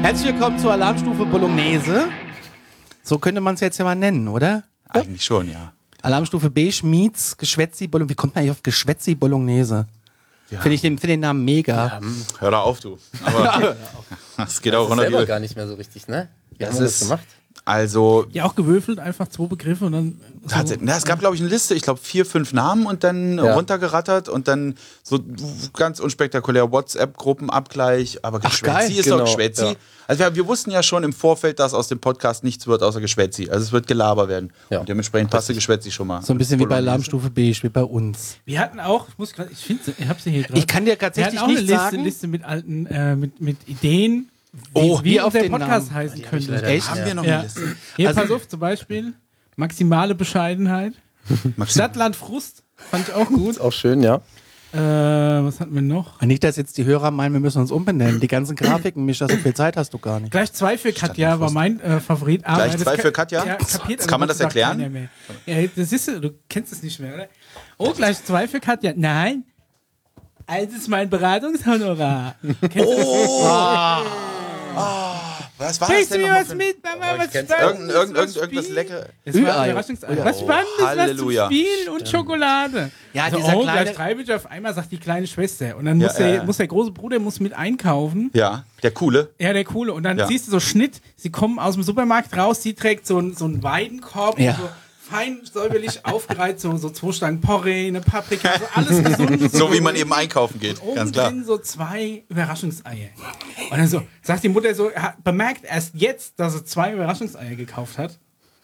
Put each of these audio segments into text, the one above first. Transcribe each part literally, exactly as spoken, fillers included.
Herzlich willkommen zur Alarmstufe Bolognese. So könnte man es jetzt ja mal nennen, oder? Eigentlich schon, ja. Alarmstufe Beige meets Geschwätzi Bolognese. Wie kommt man eigentlich auf Geschwätzi Bolognese? Ja. Finde ich den, find den Namen mega. Ja, hör da auf, du. Aber das geht auch runter. Das ist selber gar nicht mehr so richtig, ne? Wie das haben wir ist, das gemacht? Also... Ja, auch gewürfelt, einfach zwei Begriffe und dann... So. Na, es gab, glaube ich, eine Liste, ich glaube, vier, fünf Namen und dann ja. runtergerattert und dann so ganz unspektakulär WhatsApp-Gruppenabgleich. Aber Geschwätzi ist genau. doch Geschwätzi. Ja. Also wir, wir wussten ja schon im Vorfeld, dass aus dem Podcast nichts wird außer Geschwätzi. Also es wird Gelaber werden. Ja. Und dementsprechend passte Geschwätzi schon mal. So ein bisschen wie bei Alarmstufe Beige, wie bei uns. Wir hatten auch, ich muss grad, ich finde, ich habe sie hier gerade. Ich kann dir tatsächlich auch nicht eine Liste, sagen. Liste mit alten, äh, mit, mit Ideen, wie, oh, wie auf der den Podcast Namen. heißen könnte. Echt? Haben wir noch ja. eine Liste? Hier, Also, pass auf, zum Beispiel maximale Bescheidenheit. Stadt, Land, Frust, fand ich auch gut. Ist auch schön, ja. Äh, was hatten wir noch? Nicht, dass jetzt die Hörer meinen, wir müssen uns umbenennen. Die ganzen Grafiken, Mischa, so viel Zeit hast du gar nicht. Gleich zwei für Katja war mein äh, Favorit. Aber Gleich zwei für Katja? Ja, kapiert, also kann man das erklären? Ja, das ist, du kennst es nicht mehr, oder? Oh, gleich zwei für Katja. Nein. Eins ist mein Beratungshonorar. Kennst oh! Oh, was war Bringst das denn du mir noch was für mit, Mama? Oh, Was Irgend, Spannendes, irgend, was irgendwas Spiel? Leckeres. Das war ein Ü-Ei. Überraschungsei. Oh, Was Spannendes, oh, was zum Halleluja. Spielen und Schokolade. Ja, so, dieser oh, kleine- gleich drei Bücher auf einmal, sagt die kleine Schwester. Und dann Ja, muss, der, ja, ja. muss der große Bruder muss mit einkaufen. Ja, der Coole. Ja, der Coole. Und dann Ja. siehst du so Schnitt, sie kommen aus dem Supermarkt raus, sie trägt so, einen- so einen Weidenkorb, Ja. so fein säuberlich aufgereiht, so, so zwei Stangen Porree, eine Paprika, so alles gesund. So wie man eben einkaufen geht, Und ganz oben klar. drin so zwei Überraschungseier. Und dann so, sagt die Mutter so, ha- bemerkt erst jetzt, dass sie zwei Überraschungseier gekauft hat.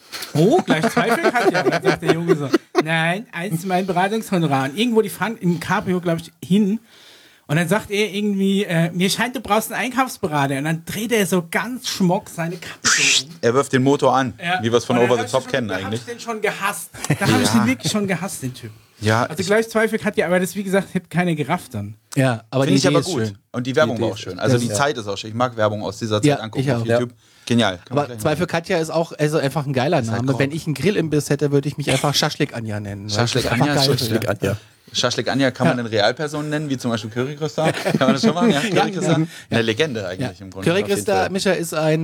Oh, gleich zwei für Katja. Und dann sagt der Junge so, nein, eins ist mein Beratungshonorar. Und irgendwo, die fahren im Cabrio, glaube ich, hin. Und dann sagt er irgendwie, äh, mir scheint, du brauchst einen Einkaufsberater. Und dann dreht er so ganz schmock seine Kappe so um. Er wirft den Motor an, Ja. wie wir es von Und dann Over hab the ich Top schon, kennen da eigentlich. Da habe ich den schon gehasst. Da habe ich den wirklich schon gehasst, den Typ. Ja, Also ich- gleich Zweifel hat ja, aber das, wie gesagt, hätte keine gerafft dann. Ja, aber Finde die ich Idee aber ist gut. schön. Und die Werbung Die war Idee auch ist- schön. Also das- die ja. Zeit ist auch schön. Ich mag Werbung aus dieser Zeit Ja, angucken ich auf auch. YouTube. Genial. Kann man Aber gleich zwei für machen. Katja ist auch also einfach ein geiler halt Name. Korb. Wenn ich einen Grillimbiss hätte, würde ich mich einfach Schaschlik Anja nennen. weil Schaschlik ich das einfach Anja, geil Schaschlik finde. Ja. Schaschlik Anja kann man in Realpersonen nennen, wie zum Beispiel Curry Christa. Kann man das schon machen? Ja, Curry Christa. Eine Legende eigentlich Ja. im Grunde. Curry auf jeden Christa, Fall. Micha, ist ein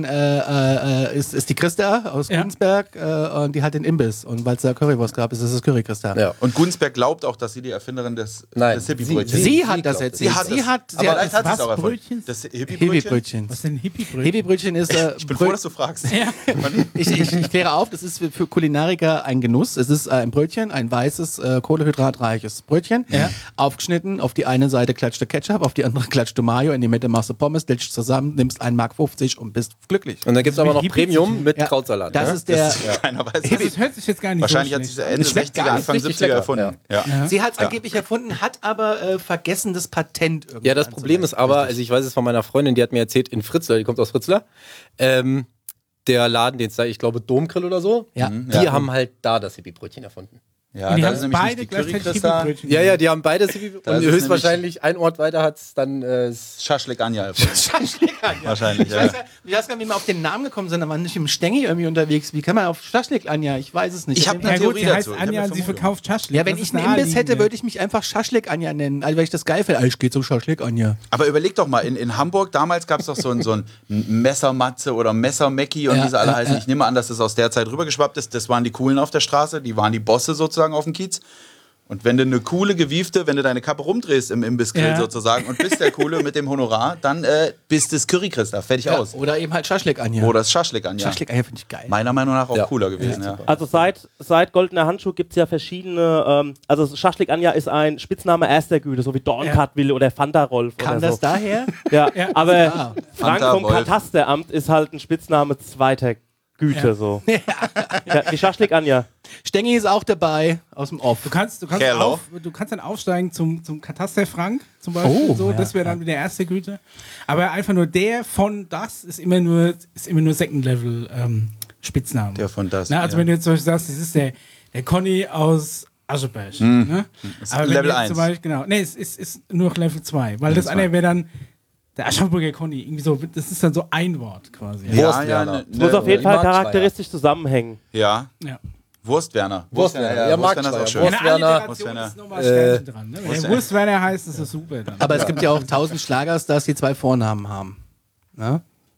äh, äh, ist, ist die Christa aus Ja. Gunsberg äh, und die hat den Imbiss. Und weil es da Currywurst gab, ist es das Curry Christa. Ja. Und Gunsberg glaubt auch, dass sie die Erfinderin des, Nein, des Hippie-Brötchens Sie, Sie hat das glaubt es. erzählt. Sie hat sie es. hat, sie Aber hat vielleicht hat sie es was? auch erfunden. Brötchen? Das Hippie-Brötchen. Hebebrötchen. Was ist denn ein Hippie-Brötchen? Hebebrötchen ist äh, Ich bin Brö- froh, dass du fragst. Ja. ich, ich, ich kläre auf, das ist für, für Kulinariker ein Genuss. Es ist äh, ein Brötchen, ein weißes, äh, kohlehydratreiches Brötchen. Ja. Aufgeschnitten, auf die eine Seite klatscht du Ketchup, auf die andere klatscht du Mayo, in die Mitte machst du Pommes, ditchst zusammen, nimmst ein Mark fünfzig und bist glücklich. Und dann gibt es aber noch Hippie- Premium mit Ja, Krautsalat. das ne? ist der. Keiner weiß. Also, das hört sich jetzt gar nicht Wahrscheinlich so hat sich schlecht Ende Es schmeckt sechziger, geil, Anfang ist richtig siebziger lecker, erfunden. Ja. Ja. Sie hat es angeblich erfunden, hat aber äh, vergessen, das Patent irgendwie. Ja, das Problem ist aber, also ich weiß es von meiner Freundin, die hat mir erzählt, in Fritzlar, die kommt aus Fritzlar, ähm, der Laden, den es da, ich glaube, Domgrill oder so, Ja. die Ja. haben halt da das Hippie-Brötchen erfunden. Ja, Und die da haben ist nämlich beide nicht die Curry gleichzeitig Christa. Hippie-Brötchen. Ja, ja, die haben beides Hippie Das und ist höchstwahrscheinlich ein Ort weiter hat es dann äh, Schaschlik Anja erfunden. Schaschlik Anja. Wahrscheinlich, Ich ja. weiß, gar- ich weiß gar nicht, wie wir auf den Namen gekommen sind, aber nicht im Stengi irgendwie unterwegs. Wie kann man auf Schaschlik Anja? Ich weiß es nicht. Ich hab Auf Ja jeden gut, Theorie sie heißt dazu. Ich hab Anja eine und sie Vermutung. verkauft Schaschlik. Ja, wenn Das ich ist einen Imbiss hätte, naheliegend. würde ich mich einfach Schaschlik Anja nennen. Also, weil ich das geil finde. Also, ich gehe zum Schaschlik Anja. Aber überleg doch mal, in, in Hamburg damals gab es doch so ein, so ein Messermatze oder Messermecki und Ja, wie sie alle ja, heißen. ja. Ich nehme an, dass das aus der Zeit rübergeschwappt ist. Das waren die Coolen auf der Straße, die waren die Bosse sozusagen auf dem Kiez. Und wenn du eine coole Gewiefte, wenn du deine Kappe rumdrehst im Imbissgrill Ja. sozusagen und bist der Coole mit dem Honorar, dann äh, bist es Curry Christa, fertig aus. Oder eben halt Schaschlik Anja. Oder das Schaschlik an, ja. Schaschlik Anja finde ich geil. Meiner Meinung nach auch Ja. cooler gewesen, ja. Also seit, seit Goldener Handschuh gibt es ja verschiedene, ähm, also Schaschlik Anja ist ein Spitzname erster Güte, so wie Dornkartwill oder Fanta Rolf Kam oder das so. daher? Ja, Ja. aber Ah. Frank Fanta vom Wolf. Katasteramt ist halt ein Spitzname zweiter Güte Ja. so. Ja, die Schaschlik Anja. Stengi ist auch dabei aus dem Off. Du kannst, du kannst, Kello. auf, du kannst dann aufsteigen zum, zum Kataster Frank zum Beispiel. Oh, so, ja, das wäre dann wieder erste Güte. Aber einfach nur der von das ist immer nur, ist immer nur Second Level ähm, Spitzname. Der von das. Na, also ja. wenn du jetzt zum Beispiel sagst, das ist der, der Conny aus Ascheberg. Ne? Ist Aber wenn Level du jetzt eins. zum Beispiel, genau, nee, es ist, ist nur noch Level zwei, weil Level das zwei. andere wäre dann der Aschenburger Conny. Irgendwie so, das ist dann so ein Wort quasi. Ja, ja, Wurstwerner. ne, Muss ne, auf jeden die Fall Marktschreier. charakteristisch zusammenhängen. ja. Ja. Wurstwerner. Wurstwerner, ja, ja, Wurstwerner ist auch Marktschreier. schön. Ja, Wurst- eine Alliteration Wurstwerner. ist nochmal Äh, Sternchen dran. Ne? Wenn der Wurstwerner. Wurstwerner heißt, ist das super dann. Aber es gibt ja auch tausend Schlagerstars, die zwei Vornamen haben. Ne?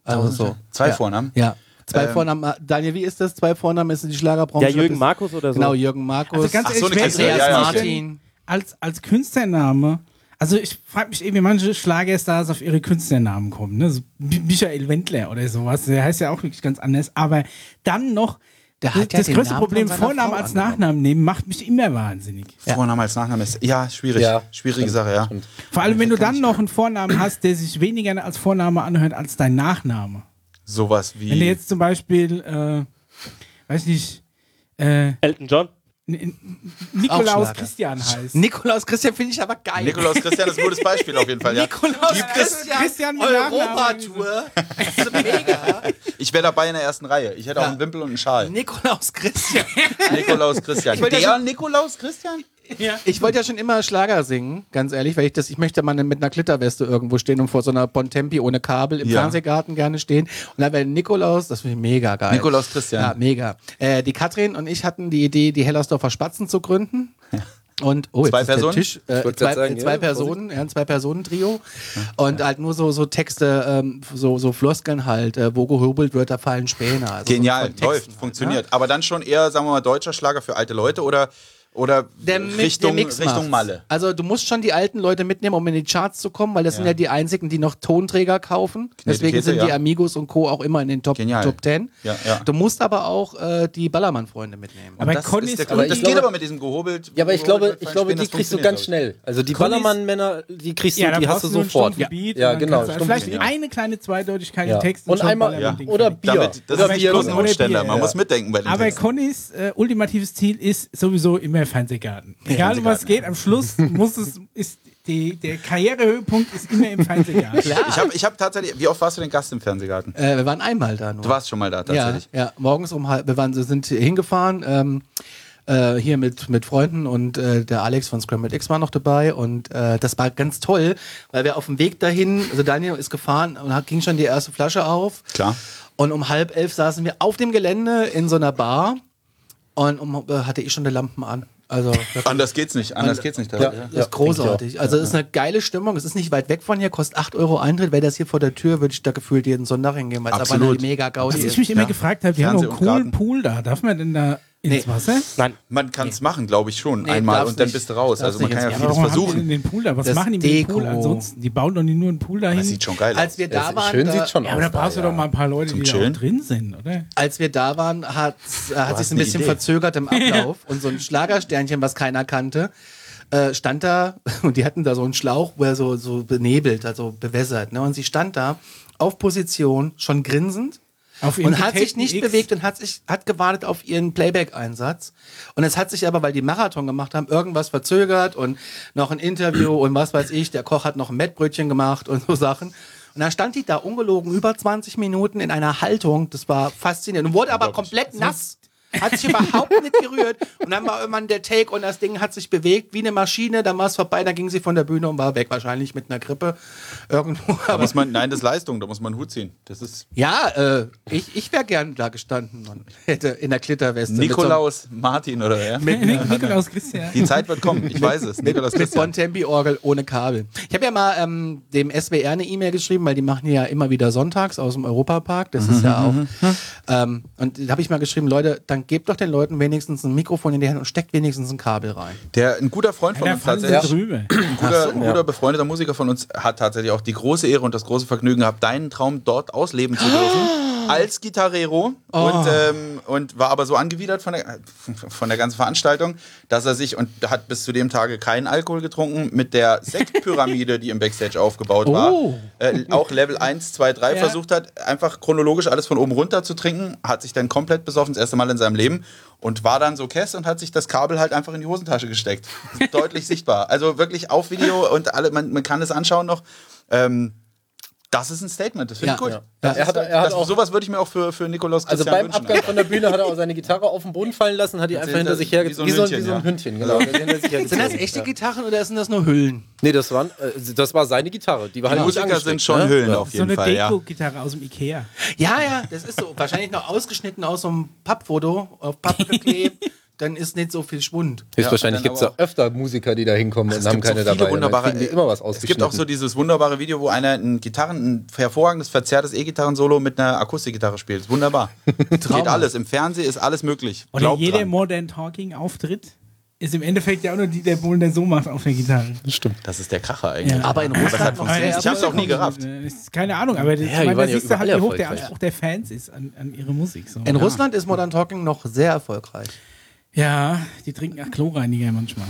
Also so. Zwei ja. Vornamen? Ja. Zwei Ähm, Vornamen. Daniel, wie ist das? Zwei Vornamen ist in die Schlagerbranche. Ja, Jürgen Das- Markus oder so. Genau, Jürgen Markus. Also ganz Ach, so ehrlich, eine wer- Kiste, wer ja, ist ja. das denn Martin. Als, als Künstlername, also ich frage mich eben, wie manche Schlagerstars auf ihre Künstlernamen kommen. Ne? So B- Michael Wendler oder sowas, der heißt ja auch wirklich ganz anders. Aber dann noch, Der das, hat ja das den größte Namen Problem, von seiner Vornamen Frau als angenommen. Nachnamen nehmen, macht mich immer wahnsinnig. Ja. Vorname als Nachname ist. Ja, schwierig. Ja, Schwierige stimmt, Sache, ja. stimmt. Vor allem, wenn du dann noch einen Vornamen hast, der sich weniger als Vorname anhört als dein Nachname. Sowas wie. Wenn du jetzt zum Beispiel, äh, weiß nicht, äh, Elton John. N- N- Nikolaus Schlager. Christian heißt. Nikolaus Christian finde ich aber geil. Nikolaus Christian ist ein gutes Beispiel auf jeden Fall, ja. Nikolaus Gibt es Christian, Christian mit Nachnamen? Europatour. Das ist mega. Ich wäre dabei in der ersten Reihe. Ich hätte auch Ja. einen Wimpel und einen Schal. Nikolaus Christian. Nikolaus Christian. wollte Der ja schon- Nikolaus Christian? Ich wollte ja schon immer Schlager singen, ganz ehrlich, weil ich das, ich möchte mal mit einer Glitterweste irgendwo stehen und vor so einer Bontempi ohne Kabel im Ja. Fernsehgarten gerne stehen. Und da wäre Nikolaus, das finde ich mega geil. Nikolaus Christian. Ja, mega. Äh, die Katrin und ich hatten die Idee, die Hellersdorfer Spatzen zu gründen. Und oh, jetzt Zwei ist der Personen? Tisch, äh, Ich wollte zwei, grad sagen, zwei ja, Personen, ja, ein Zwei-Personen-Trio. Und halt nur so, so Texte, ähm, so, so Floskeln halt, äh, wo gehobelt wird, da fallen Späne. Also Genial, so von Texten läuft, halt, funktioniert. Aber dann schon eher, sagen wir mal, deutscher Schlager für alte Leute oder, oder Der, Mi- Richtung, der Mix Richtung macht's. Malle? Also du musst schon die alten Leute mitnehmen, um in die Charts zu kommen, weil das sind ja die einzigen, die noch Tonträger kaufen. Deswegen Knete, sind die ja. Amigos und Co. auch immer in den Top, Genial. Top Ten. Ja, ja. Du musst aber auch äh, die Ballermann-Freunde mitnehmen. Aber Das, Conny ist der ist- Grund. aber das ich geht glaube- aber mit diesem gehobelt. Ja, aber ich glaube, ich glaube, die das kriegst du funktioniert, ganz glaub schnell. Also die Conny ist- Ballermann-Männer, die kriegst du, Ja, da die hast brauchst du du nur einen sofort. stumpfen Beat Ja, und dann genau. kannst du- stumpfen Vielleicht Beat. eine kleine Zweideutigkeit Ja. im Text. Und schon einmal, Ballermann-Ding oder fertig. Bier. Damit, das Oder ist Bier, bloß ein genau. Hochständer. Bier, Man ja. muss mitdenken bei den Aber Texten. Connys äh, ultimatives Ziel ist sowieso immer Fernsehgarten. Egal um was geht, am Schluss muss es, ist die, der Karrierehöhepunkt ist immer im Fernsehgarten. Ich habe ich hab tatsächlich, wie oft warst du denn Gast im Fernsehgarten? Äh, wir waren einmal da nur. Du warst schon mal da ja, tatsächlich. ja, morgens um halb, wir waren, sind hingefahren, ähm, äh, hier mit, mit Freunden und äh, der Alex von Scrambled X war noch dabei und äh, das war ganz toll, weil wir auf dem Weg dahin, also Daniel ist gefahren und hat, ging schon die erste Flasche auf. Klar. Und um halb elf saßen wir auf dem Gelände in so einer Bar und um, äh, hatte ich schon die Lampen an. Also wirklich. Anders geht's nicht. Anders geht's nicht. Da. Ja. Das ist großartig. Also es ist eine geile Stimmung. Es ist nicht weit weg von hier, kostet acht Euro Eintritt. Wäre das hier vor der Tür, würde ich da gefühlt jeden Sonntag hingehen, weil es einfach Absolut. eine mega Gaudi Was ist. ich mich immer Ja. gefragt habe, wir haben Fernseh noch und einen coolen Garten. Pool da. Darf man denn da ins Nee. Wasser? Nein. Man kann es machen, glaube ich schon. Nee, Einmal darfst und dann nicht. bist du raus. Darfst Also man nicht kann ja ins- vieles warum haben die versuchen. denn den Pool da? Was Das machen die mit dem Pool Deko. ansonsten? Die bauen doch nicht nur einen Pool dahin. Das sieht schon geil Als aus. wir da Das waren, schön da, sieht schon ja, aber da aus. brauchst du doch mal ein paar Leute, die da auch Chillen? drin sind, oder? als wir da waren, hat äh, hat sich hast ein eine bisschen Idee. verzögert im Ablauf und so ein Schlagersternchen, was keiner kannte, äh, stand da und die hatten da so einen Schlauch, wo er so, so benebelt, also bewässert. Ne? Und sie stand da auf Position, schon grinsend. Auf ihrem Und hat sich Detekten nicht X. bewegt und hat sich hat gewartet auf ihren Playback-Einsatz. Und es hat sich aber, weil die Marathon gemacht haben, irgendwas verzögert und noch ein Interview und was weiß ich. Der Koch hat noch ein Mettbrötchen gemacht und so Sachen. Und dann stand die da ungelogen über zwanzig Minuten in einer Haltung. Das war faszinierend. Und wurde aber komplett nass. Hat sich überhaupt nicht gerührt. Und dann war irgendwann der Take und das Ding hat sich bewegt wie eine Maschine. Dann war es vorbei, dann ging sie von der Bühne und war weg. Wahrscheinlich mit einer Grippe irgendwo. Da Aber muss man, nein, das ist Leistung, da muss man einen Hut ziehen. Das ist ja, äh, ich, ich wäre gern da gestanden und hätte in der Glitterweste. Nikolaus Martin oder wer? Mit, so, Nik- mit, Nikolaus Christian. Die Zeit wird kommen, ich weiß es. Nikolaus mit Christian. Bontempi-Orgel ohne Kabel. Ich habe ja mal ähm, dem S W R eine E-Mail geschrieben, weil die machen ja immer wieder sonntags aus dem Europapark. Das ist ja auch. Ähm, und da habe ich mal geschrieben, Leute, dann gebt doch den Leuten wenigstens ein Mikrofon in die Hand und steckt wenigstens ein Kabel rein. Der, ein guter Freund von Da uns fallen sie tatsächlich, drüber. ein guter, ein guter befreundeter Musiker von uns hat tatsächlich auch die große Ehre und das große Vergnügen gehabt, deinen Traum dort ausleben zu dürfen. Als Gitarrero und, ähm, und war aber so angewidert von der, von der ganzen Veranstaltung, dass er sich, und hat bis zu dem Tage keinen Alkohol getrunken, mit der Sektpyramide, die im Backstage aufgebaut war, äh, auch Level eins, zwei, drei Ja. versucht hat, einfach chronologisch alles von oben runter zu trinken, hat sich dann komplett besoffen, das erste Mal in seinem Leben, und war dann so Kess und hat sich das Kabel halt einfach in die Hosentasche gesteckt. Deutlich sichtbar. Also wirklich auf Video und alle, man, man kann es anschauen noch. Ähm, Das ist ein Statement, das finde ich Ja. gut. Ja. Das Er ist, hat- er hat das, auch- sowas würde ich mir auch für, für Nikolaus Also Christian beim wünschen. Abgang von der Bühne hat er auch seine Gitarre auf den Boden fallen lassen, hat die einfach hinter sich her wie so ein wie so, Hündchen, wie so ein ja. Hündchen, genau. Der hat hinter sich Sind das hergezogen. echte Ja. Gitarren oder sind das nur Hüllen? Nee, das, waren, äh, das war seine Gitarre. Die war Die halt nicht Musiker angesteckt, sind schon ne? Hüllen Ja. auf So jeden eine Fall, ja. Deko-Gitarre aus dem Ikea. Ja, ja, das ist so. Wahrscheinlich noch ausgeschnitten aus so einem Pappfoto, auf Pappe geklebt. dann ist nicht so viel Schwund. Höchstwahrscheinlich Ja, gibt es ja öfter Musiker, die da hinkommen und Es haben gibt so keine viele dabei. wunderbare- Und dann kriegen die immer was Es ausgeschnitten. gibt auch so dieses wunderbare Video, wo einer ein Gitarren, ein hervorragendes, verzerrtes E-Gitarren-Solo mit einer Akustikgitarre spielt. Wunderbar. Geht alles. Im Fernsehen ist alles möglich. Oder Glaubt jeder dran. Modern Talking-Auftritt ist im Endeffekt ja auch nur die, der Bohlen, der so macht auf der Gitarre. Das stimmt. Das ist der Kracher eigentlich. Ja. Aber in das Russland hat noch funktioniert. sehr Ich hab's auch nie gerafft. Das ist keine Ahnung, aber das, Ja, ich die meine, da waren ja siehst du halt, wie überall hoch der erfolgreich. Anspruch der Fans ist an, an ihre Musik. So. In ja. Russland ist Modern Talking noch sehr erfolgreich. Ja, die trinken nach Chlorreiniger manchmal.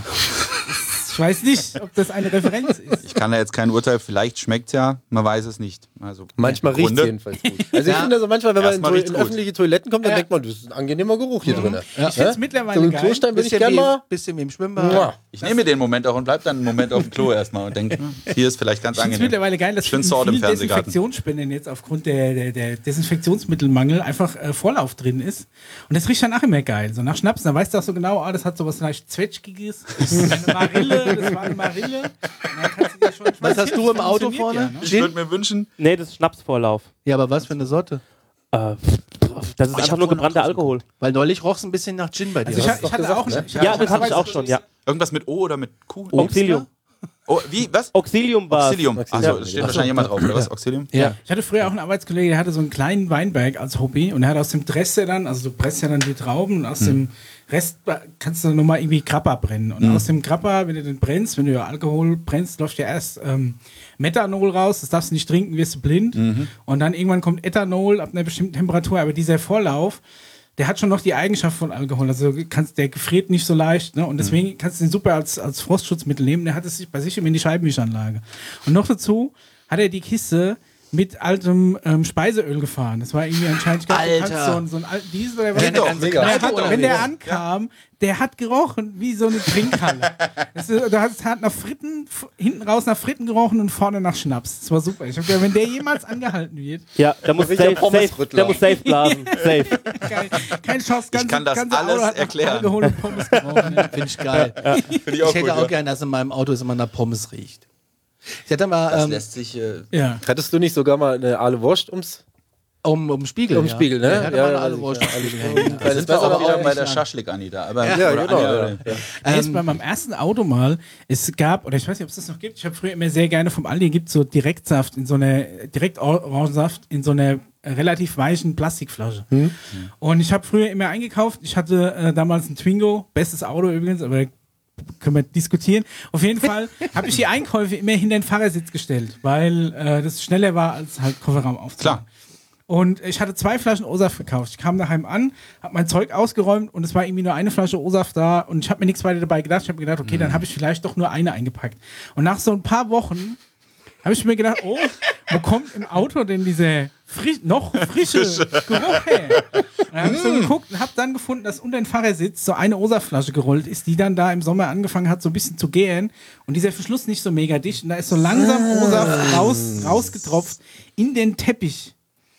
Ich weiß nicht, ob das eine Referenz ist. Ich kann da jetzt kein Urteil, vielleicht schmeckt's ja, man weiß es nicht. Also, Manchmal riecht es Grunde- jedenfalls gut. Also ich Ja. finde also manchmal, wenn man in, Erstmal so riecht's in gut. öffentliche Toiletten kommt, dann Ja. denkt man, das ist ein angenehmer Geruch hier drin. Ich finde es mittlerweile So einen geil. Klostein würde ich Bisschen gerne wie, mal. bisschen wie im Schwimmbad. Mua. Ich nehme mir den Moment auch und bleib dann einen Moment auf dem Klo erstmal und denke, hier ist vielleicht ganz Ich finde es angenehm. mittlerweile geil, dass Schön in Sword im vielen Fernsehgarten. Desinfektionsspenden jetzt aufgrund der, der, der Desinfektionsmittelmangel einfach äh, Vorlauf drin ist. Und das riecht danach immer geil. So nach Schnaps, dann weißt du auch so genau, ah, das hat so was leicht Zwetschgiges. Das ist eine Marille, das war eine Marille. Und dann kannst du dir schon, ich Was weiß hast nicht, du das im Auto funktioniert vorne? ja, ne? Ich würde mir wünschen, Nee, das ist Schnapsvorlauf. Ja, aber was für eine Sorte? Äh, das ist einfach nur gebrannter Alkohol. Weil neulich roch es ein bisschen nach Gin bei dir. Also ich, hast ich du hatte doch auch gesagt, ich ne? hatte Ja, auch das hatte ich zwei auch schon, ja. irgendwas mit O oder mit Q. Auxilium. Oh, wie, was? Auxilium war Auxilium. Achso, Ja. da steht wahrscheinlich jemand drauf, oder was? Auxilium? Ja. Ich hatte früher auch einen Arbeitskollege, der hatte so einen kleinen Weinberg als Hobby und er hat aus dem Dresse dann, also du presst ja dann die Trauben und aus dem Rest kannst du dann nochmal irgendwie Grappa brennen. Und aus dem Grappa, wenn du den brennst, wenn du ja Alkohol brennst, läuft ja erst ähm, Methanol raus, das darfst du nicht trinken, wirst du blind. Und dann irgendwann kommt Ethanol ab einer bestimmten Temperatur, aber dieser Vorlauf, der hat schon noch die Eigenschaft von Alkohol. Also du kannst, der gefriert nicht so leicht. Ne? Und deswegen kannst du den super als, als Frostschutzmittel nehmen. Der hat es sich bei sich immer in die Scheibenwischanlage. Und noch dazu hat er die Kiste mit altem ähm, Speiseöl gefahren. Das war irgendwie anscheinend, ich glaub, du Alter. kannst so, ein- so einen alten Diesel oder was. Ja, doch, ganze mega. Der Kneipe hat, unterwegs. wenn der ankam, der hat gerochen wie so eine Trinkhalle. Das ist, da hat es hat nach Fritten, f- hinten raus nach Fritten gerochen und vorne nach Schnaps. Das war super. Ich hab gedacht, wenn der jemals angehalten wird, Ja, der muss Richtiger safe, safe, Pommesrüttler. der muss safe blasen. Safe. geil, keine Chance. Ganze, kann das ganze alles Auto hat nach erklären. Alkohol und Pommes gerochen. Ja. Finde ich geil. Finde ich Ich auch hätte gut. auch ja. gern, dass in meinem Auto es immer nach Pommes riecht. Ich hatte mal Das ähm, lässt sich. Äh, Ja. Hattest du nicht sogar mal eine Aale Wurst ums, um, um Spiegel. ums ja. Spiegel, ne? Ja, ich hatte mal eine weiß alle ich, Wurst ja, am Spiegel alles hängen. gut. da Weil sind das wir war auch aber wieder auch bei nicht der an. Schaschlik-Anita. Aber Ja, oder genau. Anja, Ja. oder- Ja. Erst bei meinem ersten Auto mal, es gab, oder ich weiß nicht, ob es das noch gibt, ich habe früher immer sehr gerne vom Aldi, gibt so Direktsaft in so einer, Direkt-Orangensaft in so einer äh, relativ weichen Plastikflasche. Und ich habe früher immer eingekauft, ich hatte äh, damals ein Twingo, bestes Auto übrigens, aber können wir diskutieren. Auf jeden Fall habe ich die Einkäufe immer hinter den Fahrersitz gestellt, weil äh, das schneller war, als halt Kofferraum aufzumachen. Klar. Und ich hatte zwei Flaschen O-Saft gekauft. Ich kam daheim an, habe mein Zeug ausgeräumt und es war irgendwie nur eine Flasche O-Saft da und ich habe mir nichts weiter dabei gedacht. Ich habe mir gedacht, okay, dann habe ich vielleicht doch nur eine eingepackt. Und nach so ein paar Wochen habe ich mir gedacht, oh, wo kommt im Auto denn dieser frisch, noch frische Geruch her? Und dann habe ich so geguckt und habe dann gefunden, dass unter den Fahrersitz so eine O-Saft-Flasche gerollt ist, die dann da im Sommer angefangen hat, so ein bisschen zu gären und dieser Verschluss nicht so mega dicht und da ist so langsam O-Saft raus, rausgetropft in den Teppich.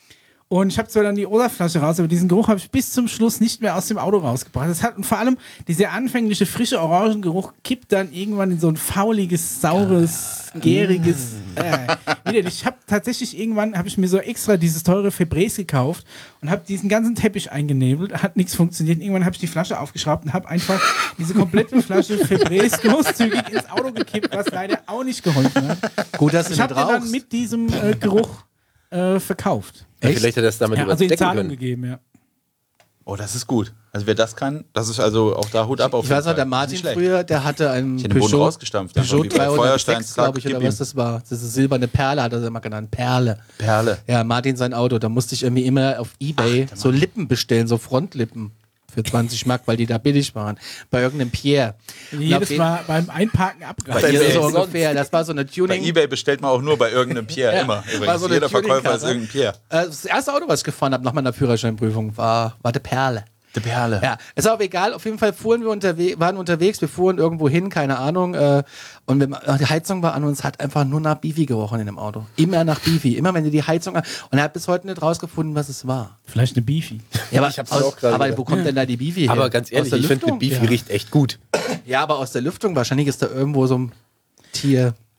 Und ich habe zwar dann die O-Saft-Flasche raus, aber diesen Geruch habe ich bis zum Schluss nicht mehr aus dem Auto rausgebracht. Das hat, und vor allem dieser anfängliche frische Orangengeruch kippt dann irgendwann in so ein fauliges, saures, gäriges. Äh, widerlich. Ich habe tatsächlich irgendwann, habe ich mir so extra dieses teure Febreze gekauft und habe diesen ganzen Teppich eingenebelt, hat nichts funktioniert. Irgendwann habe ich die Flasche aufgeschraubt und habe einfach diese komplette Flasche Febreze großzügig ins Auto gekippt, was leider auch nicht geholfen hat. Gut, dass du Ich habe nicht den dann rauchst. mit diesem äh, Geruch äh, verkauft. Ja, vielleicht hat er das damit Ja, also in überdecken Zahlung können. gegeben, ja. Oh, das ist gut. Also wer das kann, das ist also auch da Hut ab auf Ich jeden weiß noch, Fall. der Nicht Martin schlecht. früher, der hatte einen Ich hätte den Boden Peugeot, rausgestampft. einfach Peugeot wie bei Feuerstein, dreihundertsechs, glaube ich, zack, oder gib was ihm. das war. Das ist silberne Perle, hat er es immer genannt. Perle. Perle. Ja, Martin sein Auto, da musste ich irgendwie immer auf Ebay so Lippen bestellen, so Frontlippen für zwanzig Mark, weil die da billig waren. Bei irgendeinem Pierre. Jedes Und auf Mal beim Einparken Bei abgreifen. jeden- eBay so sonst. ungefähr. Das war so eine Bei Tuning. Ebay bestellt man auch nur bei irgendeinem Pierre, Ja, immer. war Übrigens. so eine Jeder Verkäufer ist Tuning-Karre. irgendein Pierre. Äh, Das erste Auto, was ich gefahren habe nach meiner Führerscheinprüfung, war, war der Perle. Die Perle. Ja, ist auch egal. Auf jeden Fall fuhren wir unterwe waren unterwegs, wir fuhren irgendwo hin, keine Ahnung. Äh, und wir, die Heizung war an und es hat einfach nur nach Bifi gerochen in dem Auto. Immer nach Bifi. Immer wenn du die Heizung an. Und er hat bis heute nicht rausgefunden, was es war. Vielleicht eine Beefy. Ja, aber, Ich hab's aus, auch gerade aber gedacht. wo kommt denn da die Bifi her? Aber ganz Aus ehrlich, der ich finde, Lüftung? mit Beefy Ja. riecht echt gut. Ja, aber aus der Lüftung. Wahrscheinlich ist da irgendwo so ein Tier.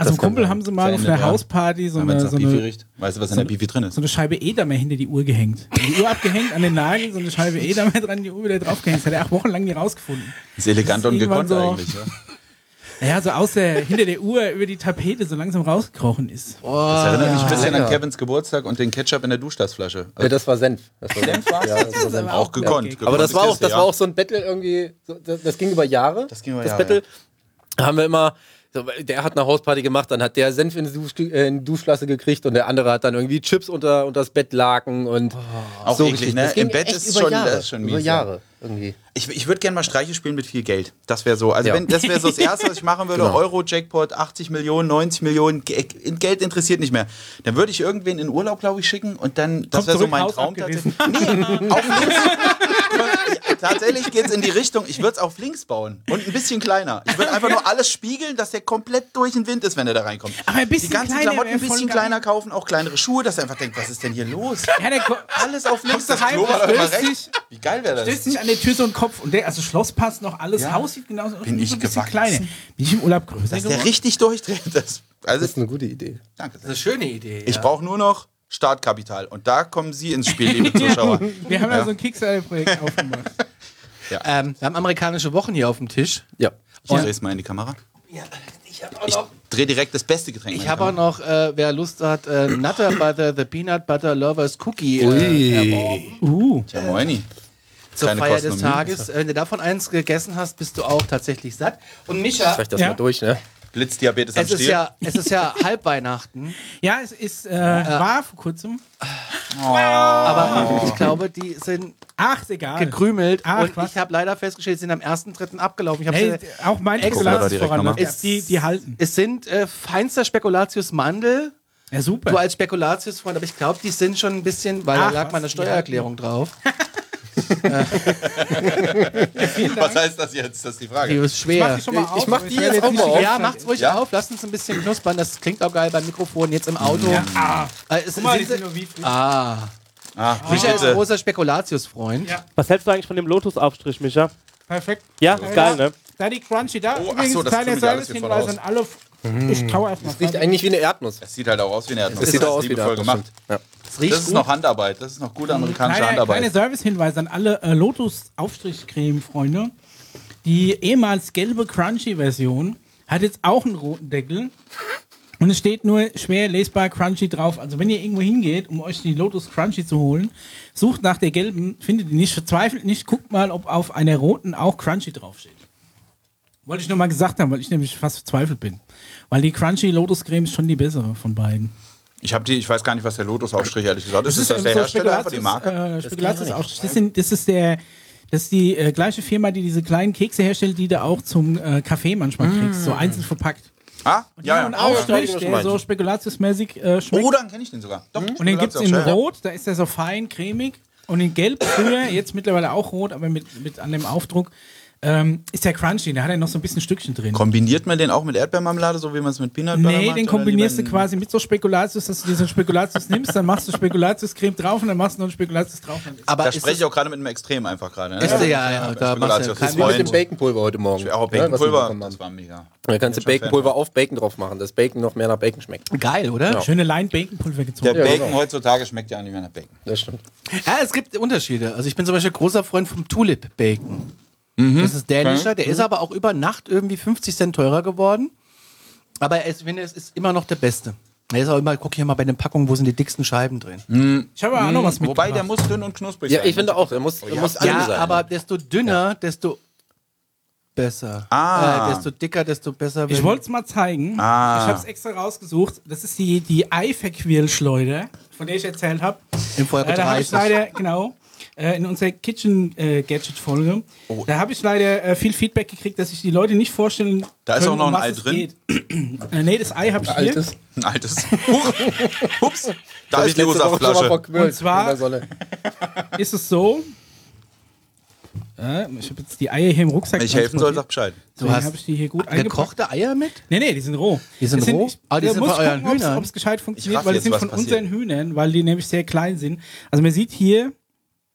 Also Das ein Kumpel kann haben sie mal auf verändert, einer ja. Hausparty so Ja, wenn's eine, nach so, Beefy eine, riecht. Weißt du, was in so der eine- Beefy drin ist? so eine Scheibe Edamer hinter die Uhr gehängt. Die Uhr abgehängt, an den Nagel, so eine Scheibe Edamer dran, die Uhr wieder draufgehängt. Das hat er auch wochenlang nie rausgefunden. Ist elegant Das ist und gekonnt irgendwann so- eigentlich. Ja. Ja, so aus der, hinter der Uhr über die Tapete so langsam rausgekrochen ist. Das erinnert mich ein bisschen lecker. an Kevins Geburtstag und den Ketchup in der Duschtasflasche. Ja, das war Senf. Das war Senf. war's? Ja, das war Senf. Auch gekonnt. okay. Aber das war auch, das ja. war auch so ein Battle irgendwie, so, das, das ging über Jahre. Das ging über das Jahre, Battle. Da haben wir immer, so, der hat eine Hausparty gemacht, dann hat der Senf in die, Dusch, äh, in die Duschflasche gekriegt und der andere hat dann irgendwie Chips unter, unter das Bettlaken und Auch so eklig, Geschichten. ne? Das ging Im Bett echt ist über schon- Jahre, das ist schon über mies, Jahre irgendwie. Ich, ich würde gerne mal Streiche spielen mit viel Geld. Das wäre so. Also Ja. wenn, das wäre so das Erste, was ich machen würde. Genau. Euro-Jackpot, achtzig Millionen, neunzig Millionen. Ge Geld interessiert nicht mehr. Dann würde ich irgendwen in Urlaub, glaube ich, schicken und dann, das Kommt wäre so zurück, mein Haus Traum. abgerissen. Tatsächlich. Nee, auf links. Ja, tatsächlich geht es in die Richtung, ich würde es auf links bauen und ein bisschen kleiner. Ich würde einfach nur alles spiegeln, dass der komplett durch den Wind ist, wenn er da reinkommt. Aber ein bisschen die ganzen kleiner Klamotten ein wäre voll bisschen geil. kleiner kaufen, auch kleinere Schuhe, dass er einfach denkt, was ist denn hier los? Ja, der ko- Alles auf links, Kommst du das heim, Klo war doch immer stößt rechts. dich- Wie geil wäre das? stößt sich an der Tür so ein Kopf und der, also Schloss passt noch, alles, Ja. Haus sieht genauso aus, Bin nur ich so ein bisschen gewachsen. kleiner. Bin ich im Urlaub größer Dass der geworden? richtig durchdreht. Das, also, Das ist eine gute Idee. danke. Das ist eine schöne Idee. Ich ja. brauche nur noch Startkapital. Und da kommen Sie ins Spiel, liebe Zuschauer. Wir haben ja, Ja. so ein Kickstarter-Projekt aufgemacht. Ähm, wir haben amerikanische Wochen hier auf dem Tisch. Ja. Ich drehe es mal in die Kamera. Ja, ich habe auch Ich noch, drehe direkt das beste Getränk. ich in die hab auch Kamera. noch äh, wer Lust hat, äh, Nutter Butter, the Peanut Butter Lovers Cookie äh, erworben. Uh, Tja, moini. Zur Keine Feier Kosten des und Mühen. Tages. Äh, Wenn du davon eins gegessen hast, bist du auch tatsächlich satt. Und Micha, Vielleicht das Ja. mal durch, ne? Blitzdiabetes am es ist, Stiel. ja, es ist ja Halbweihnachten, ja, es ist, äh, war vor kurzem. aber ich glaube, die sind Ach, ist egal. gekrümelt Ach, und was? ich habe leider festgestellt, sie sind am ersten dritten abgelaufen. Ich hab's Hey, ja- auch mein Extra. Spekulatius Direkt voran. nochmal. Es, die, die halten. es sind äh, feinster Spekulatius Mandel. Ja, super. Du als Spekulatius-Freund, aber ich glaube, die sind schon ein bisschen, weil Ach, da lag was? meine Steuererklärung drauf. Was heißt das jetzt? Das ist die Die Frage. ist schwer. schon mal Ich- auf, ich mach aber die werde jetzt jetzt auch nicht mal die auf. Ja, ganze Zeit- macht's ruhig Ja? auf, lasst uns ein bisschen knuspern. Das klingt auch geil beim Mikrofon jetzt im Auto. Ja. Ah, Äh, es, guck mal, die sind, sind nur wie frisch. ah, Ah, Micha ist ein bitte. großer Spekulatius-Freund. Ja. Was hältst du eigentlich von dem Lotus-Aufstrich, Micha? Perfekt. Ja, ist geil, ne? Da die Crunchy da. Oh, ach Übrigens, so, das kleiner krümelt alles hier voll Service-Hinweis raus. an alle. Ich trau erstmal. Riecht eigentlich wie eine Erdnuss. Das sieht halt auch aus wie eine Erdnuss. Das sieht doch aus wie eine liebevoll Erdnuss. gemacht. stimmt. Ja. Es riecht Das ist gut. noch Handarbeit. Das ist noch gute amerikanische Kleiner, kleiner Handarbeit. Service-Hinweis an alle äh, Lotus-Aufstrichcreme-Freunde. Die ehemals gelbe Crunchy-Version hat jetzt auch einen roten Deckel. Und es steht nur schwer lesbar Crunchy drauf. Also wenn ihr irgendwo hingeht, um euch die Lotus Crunchy zu holen, sucht nach der gelben, findet ihr nicht, verzweifelt nicht, guckt mal, ob auf einer roten auch Crunchy draufsteht. Wollte ich nur mal gesagt haben, weil ich nämlich fast verzweifelt bin. Weil die Crunchy Lotus Creme ist schon die bessere von beiden. Ich, hab die, ich weiß gar nicht, was der Lotus-Aufstrich ehrlich gesagt ist. Das Ist das der so Hersteller, einfach die Marke? Äh, Spekulatius Aufstrich. Das, sind, das ist der, das ist die äh, gleiche Firma, die diese kleinen Kekse herstellt, die du auch zum äh, Kaffee manchmal kriegst, so einzeln verpackt. Ah, Ja, ja, und ja. Aufstrich, ja, ja. der so spekulatiusmäßig äh, schmeckt. Oh, dann kenne ich den sogar. Doch, Und den gibt es in ja. Rot, da ist der so fein, cremig. Und in Gelb früher, jetzt mittlerweile auch rot, aber mit, mit an dem Aufdruck, ähm, ist der Crunchy, da hat er noch so ein bisschen Stückchen drin. Kombiniert man den auch mit Erdbeermarmelade, so wie man es mit Peanut Butter Nee, macht? den oder kombinierst du lieber quasi mit so Spekulatius, dass du diesen Spekulatius nimmst, dann machst du Spekulatius-Creme drauf und dann machst du noch einen Spekulatius drauf. Aber Da ist spreche ich das- auch gerade mit einem Extrem einfach gerade. Ne? Ist der- ja, ja, da machst du ja kein- Wie mit dem Freund. Baconpulver heute Morgen. Auch Ja, was wir Baconpulver, bekommen haben. das war mega. Da kannst du Bin schon Baconpulver auf Bacon drauf machen, dass Bacon noch mehr nach Bacon schmeckt. Geil, oder? Schöne Line-Bacon-Pulver gezogen. Der Ja, Bacon genau. heutzutage schmeckt ja auch nicht mehr nach Bacon. Das stimmt. Ja, es gibt Unterschiede. Also ich bin zum Beispiel großer Freund vom Tulip Bacon. Das ist dänischer, der ist aber auch über Nacht irgendwie fünfzig Cent teurer geworden. Aber ich finde, es ist immer noch der beste. Er ist auch immer, guck hier mal bei den Packungen, wo sind die dicksten Scheiben drin. Ich habe auch noch was mitgebracht. Wobei, der muss dünn und knusprig Ja, sein. ich finde auch, der muss, der muss Ja, dünn sein. aber desto dünner, desto besser. Ah. Äh, desto dicker, desto besser. Ich wenn- wollte es mal zeigen. Ah. Ich habe es extra rausgesucht. Das ist die, die Eiverquirlschleuder, von der ich erzählt habe. in Folge Äh, da habe ich dreißig. leider, genau, äh, in unserer Kitchen-Gadget-Folge, Oh. da habe ich leider äh, viel Feedback gekriegt, dass sich die Leute nicht vorstellen Da ist können, auch noch um ein was Ei es drin. geht. äh, nee, das Ei habe ich hier. Altes. Ein altes. Huch. Ups. Da Hab ist ich die letzte Woche schon mal Ursaftflasche. verquirlt Und zwar- in der Sonne. Ist es so, äh, ich habe jetzt die Eier hier im Rucksack. Wenn ich helfen soll, sag transportiert. Bescheid. Deswegen hast habe ich die hier gut eingepackt. Gekochte Eier mit? Nee, nee, die sind roh. Die sind Das roh? Ich, Ah, die da sind muss von euren gucken, Hühnern? Ob es gescheit funktioniert, raff weil die jetzt, sind was von passiert. unseren Hühnern, weil die nämlich sehr klein sind. Also man sieht hier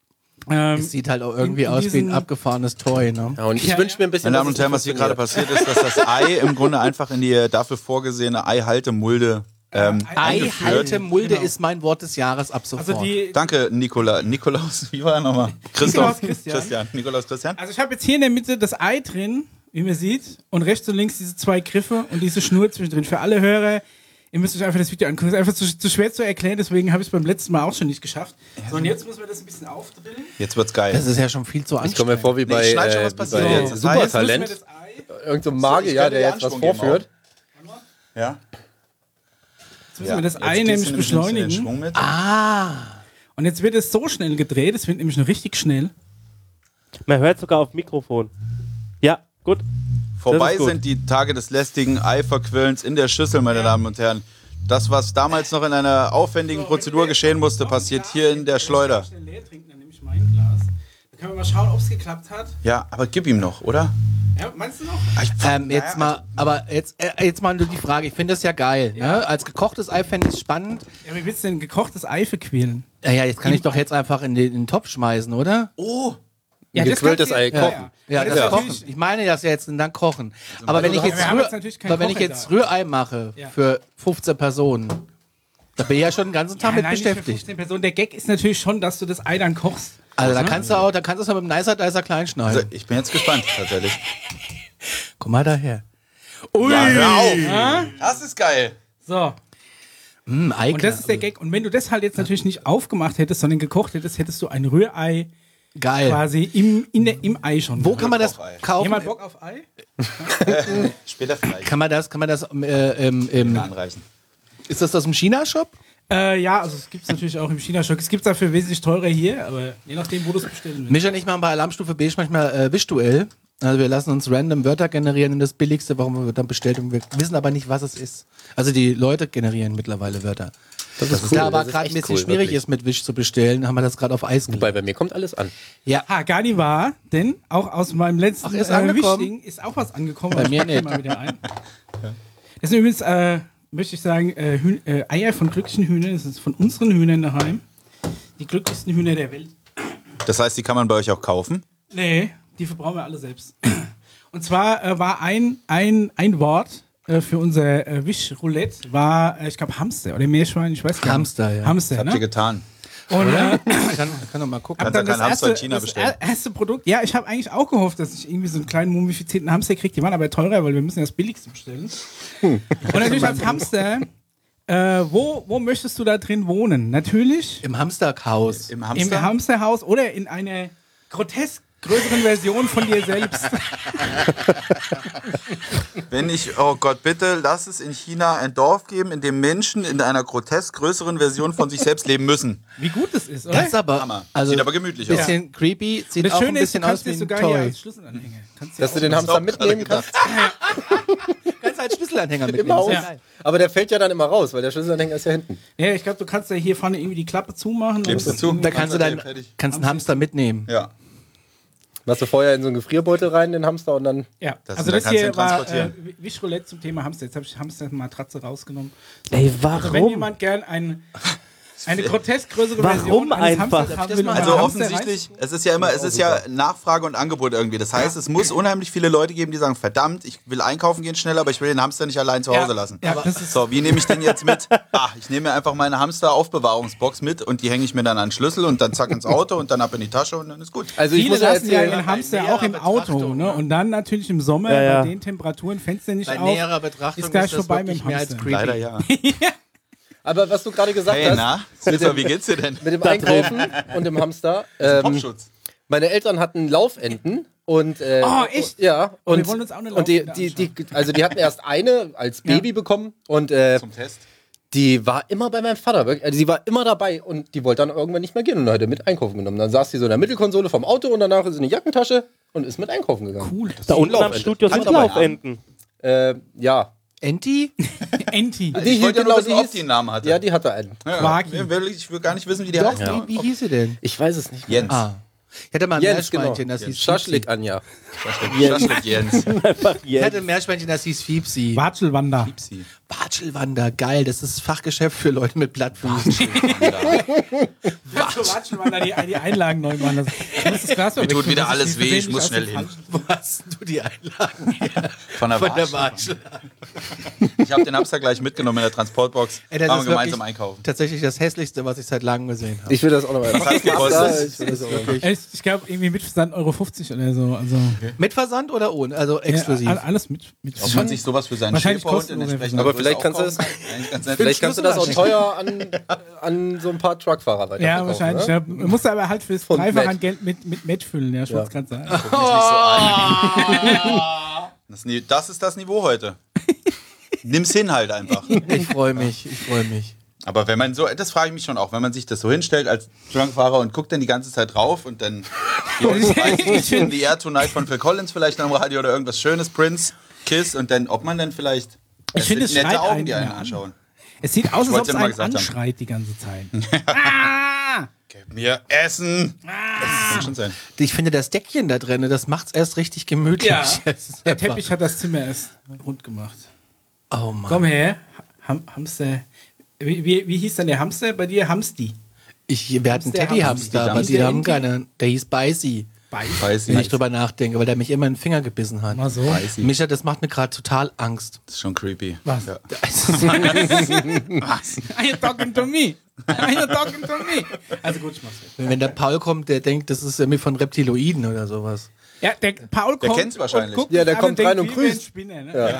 Ähm, Es sieht halt auch irgendwie in- in aus wie ein diesen- abgefahrenes Toy, ne? Ja, und ich Ja, wünsche mir ein bisschen, Meine Damen dass und es Herren, nicht was hier gerade funktioniert. passiert ist, dass das Ei im Grunde einfach in die dafür vorgesehene Eihaltemulde ähm, eingeführt. Eihaltemulde Genau. ist mein Wort des Jahres ab sofort. Also die, Danke, Nikola. Nikolaus, wie war er nochmal? Christoph. Nikolaus Christian. Christian. Nikolaus Christian. also ich habe jetzt hier in der Mitte das Ei drin, wie man sieht, und rechts und links diese zwei Griffe und diese Schnur zwischendrin. Für alle Hörer, ihr müsst euch einfach das Video angucken. Es ist einfach zu, zu schwer zu erklären, deswegen habe ich es beim letzten Mal auch schon nicht geschafft. So, und jetzt muss man das ein bisschen aufdrillen. Jetzt wird's geil. Das ist ja schon viel zu Ich komme mir anstrengend. vor wie Nee, bei, ich schneid schon, äh, was wie passiert bei jetzt. Das heißt, Jetzt müssen wir Supertalent. das Ei, Irgend so ein So, Magier, ich könnte der dir jetzt was Anschwung geben vorführt. ja. jetzt müssen wir das Jetzt Ei gehst du nämlich ein bisschen in den beschleunigen. Schwung mit. Ah, Und jetzt wird es so schnell gedreht, es wird nämlich noch richtig schnell. Man hört sogar auf Mikrofon. Ja, gut. Vorbei Das ist gut. sind die Tage des lästigen Eiverquillens in der Schüssel, meine Damen und Herren. Das, was damals noch in einer aufwendigen Prozedur geschehen musste, passiert hier in der Schleuder. Schnell leer trinken, dann nehme ich mein Glas. Dann können wir mal schauen, ob es geklappt hat. Ja, aber gib ihm noch, oder? Ja, meinst du noch? Ah, ich- ähm, naja, jetzt mal, aber jetzt, äh, jetzt mal nur die Frage, ich finde das ja geil, ne? Als gekochtes Ei fände ich es spannend. Ja, wie willst du denn gekochtes Ei verquälen? Ja, ja, jetzt kann ich doch jetzt einfach in den, in den Topf schmeißen, oder? Oh, Ja, Ein das gequilltes kannst du- Ei ja, kochen. Ja, Ja, Aber das ist kochen. natürlich- Ich meine das jetzt und dann kochen. Aber wenn ich du jetzt, hast- wir haben Rühr, jetzt natürlich keinen aber wenn ich Kocher jetzt da. Rührei mache Ja. für fünfzehn Personen, da bin ich ja schon den ganzen Tag Ja, mit nein, nicht für beschäftigt. fünfzehn Personen. Der Gag ist natürlich schon, dass du das Ei dann kochst. Also da kannst du auch, da kannst du es mit dem Nicer Dicer klein also schneiden. ich bin jetzt gespannt, tatsächlich. Komm mal daher. Ui! Ja, hör auf. Das ist geil. So, Mm, Ei und das ist der Gag. Und wenn du das halt jetzt natürlich nicht aufgemacht hättest, sondern gekocht hättest, hättest du ein Rührei Geil. quasi im, in der, im Ei schon. Wo kann man das Ei. kaufen? Jemand Bock auf Ei? Später vielleicht. Kann man das, kann man das äh, im, im, Anreichen. ist das aus dem China-Shop? Äh, ja, also es gibt es natürlich auch im China-Shop. Es gibt es dafür wesentlich teurer hier, aber je nachdem, wo du es bestellen willst. Micha und ich machen bei Alarmstufe B manchmal äh, Wischduell. Also wir lassen uns random Wörter generieren in das Billigste, warum wir dann bestellt und wir wissen aber nicht, was es ist. Also die Leute generieren mittlerweile Wörter. Das ist Da aber das ist gerade ein echt bisschen cool, schwierig wirklich. ist, mit Wisch zu bestellen, haben wir das gerade auf Eis gelegt. Wobei, bei mir kommt alles an. Ja, Ha, gar nicht wahr, denn auch aus meinem letzten Ach, ist angekommen? Wischding ist auch was angekommen. Bei aber mir ich pack hier nicht. mal wieder ein. Das sind übrigens, äh, möchte ich sagen, äh, Hühn, äh, Eier von glücklichen Hühnern. Das ist von unseren Hühnern daheim. Die glücklichsten Hühner der Welt. Das heißt, die kann man bei euch auch kaufen? Nee, die verbrauchen wir alle selbst. Und zwar äh, war ein, ein, ein Wort äh, für unser äh, Wischroulette, war, äh, ich glaube, Hamster oder Meerschwein, ich weiß gar nicht. Hamster, ja. Hamster, Das habt ihr ne? getan. Und, äh, ich kann, ich kann doch mal gucken. hab Kannst dann ja keinen das Hamster in erste, China das bestellen. er- erste Produkt, ja, ich habe eigentlich auch gehofft, dass ich irgendwie so einen kleinen mumifizierten Hamster kriege. Die waren aber teurer, weil wir müssen ja das Billigste bestellen. Und natürlich als Hamster, äh, wo, wo möchtest du da drin wohnen? Natürlich Im Hamsterhaus. Im im Hamster? Hamsterhaus oder in einer grotesk größeren Version von dir selbst. Wenn ich, oh Gott, bitte lass es in China ein Dorf geben, in dem Menschen in einer grotesk größeren Version von sich selbst leben müssen. Wie gut das ist, oder? Das ist aber, Hammer. also Sieht aber gemütlich aus. bisschen creepy, sieht Das auch ein Schöne ist, du bisschen aus kannst wie dir ein sogar hier Toy. als Schlüsselanhänger. Kannst Dass du den auch Hamster gerade mitnehmen gedacht. kannst. Kannst als Schlüsselanhänger Im mitnehmen. Haus. Sehr geil. Aber der fällt ja dann immer raus, weil der Schlüsselanhänger ist ja hinten. Ja, ich glaube, du kannst ja hier vorne irgendwie die Klappe zumachen. Klebst du und- zu? Da kannst du dann Fertig. kannst einen Hamster mitnehmen. Ja. Machst du vorher in so einen Gefrierbeutel rein, den Hamster, und dann. Ja, Das- also da das kannst du hier ihn war äh, transportieren. Wischroulette zum Thema Hamster. Jetzt habe ich Hamster-Matratze rausgenommen. Ey, Also wenn warum? jemand gern ein, eine grotesk größere Warum Version eines einfach? Hamsters haben will, und Also einen Hamster offensichtlich, es ist ja immer, es ist ja Nachfrage und Angebot irgendwie. Das heißt, es muss unheimlich viele Leute geben, die sagen, verdammt, ich will einkaufen gehen schnell, aber ich will den Hamster nicht allein zu Ja, Hause lassen. ja, das ist- So, wie nehme ich den jetzt mit? Ah, ich nehme mir einfach meine Hamster-Aufbewahrungsbox mit und die hänge ich mir dann an den Schlüssel und dann zack ins Auto und dann ab in die Tasche und dann ist gut. Also ich Viele muss ja lassen ja erzählen. ihren Hamster näherer auch im Auto. Betrachtung, Ne? ne? Und dann natürlich im Sommer Ja, ja. bei den Temperaturen Fenster nicht Bei auf. näherer Betrachtung ist gleich ist das vorbei mit wirklich dem mehr als Hamster. creepy. Leider ja. Aber was du gerade gesagt Hey, hast, na? Silver, wie geht's dir denn? mit dem Einkaufen und dem Hamster. Ähm, Popschutz. meine Eltern hatten Laufenten und äh, Oh, echt? Ja. Und, wir wollen uns auch eine und die, Laufente die, die, also die hatten erst eine als Baby bekommen und äh, Zum Test. die war immer bei meinem Vater. wirklich. Also sie war immer dabei und die wollte dann irgendwann nicht mehr gehen und dann hat er mit einkaufen genommen. Dann saß sie so in der Mittelkonsole vom Auto und danach ist sie in die Jackentasche und ist mit einkaufen gegangen. Cool. Da unten am Laufente. Studio Kann sind dabei Laufenten. Äh, ja. Enti? Enti. Die Ich hier wollte ja genau, nur wissen, die ob hieß- die einen Namen hatte. Ja, die hatte einen. Ja, Quaki. Ich will, ich will gar nicht wissen, wie die Doch, heißt. wie, wie hieß sie denn? Ich weiß es nicht mehr. Jens. Ah. Ich hatte mal ein Jens, genau. Meerschweinchen, das hieß Schaschlik Fiepsi. Anja. Schaschlik Jens. Einfach Ich Jens. hatte ein Meerschweinchen, das hieß Fiepsi. Watschelwander. Piepsi. Watschelwander, geil. Das ist Fachgeschäft für Leute mit Plattfüßen. Watschelwander, die, die Einlagen neu machen. Das, das ist krass, Mir tut wechseln, wieder das ist alles die weh, ich versehentlich muss aus schnell dem hin. Wo hast du die Einlagen her? Von der, Von der Watschel. Watschel. Ich habe den Hamster gleich mitgenommen in der Transportbox. Ey, das Waren ist wir gemeinsam wirklich einkaufen. tatsächlich das hässlichste, was ich seit langem gesehen habe. Ich will das auch nochmal. Was hat's gekostet? Ich will das auch noch mal. Ich, ich glaube, irgendwie mit Versand Euro fünfzig oder so. Also, Mit Versand oder ohne? Also ja, exklusiv. all- alles mit. mit Ob man sich sowas für seinen Wahrscheinlich Schäferhund kosten in wir entsprechender Aber Größe vielleicht kannst du auch das- kaufen kann? Eigentlich ganz nett. Vielleicht kannst du das auch teuer an, an so ein paar Truckfahrer weiter Ja, wahrscheinlich. Ne? Ja. Man muss aber halt fürs Von Dreifache Matt. an Geld mit, mit Matt füllen, ja, ich wollte es gerade sagen. Guck mich nicht so an. Das, Ni- das ist das Niveau heute. Nimm's hin halt einfach. Ich freue mich, ich freue mich. Aber wenn man so, das frage ich mich schon auch, wenn man sich das so hinstellt als Trunkfahrer und guckt dann die ganze Zeit drauf und dann ich finde The Air Tonight von Phil Collins vielleicht am Radio oder irgendwas Schönes, Prince, Kiss und dann, ob man dann vielleicht Ich finde, es sind nette schreit Augen, einen die einen immer an. anschauen. Es sieht aus, als wollte ob es ja nur mal einen gesagt haben. anschreit die ganze Zeit. ah! Gib mir Essen! Das kann schon sein. Ich finde das Deckchen da drin, das macht's erst richtig gemütlich. Ja. Es ist Der einfach- Teppich hat das Zimmer erst rund gemacht. Oh Mann. Komm her, Ham Hamster. Wie, wie, wie hieß denn der Hamster bei dir? Hamsti. Ich, wir hatten Hamster, Teddyhamster, Hamster. aber die Der haben Inti? keine. Der hieß Beißi, Weiß wenn ich ich. drüber nachdenke, weil der mich immer in den Finger gebissen hat. Mal so. Weiß ich. Micha, das macht mir gerade total Angst. Das ist schon creepy. Was? Ja. Are you talking to me? Are you talking to me? Also gut, ich mach's jetzt. Wenn der Paul kommt, der denkt, das ist irgendwie von Reptiloiden oder sowas. Ja, der Paul Der kommt. kennt's wahrscheinlich. und guckt Ja, der an kommt denkt, rein und wie wir grüßt. ein Spinner, ne?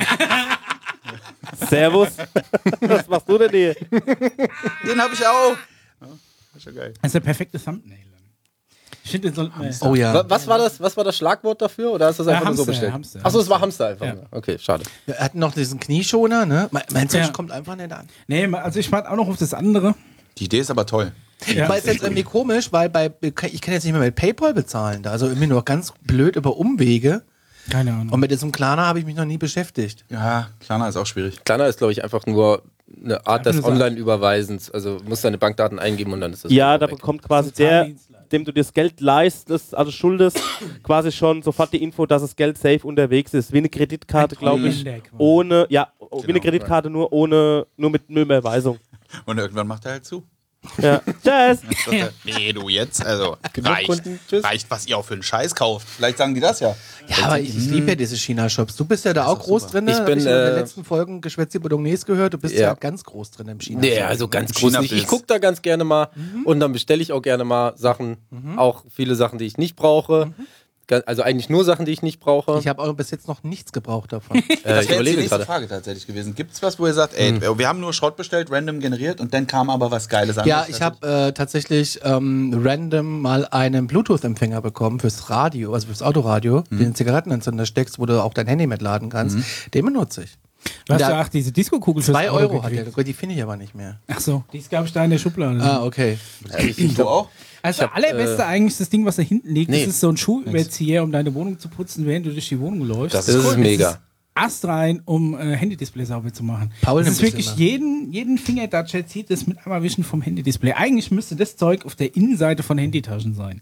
Servus. Was machst du denn hier? Den habe ich auch. Ja, ist schon geil. Das ist der perfekte Thumbnail. Ich finde, den sollten wir. Oh ja. Wa- Was war das, was war das Schlagwort dafür? Oder hast du das einfach Ja, nur so Hamster, bestellt? Hamster. Achso, es war Hamster einfach. Ja. nur. Okay, schade. Wir hatten noch diesen Knieschoner, ne? Me- Meinst du, Ja. das kommt einfach nicht an? Nee, also ich warte auch noch auf das andere. Die Idee ist aber toll. Ja. Aber ist jetzt irgendwie komisch, weil bei ich kann jetzt nicht mehr mit PayPal bezahlen da. Also irgendwie nur ganz blöd über Umwege. Keine Ahnung. Und mit diesem Klarna habe ich mich noch nie beschäftigt. Ja, Klarna ist auch schwierig. Klarna ist, glaube ich, einfach nur eine Art des Einfach nur sagen. Online-Überweisens. Also musst deine Bankdaten eingeben und dann ist das Ja, da weg. bekommt quasi Das ist ein der, Zahldienstleister. dem du das Geld leistest, also schuldest, quasi schon sofort die Info, dass das Geld safe unterwegs ist. Wie eine Kreditkarte, Ein glaube ich. Treuhänder quasi. Ohne, ja, wie eine Genau. Kreditkarte, nur ohne, nur mit nur Überweisung. Und irgendwann macht er halt zu. Ja. Tschüss. Sagt er, nee, du jetzt, also reicht, Kunden, tschüss. reicht, was ihr auch für einen Scheiß kauft. Vielleicht sagen die das ja. Ja, aber ich, ich liebe ja diese China-Shops. Du bist ja da auch ist groß super. drin. ne? Ich Hab bin, in der äh, letzten Folgen Geschwätze Bolognese gehört. Du bist ja, Ja. ganz groß drin im China. Nee, also ganz Im groß nicht. China-Pilz. Ich gucke da ganz gerne mal und dann bestelle ich auch gerne mal Sachen. Auch viele Sachen, die ich nicht brauche. Ga- Also eigentlich nur Sachen, die ich nicht brauche. Ich habe auch bis jetzt noch nichts gebraucht davon. Äh, Das ich wäre jetzt die überlege nächste gerade. Frage tatsächlich gewesen. Gibt es was, wo ihr sagt, ey, wir haben nur Schrott bestellt, random generiert und dann kam aber was Geiles an? Ja, ich habe äh, tatsächlich ähm, random mal einen Bluetooth-Empfänger bekommen fürs Radio, also fürs Autoradio, den du in den Zigarettenanzünder steckst, wo du auch dein Handy mitladen kannst. Den benutze ich. Du hast Da- ja auch diese Disco-Kugel für Zwei Euro hat der, die finde ich aber nicht mehr. Ach so, die ist, glaube ich, da in der Schublade. Ah, okay. Du auch? Also das allerbeste eigentlich das Ding, was da hinten liegt, nee. das ist so ein Schuhüberzieher, um deine Wohnung zu putzen, während du durch die Wohnung läufst. Das Das ist cool. mega. Ast rein, um äh, Handy-Display sauber zu machen. Paul das ist nimmt das wirklich immer. jeden, jeden Fingerdatscher zieht das mit einmal Wischen vom Handy-Display. Eigentlich müsste das Zeug auf der Innenseite von Handytaschen sein.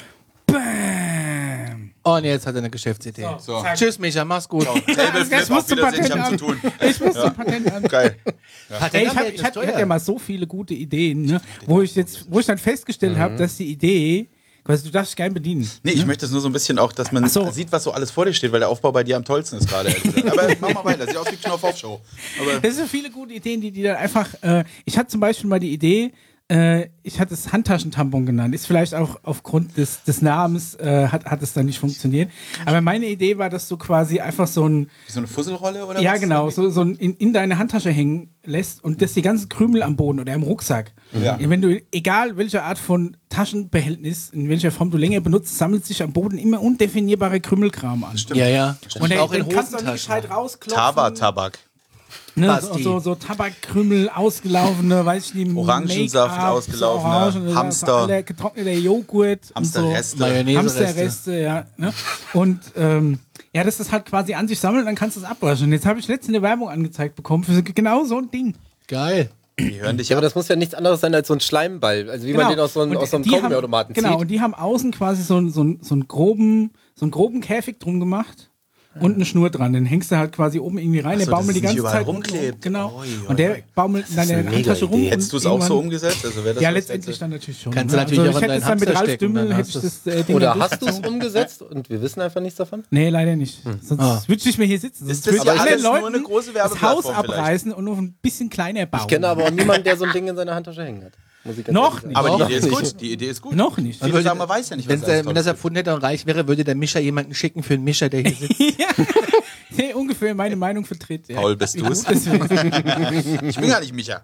Bam! Oh, und jetzt hat er eine Geschäftsidee. So. zack. Tschüss, Micha, mach's gut. Table Flip, Das musst auf du Wiedersehen, ich Patent hab zu tun. Ich muss ein Patent an. Geil. Ey, ich habe ich hab, ich hab ja mal so viele gute Ideen, ne, wo ich jetzt, wo ich dann festgestellt habe, dass die Idee, quasi du darfst dich gerne bedienen. Nee, ich möchte es nur so ein bisschen auch, dass man Ach so. sieht, was so alles vor dir steht, weil der Aufbau bei dir am tollsten ist gerade. ehrlich gesagt. Aber mach mal weiter, sieht aus wie Knopf-Off-Show. Aber Das sind viele gute Ideen, die, die dann einfach. Äh, ich hatte zum Beispiel mal die Idee, äh, ich hatte es Handtaschentampon genannt. Ist vielleicht auch aufgrund des, des Namens, äh, hat, hat es dann nicht funktioniert. Aber meine Idee war, dass du quasi einfach so ein. wie so eine Fusselrolle oder Ja, was? genau, so, so ein in, in deine Handtasche hängen lässt und das die ganzen Krümel am Boden oder im Rucksack. Ja. Wenn du, egal welche Art von Taschenbehältnis, in welcher Form du länger benutzt, sammelt sich am Boden immer undefinierbare Krümelkram an. Ja, ja. Und auch in dann kannst du nicht Hosentaschen. halt rausklopfen. Tabatabak. Ne, so, Basti. so, so Tabakkrümel, ausgelaufene, weiß ich nicht, Orangensaft, Make-up, ausgelaufener, Orangen, so Hamster. alle getrockneter Joghurt, und so. Hamsterreste. Mayonnaise. Hamsterreste, ja. Ne? Und ähm, ja, das ist halt quasi an sich sammeln, dann kannst du es abwaschen. Und jetzt habe ich letztens eine Werbung angezeigt bekommen für so- genau so ein Ding. Geil. Die hören dich Ja, aber ab. das muss ja nichts anderes sein als so ein Schleimball. Also wie man den aus so einem, Und aus so einem die haben- Kaugummiautomaten Genau, zieht. und die haben außen quasi so, einen- so, einen- so, einen groben, so einen groben Käfig drum gemacht. Und eine Schnur dran, den hängst du halt quasi oben irgendwie rein, Ach der so, baumelt dass die es ganze nicht überall Zeit rumklebt. Genau. Oi, oi, und der oi. baumelt in deiner eine mega Handtasche rum. Idee. Hättest du es auch so umgesetzt? Also wäre das Ja, was letztendlich dann natürlich schon. Kannst du ne? natürlich also auch ich in hätte deinen es dann mit Hamster Ralf stecken, Dümmel, dann hätte ich hast das äh, Ding Oder dann hast du es durchgezogen. umgesetzt und wir wissen einfach nichts davon? Nee, leider nicht. Sonst Ah. würde ich nicht mehr hier sitzen. Sonst Ist das würde ja ich alles allen nur Leuten eine große das Werbeplattform Haus abreißen und noch ein bisschen kleiner bauen. Ich kenne aber auch niemanden, der so ein Ding in seiner Handtasche hängen hat. Muss ich ganz Noch ehrlich sagen. nicht. Aber die Noch Idee ist nicht. gut. Die Idee ist gut. Noch nicht. Viele sagen, man weiß ja nicht, was Wenn, da der, alles wenn das Tolles erfunden hätte und reich wäre, würde der Mischa jemanden schicken für einen Mischa, der hier sitzt. ja. Nee, ungefähr meine Meinung vertritt. Ja. Paul, bist Wie du's? gut das wäre. gibt. Ich bin gar nicht Micha.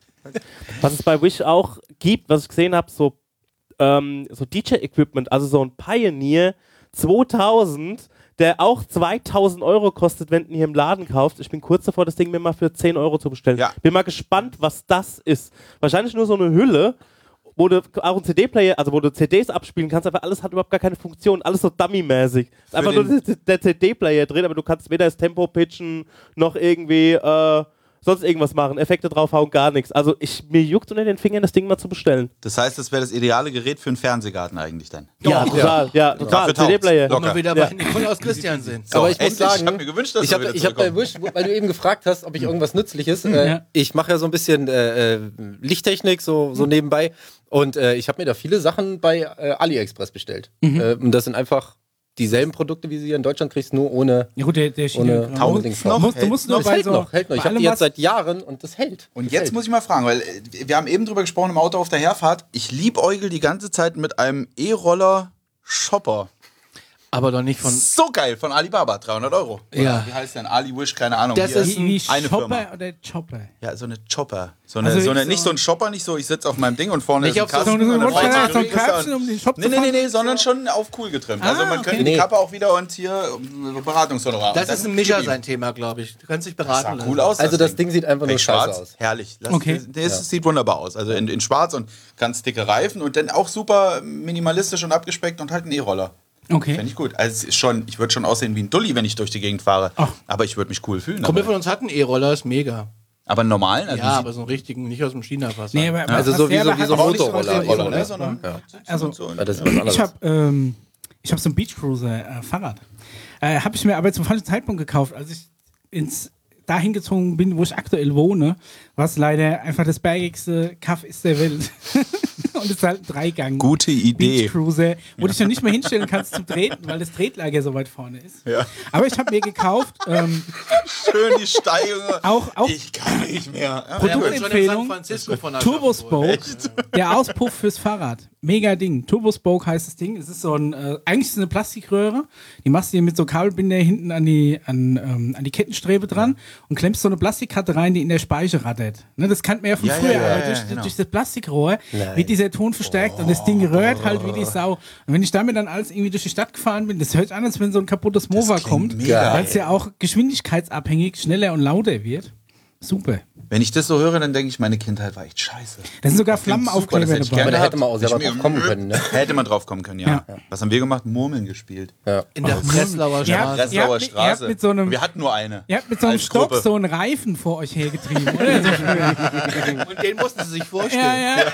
Was es bei Wish auch gibt, was ich gesehen habe, so, ähm, so D J-Equipment, also so ein Pioneer zweitausend, der auch zweitausend Euro kostet, wenn du ihn hier im Laden kaufst. Ich bin kurz davor, das Ding mir mal für zehn Euro zu bestellen. Ja. Bin mal gespannt, was das ist. Wahrscheinlich nur so eine Hülle, wo du auch einen C D-Player, also wo du C Ds abspielen kannst, aber alles hat überhaupt gar keine Funktion, alles so dummy-mäßig. Ist einfach nur den- der, der C D-Player drin, aber du kannst weder das Tempo pitchen, noch irgendwie äh, sonst irgendwas machen, Effekte draufhauen, gar nichts. Also ich, mir juckt unter den Fingern, das Ding mal zu bestellen. Das heißt, das wäre das ideale Gerät für einen Fernsehgarten eigentlich dann. Ja, total, ja, total, Dafür taugt's. C D-Player. Locker. Noch wieder Ja. bei Nikolaus Christian sind. So, aber ich muss endlich. sagen, Ich hab mir gewünscht, dass ich wir habe wieder ich hab bei zurückkommen. Wish, weil du eben gefragt hast, ob ich irgendwas Nützliches, äh, Ja. ich mache ja so ein bisschen äh, äh, Lichttechnik so, so nebenbei und äh, ich habe mir da viele Sachen bei äh, AliExpress bestellt. Äh, und das sind einfach dieselben Produkte, wie sie hier in Deutschland kriegst, nur ohne, Ja gut, der, der ohne China Taugendings du drauf. musst, du musst nur Das bei hält so noch, hält noch. Ich bei habe die allem, jetzt was- seit Jahren und das hält. Und das jetzt hält. muss ich mal fragen, weil äh, wir haben eben drüber gesprochen im Auto auf der Herfahrt. Ich liebäugel die ganze Zeit mit einem E-Roller-Shopper. Aber doch nicht von. So geil, von Alibaba, dreihundert Euro. Oder Ja. Wie heißt denn? Ali Wish, keine Ahnung. Das Hier. ist wie, wie eine Shopper Firma. oder Chopper? Ja, so eine Chopper. So eine, Also so eine, ich nicht so- so ein Shopper, nicht so, ich sitze auf meinem Ding und vorne Nicht ist ein auf so- Kasten. So ein- und dann so ein- fährt so ein die durch, ist da- Körbchen, um den Shop Nee, zu nee, nee, fahren? nee, sondern schon auf cool getrimmt. Also Ah, man könnte okay. die Kappe auch wieder und hier äh, Beratungshonorar. Das Und ist dann ein Mischa gib ihm. sein Thema, glaube ich. Du kannst dich Das beraten sah cool lassen. aus. Also das Ding sieht einfach nur Echt scheiße schwarz, aus. herrlich. Das, Okay. das, das sieht wunderbar aus. Also in, in schwarz und ganz dicke Reifen und dann auch super minimalistisch und abgespeckt und halt ein E-Roller. Okay. Fände ich gut. Also es ist schon, ich würde schon aussehen wie ein Dulli, wenn ich durch die Gegend fahre. Ach. Aber ich würde mich cool fühlen. Kumpel Aber, von uns hat einen E-Roller, ist mega. aber einen normalen? Also Ja, sieht- aber so einen richtigen, nicht aus dem China-Fass. Nee, aber Also was so wie der so- aber wie hat, so ein ist nicht Motorroller, der Roller, Roller, ne? ne? Sondern Also, so Ja, das ist was anderes. ich habe ähm, ich hab so ein Beachcruiser äh, Fahrrad. Äh, habe ich mir aber zum falschen Zeitpunkt gekauft, als ich ins dahin gezogen bin, wo ich aktuell wohne, was leider einfach das bergigste Kaff ist der Welt. Und es ist halt ein Dreigang. Gute Idee. Beachcruiser, wo du dich noch nicht mehr hinstellen kannst zum Treten, weil das Tretlager so weit vorne ist. Ja. Aber ich habe mir gekauft, ähm, Schön die Steigung. auch, auch Ich kann nicht mehr. Ja. Produktempfehlung, San Francisco von der Turbo Aschaffenburg. Spoke, der Auspuff fürs Fahrrad. Mega Ding. Turbo Spoke heißt das Ding. Es ist so ein, äh, eigentlich ist es eine Plastikröhre. Die machst du dir mit so Kabelbinder hinten an die, an, ähm, an die Kettenstrebe dran und klemmst so eine Plastikkarte rein, die in der Speiche rattert. Ne, das kannte man ja von Ja, ja, früher. ja, aber ja, durch, genau. durch das Plastikrohr wird dieser Ton verstärkt und das Ding röhrt halt wie die Sau. Und wenn ich damit dann alles irgendwie durch die Stadt gefahren bin, das hört sich an, als wenn so ein kaputtes Mova klingt kommt, mega. weil es ja auch geschwindigkeitsabhängig schneller und lauter wird. Super. Wenn ich das so höre, dann denke ich, meine Kindheit war echt scheiße. Da sind sogar Klingt super, Flammenaufkleber das hätte ich dabei. Aber da gerne hätte man auch selber Ich mir- drauf kommen können, ne? Hätte man drauf kommen können, ja. Ja. Was haben wir gemacht? Murmeln gespielt. Ja. In der Breslauer Ja. Straße. Breslauer ihr habt mit- ihr habt Straße. mit so einem- wir hatten nur eine. Ihr habt mit so einem Als Stock Gruppe. so einen Reifen vor euch hergetrieben, oder? So früher. Und den mussten sie sich vorstellen. ja, ja.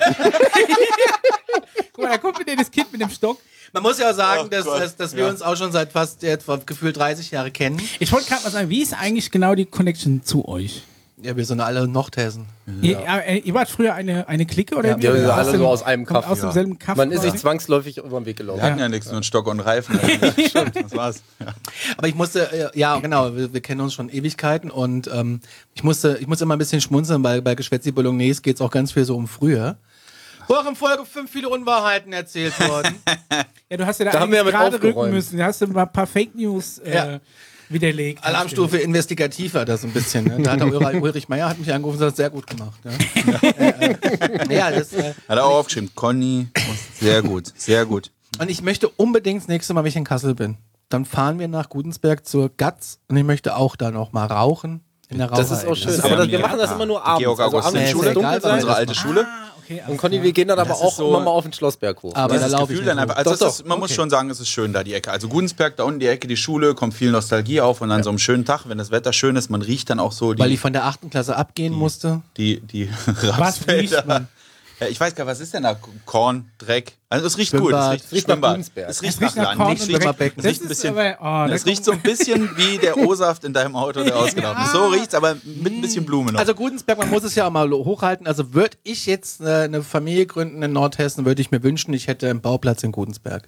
Guck mal, da kommt mit dir das Kind mit dem Stock. Man muss ja auch sagen, Oh dass, Gott. dass, dass wir Ja. uns auch schon seit fast jetzt gefühlt dreißig Jahre kennen. Ich wollte gerade mal sagen, wie ist eigentlich genau die Connection zu euch? Ja, wir sind alle Nordhessen. Ihr, äh, ihr wart früher eine, eine Clique, oder? Ja, wie? wir sind Aus alle dem- so aus einem kommt Kaff. Aus Ja. demselben Kaff. Man ist sich quasi? zwangsläufig über den Weg gelaufen. Wir hatten ja nichts, nur einen Stock und Reifen. Stimmt, das war's. Ja. Aber ich musste, äh, ja genau, wir, wir kennen uns schon Ewigkeiten und ähm, ich musste, ich muss immer ein bisschen schmunzeln, weil bei Geschwätzi Bolognese geht es auch ganz viel so um früher. Wo auch in Folge fünf viele Unwahrheiten erzählt wurden. Ja, du hast ja da, Da haben wir eigentlich ja mit gerade rücken aufgeräumt. müssen. Da hast du mal ein paar Fake News äh, Ja. widerlegt. Alarmstufe investigativer, das so ein bisschen. Ne? Da hat der Ulrich, Ulrich Meier hat mich angerufen und sagt, sehr gut gemacht. Ja, äh, äh, ja das, äh, Hat er auch aufgeschrieben. Conny, sehr gut, sehr gut. und ich möchte unbedingt das nächste Mal, wenn ich in Kassel bin, dann fahren wir nach Gudensberg zur Gatz und ich möchte auch da noch mal rauchen. In der Das ist auch Raucherecke. schön. Das Aber wäre das, wir mega. machen das immer nur abends. Georg Also Augustin abends Schule, muss es dunkel egal, sein. Unsere alte Schule. Okay, Und Conny, wir gehen dann aber Das ist auch so- immer mal auf den Schlossberg hoch. Aber da Dieses laufe ich Gefühl nicht dann einfach. hoch. Also Doch, es ist, doch, man muss okay. schon sagen, es ist schön da die Ecke. Also Gudensberg, da unten die Ecke, die Schule, kommt viel Nostalgie auf und an so einem schönen Tag, wenn das Wetter schön ist, man riecht dann auch so die, Weil ich von der achten Klasse abgehen musste. die, die Was riecht Rapsfelder. man? Ja, ich weiß gar nicht, was ist denn da? Korn, Dreck. Also es riecht gut. Schwimmbad. Es riecht, Es riecht nach Schwimmbad. Gudensberg. Es riecht Es riecht nach nach Land. Korn Es und riecht, Dreck. es Das riecht ein ist bisschen. aber- oh, da es riecht so ein bisschen wie der O-Saft in deinem Auto, der ausgelaufen ist. So riecht's, aber mit ein bisschen Blume noch. Also Gudensberg, man muss es ja auch mal hochhalten. Also würde ich jetzt äh, eine Familie gründen in Nordhessen, würde ich mir wünschen, ich hätte einen Bauplatz in Gudensberg.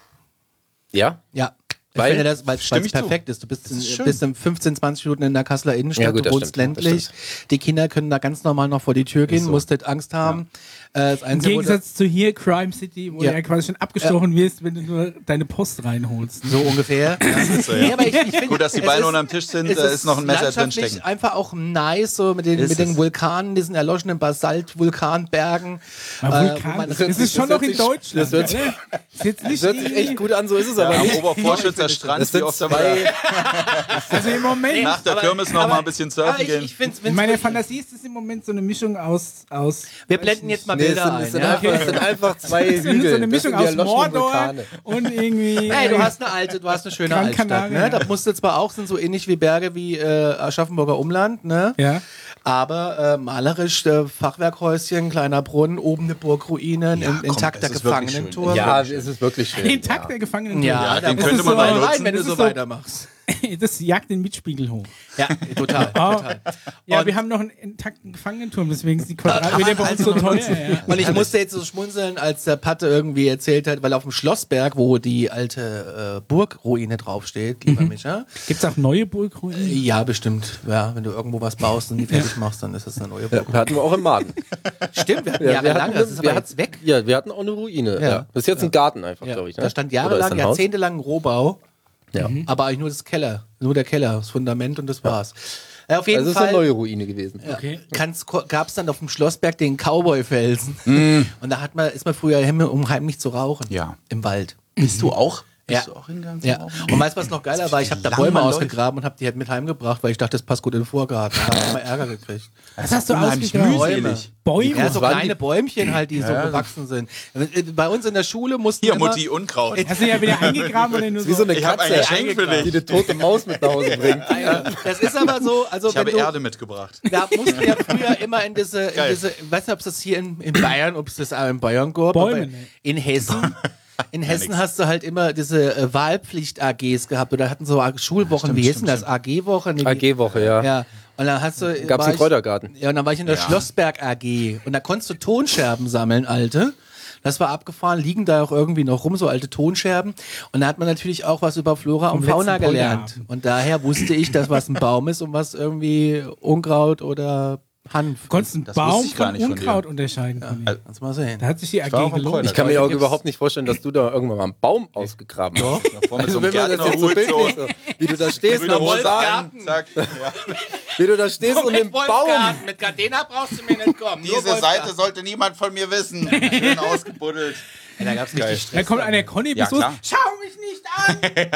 Ja? Ja. Weil? Ich finde das, weil es Stimme ich zu. perfekt ist. Du bist, in, ist schön. bist in fünfzehn, zwanzig Minuten in der Kasseler Innenstadt, Ja, gut, du das wohnst stimmt, das ländlich. Die Kinder können da ganz normal noch vor die Tür gehen, so. musst nicht Angst haben. Äh, das Im Einzige, wo du- Gegensatz zu hier, Crime City, wo Ja. du ja quasi schon abgestochen wirst, wenn du nur deine Post reinholst. so ungefähr. Ja. so, ja. Nee, aber ich, ich find, Gut, dass die es Beine ist- unterm Tisch sind, es da ist noch ein Messer landschaftlich drinstecken. einfach auch nice, so mit den, Ist mit den es. Vulkanen, diesen erloschenen Basalt-Vulkanbergen. Aber Äh, Vulkan, wo man- das, hört ist sich- schon das noch in hört sich- Deutschland. das hört sich- oder? Ist jetzt nicht Das hört sich irgendwie- echt gut an, so ist es aber Am nicht. Obervorschützer Strand, Das wie sind oft haben zwei, wir Also im Moment. nach der aber- Kirmes noch aber- mal ein bisschen aber surfen ich, gehen. ich find's, In find's meiner wirklich- Fantasie ist es im Moment so eine Mischung aus. aus Wir blenden jetzt mal nee, es Bilder sind, ein. es sind, ja? einfach, es sind einfach zwei so Hügel. eine Das Mischung sind die aus erloschenen Mordor Vulkane. und irgendwie. Hey, du hast eine alte, du hast eine schöne Gran Altstadt, Canaria. ne? Da musst du zwar auch, sind so ähnlich wie Berge wie äh, Aschaffenburger Umland, ne? Ja. Aber äh, malerisch äh, Fachwerkhäuschen, kleiner Brunnen, oben eine Burgruinen, Ja, in, komm, intakter es ist wirklich Gefangenenturm. Ja, es ist wirklich schön. Den Takt ja. der Gefangenen. Ja, Ja, da den musst könnte du man mal mal rein, nutzen. wenn du Das so ist so- weitermachst. Das jagt den Mitspiegel hoch. Ja, total, Oh. total. Ja, Und- wir haben noch einen intakten Gefangenenturm, deswegen ist die Kann Quadratmeter man bei uns also so noch teuer. nutzen. Ja. Und ich musste jetzt so schmunzeln, als der Patte irgendwie erzählt hat, weil auf dem Schlossberg, wo die alte äh, Burgruine draufsteht, lieber Micha. Gibt es auch neue Burgruinen? Ja, bestimmt. Ja, wenn du irgendwo was baust und die fertig machst, dann ist das eine neue Ja, Burg. wir hatten wir auch im Maden. Stimmt, wir hatten Ja, wir jahrelang, hatten- das ist wir aber hatten- jetzt weg. Ja, wir hatten auch eine Ruine. Ja. Ja. Das ist jetzt ein Garten einfach, Ja. glaube ich. Ne? Da stand Oder ist jahrelang, ein Haus? jahrzehntelang Rohbau, Ja. aber eigentlich nur das Keller, nur der Keller, das Fundament und das war's. Ja, auf jeden Also es ist Fall eine neue Ruine gewesen. ja, Okay. gab es dann auf dem Schlossberg den Cowboy-Felsen. Und da hat man, ist man früher hin, um heimlich zu rauchen. Ja. Im Wald. Bist du auch? Ja. Bist du auch hingegangen? Ja. Und weißt du, was noch geiler war? Ich habe da lange Bäume man läuft. ausgegraben und habe die halt mit heimgebracht, weil ich dachte, das passt gut in den Vorgarten. Da habe ich immer Ärger gekriegt. Was hast du unheimlich ausgegraben? mühselig. Bäume? Ja, so waren kleine die- Bäumchen halt, die so Ja, gewachsen sind. Bei uns in der Schule mussten Hier, immer, Mutti, Unkraut. Hast du ja wieder eingegraben oder nur Wie so so? eine Ich habe ein Katze, Geschenk für die dich. eine tote Maus mit nach Hause bringt. Das ist aber so, also Ich wenn habe du, Erde mitgebracht. da mussten wir ja früher immer in diese, in Geil. diese, ich weiß nicht, ob es das hier in, in Bayern, ob es das auch in Bayern gab, Bäume, aber ne? in Hessen. In Hessen nix. hast du halt immer diese äh, Wahlpflicht-A Gs gehabt oder hatten so Schulwochen, stimmt, wie hieß stimmt, denn das? A G-Woche? Nee, A G-Woche, ja. Ja. Und dann hast du. Gab's war einen ich- Kräutergarten. Ja, und dann war ich in der Ja. Schlossberg A G. Und da konntest du Tonscherben sammeln, alte. Das war abgefahren, liegen da auch irgendwie noch rum, so alte Tonscherben. Und da hat man natürlich auch was über Flora und Vom Fauna letzten gelernt. Polterabend. Und daher wusste ich, dass was ein Baum ist und was irgendwie Unkraut oder Hanf. Du konntest einen Das Baum wusste ich gar von nicht von dir. Unkraut unterscheiden. Conny. Also, Kannst du mal sehen. Da hat sich die A war auch G am gelohnt. Ich kann mir auch gibt's- überhaupt nicht vorstellen, dass du da irgendwann mal einen Baum ausgegraben hast. Da vorne mit so Also einem wenn man das jetzt so Gärtnerhut, so bildlich, so, wie du da stehst grüne und Hose Wolfgang, an, zack. Ja. wie du da stehst und im Baum. Mit Gardena brauchst du mir nicht kommen. Diese Seite sollte niemand von mir wissen. Schön ausgebuddelt. Ja, da gab's Geil. richtig Da Stress. kommt einer Conny Ja, besucht. klar. Schau mich nicht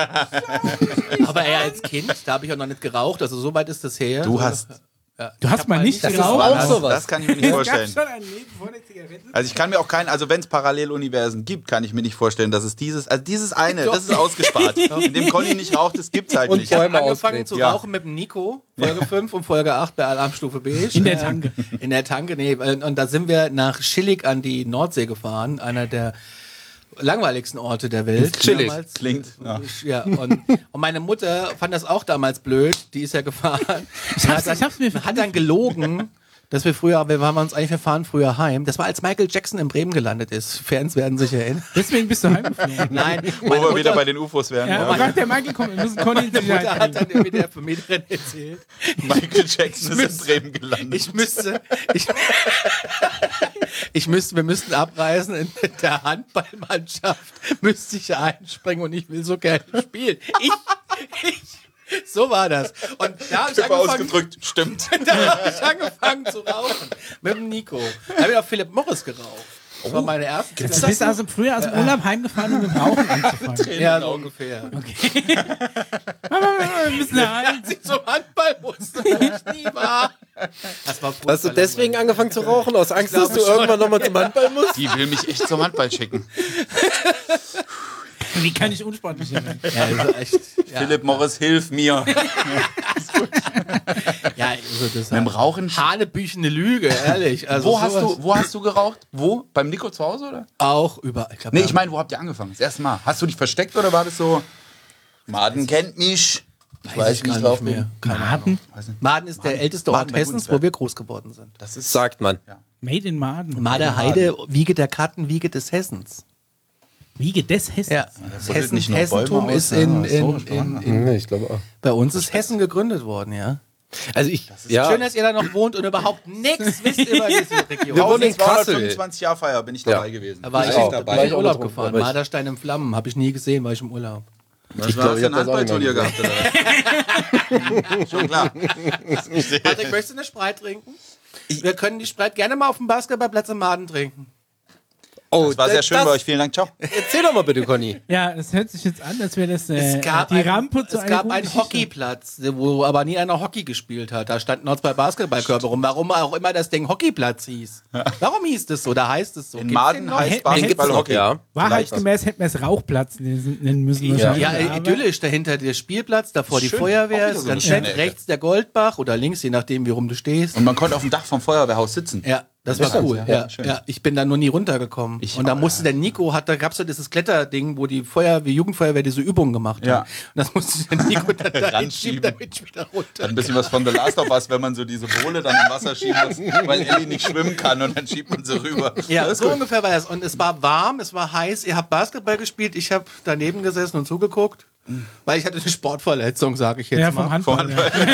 an! Aber er als Kind, da habe ich auch noch nicht geraucht, also so weit ist das her. Du so, hast- Ja. Du hast mal nicht Das ist geraucht. auch Das, sowas. das kann ich mir nicht Es gab vorstellen. schon ein Leben vor der Zigarette. Also ich kann mir auch keinen, also wenn es Paralleluniversen gibt, kann ich mir nicht vorstellen, dass es dieses, also dieses eine, das ist ausgespart. In dem Conny nicht raucht, das gibt's halt Und nicht. Ich habe Bäume angefangen austreten. zu Ja. rauchen mit dem Nico, Folge fünf und Folge acht bei Alarmstufe Beige. In der Äh, Tanke. In der Tanke, nee. Und und da sind wir nach Schillig an die Nordsee gefahren, einer der langweiligsten Orte der Welt. Chillig. Damals. Klingt, ja. Ja, und, und meine Mutter fand das auch damals blöd, die ist ja gefahren. Ich hab's- ich hab's mir hat dann gelogen, dass wir früher, wir waren uns eigentlich, wir fahren früher heim. Das war, als Michael Jackson in Bremen gelandet ist. Fans werden sich erinnern. Deswegen bist du heimgeflogen. Nein, Wo meine wir wieder Mutter, bei den U F Os wären. Ja, Ja, aber der Michael kommt, wir müssen Conny in meine Mutter Sicherheit hat bringen. dann irgendwie der Vermieterin erzählt, Michael Jackson ist in müsste- Bremen gelandet. ich müsste, ich, ich müsste, wir müssten abreisen in der Handballmannschaft, müsste ich einspringen und ich will so gerne spielen. Ich, ich, so war das. Und da habe ich Super angefangen, ausgedrückt, stimmt. da habe ich angefangen zu rauchen. Mit dem Nico. Da habe ich auch Philipp Morris geraucht. Das war meine erste Du bist also früher aus dem Urlaub heimgefahren, um mit dem Rauchen anzufangen. Ja, so ungefähr. wir müssen heim. Als sie zum Handball musste, ich nie war. Das war furchtbar Hast du deswegen langweilig. angefangen zu rauchen, aus Angst, dass glaube du schon. irgendwann nochmal zum Handball musst? Die will mich echt zum Handball schicken. Wie kann ich unsportlich sein? Ja, also echt. Ja, Philipp Morris, hilf mir. ja also das Mit dem Rauchen. hanebüchene Lüge, ehrlich. Also Wo hast, sowas du, wo hast du geraucht? Wo? Beim Nico zu Hause, oder? auch über. Ich glaub, Nee, ja. ich meine, wo habt ihr angefangen? Das erste Mal. Hast du dich versteckt oder war das so? Maden kennt mich. Ich weiß ich gar nicht mehr. Keine Maden? Ahnung. Weiß nicht. Maden ist der älteste Ort Maden bei Hessens, Gunsberg. wo wir groß geworden sind. Das ist Sagt man. Made in Maden. Mader Heide, Wiege der Karten, Wiege des Hessens. Wiege des Hessens. Ja, buddelt Hessen, nicht nur Hessentum Bäume aus, ist in, ja, in, historisch in, vorhanden. in, Nee, ich glaube auch. bei uns ist Hessen gegründet worden, ja. Also ich, ja, Schön, dass ihr da noch wohnt und überhaupt nichts wisst über diese Region. Wir wohnen in Kassel. zweihundertfünfundzwanzig Jahre Feier bin ich dabei gewesen. Da war ich, Ich auch. da Da war war ich ich auch Urlaub noch gefahren. aber ich- Marderstein in Flammen, habe ich nie gesehen, war ich im Urlaub. Was Ich war glaub, das ich für ein hab das auch Handballturnier nicht gehabt, oder? Schon klar. Patrick, möchtest du eine Spreit trinken? Wir können die Spreit gerne mal auf dem Basketballplatz in Maden trinken. oh, Das war sehr schön das- bei euch. Vielen Dank. Ciao. Erzähl doch mal bitte, Conny. Ja, das hört sich jetzt an, als wäre das äh, Es gab, die ein, Rampe zu es einer gab guten einen Geschichte. Hockeyplatz, wo aber nie einer Hockey gespielt hat. Da standen noch zwei Basketballkörper rum. Warum auch immer das Ding Hockeyplatz hieß. Warum hieß das so? Da heißt es so. In Gibt's Maden den noch? heißt Hätten- Basketball noch, Hockey. ja. Wahrheitsgemäß hätten wir es Rauchplatz nennen müssen. wahrscheinlich. Ja, Aber- idyllisch. Dahinter der Spielplatz, davor die Schön. Feuerwehr, Auch wieder so ganz eine nett. schöne Ecke. Rechts der Goldbach oder links, je nachdem, wie rum du stehst. Und man konnte auf dem Dach vom Feuerwehrhaus sitzen. Ja, das Ist war das cool. so? Ja, Ja, schön. ja, ich bin da nur nie runtergekommen. Ich und da auch, musste der Nico, hat, da gab es ja dieses Kletterding, wo die Feuerwehr, Jugendfeuerwehr diese Übungen gemacht Ja. haben. Und das musste der Nico dann da Ranschieben. hinschieben, damit ich wieder runter. Hat ein bisschen was von The Last of Us, wenn man so diese Bohle dann im Wasser schieben muss, weil Ellie nicht schwimmen kann und dann schiebt man sie rüber. Ja, Das ist so gut. ungefähr war das. Und es war warm, es war heiß, ihr habt Basketball gespielt, ich habe daneben gesessen und zugeguckt, weil ich hatte eine Sportverletzung, sage ich jetzt Ja, mal. vom Handball.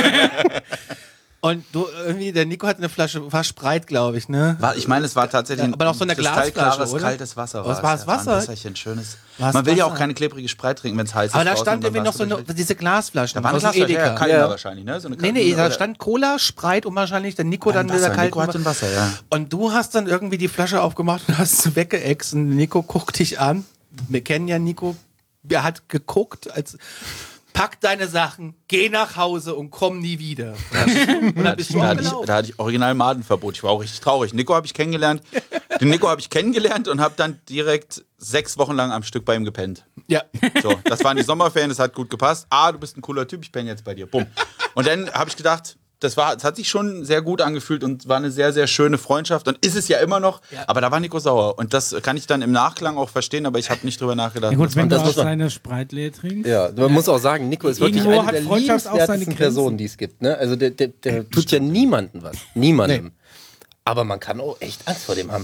Ja. Und du, irgendwie, der Nico hatte eine Flasche, war Spreit, glaube ich, ne? War, ich meine, es war tatsächlich Ja, aber noch so eine Glasflasche, kristallklares, oder? kaltes Wasser. Was es. war es, Ja, war ein Wasser? Wässerchen, schönes. War's Man will ja auch Wasser? keine klebrige Spreit trinken, wenn es heiß ist. Aber da draußen, stand und dann irgendwie noch so war's eine, diese Glasflaschen Da war ein aus dem Glasflasche, ja, Edeka. Kalender Ja. wahrscheinlich, ne? So eine Nee, nee, Kalender- da oder- stand Cola, Spreit und wahrscheinlich der Nico dann Wasser. dieser kalten Nico hat ein Wasser, ja. Und du hast dann irgendwie die Flasche aufgemacht und hast sie weggeext und Nico guckt dich an. Wir kennen ja Nico. Er hat geguckt, als pack deine Sachen, geh nach Hause und komm nie wieder. Und Da dann hatte, bist ich, du da, auch hatte ich, gelaufen. da hatte ich original Madenverbot. Ich war auch richtig traurig. Nico habe ich kennengelernt. Den Nico habe ich kennengelernt und habe dann direkt sechs Wochen lang am Stück bei ihm gepennt. Ja. So, das waren die Sommerferien, das hat gut gepasst. Ah, du bist ein cooler Typ, ich penne jetzt bei dir. Bumm. Und dann habe ich gedacht, das, war, das hat sich schon sehr gut angefühlt und war eine sehr, sehr schöne Freundschaft. Und ist es ja immer noch. Ja. Aber da war Nico sauer. Und das kann ich dann im Nachklang auch verstehen, aber ich habe nicht drüber nachgedacht. Ja gut, Das wenn war- du das aus muss man- seiner Spreitleer trinkst. Ja, man muss auch sagen, Nico ist wirklich Irgendwo eine hat der Freundschaft auch seine liebenswertesten Grenzen. Personen, die es gibt. Ne? Also der, der, der tut ja niemandem was. Niemandem. Aber man kann auch echt Angst vor dem haben.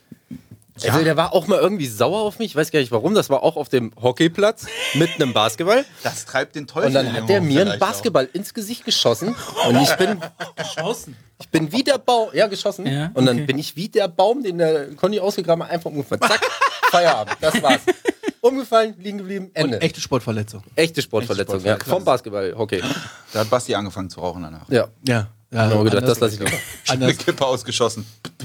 Also der war auch mal irgendwie sauer auf mich, ich weiß gar nicht warum, das war auch auf dem Hockeyplatz mit einem Basketball. das treibt den Teufel. Und dann in hat dem der Hof mir einen vielleicht auch. Basketball ins Gesicht geschossen und ich bin, Geschossen. ich bin wie der Baum, ja geschossen, Ja, und dann okay. bin ich wie der Baum, den der Conny ausgegraben hat, einfach umgefallen. Zack, Feierabend, das war's. Umgefallen, liegen geblieben, Ende. Und echte Sportverletzung. Echte Sportverletzung, Echte ja, Sportverletzung. vom Basketball, Hockey. Da hat Basti angefangen zu rauchen danach. Ja, Ja. ja ich habe gedacht, anders- das lasse ich lieber. Eine anders. Kippe ausgeschossen.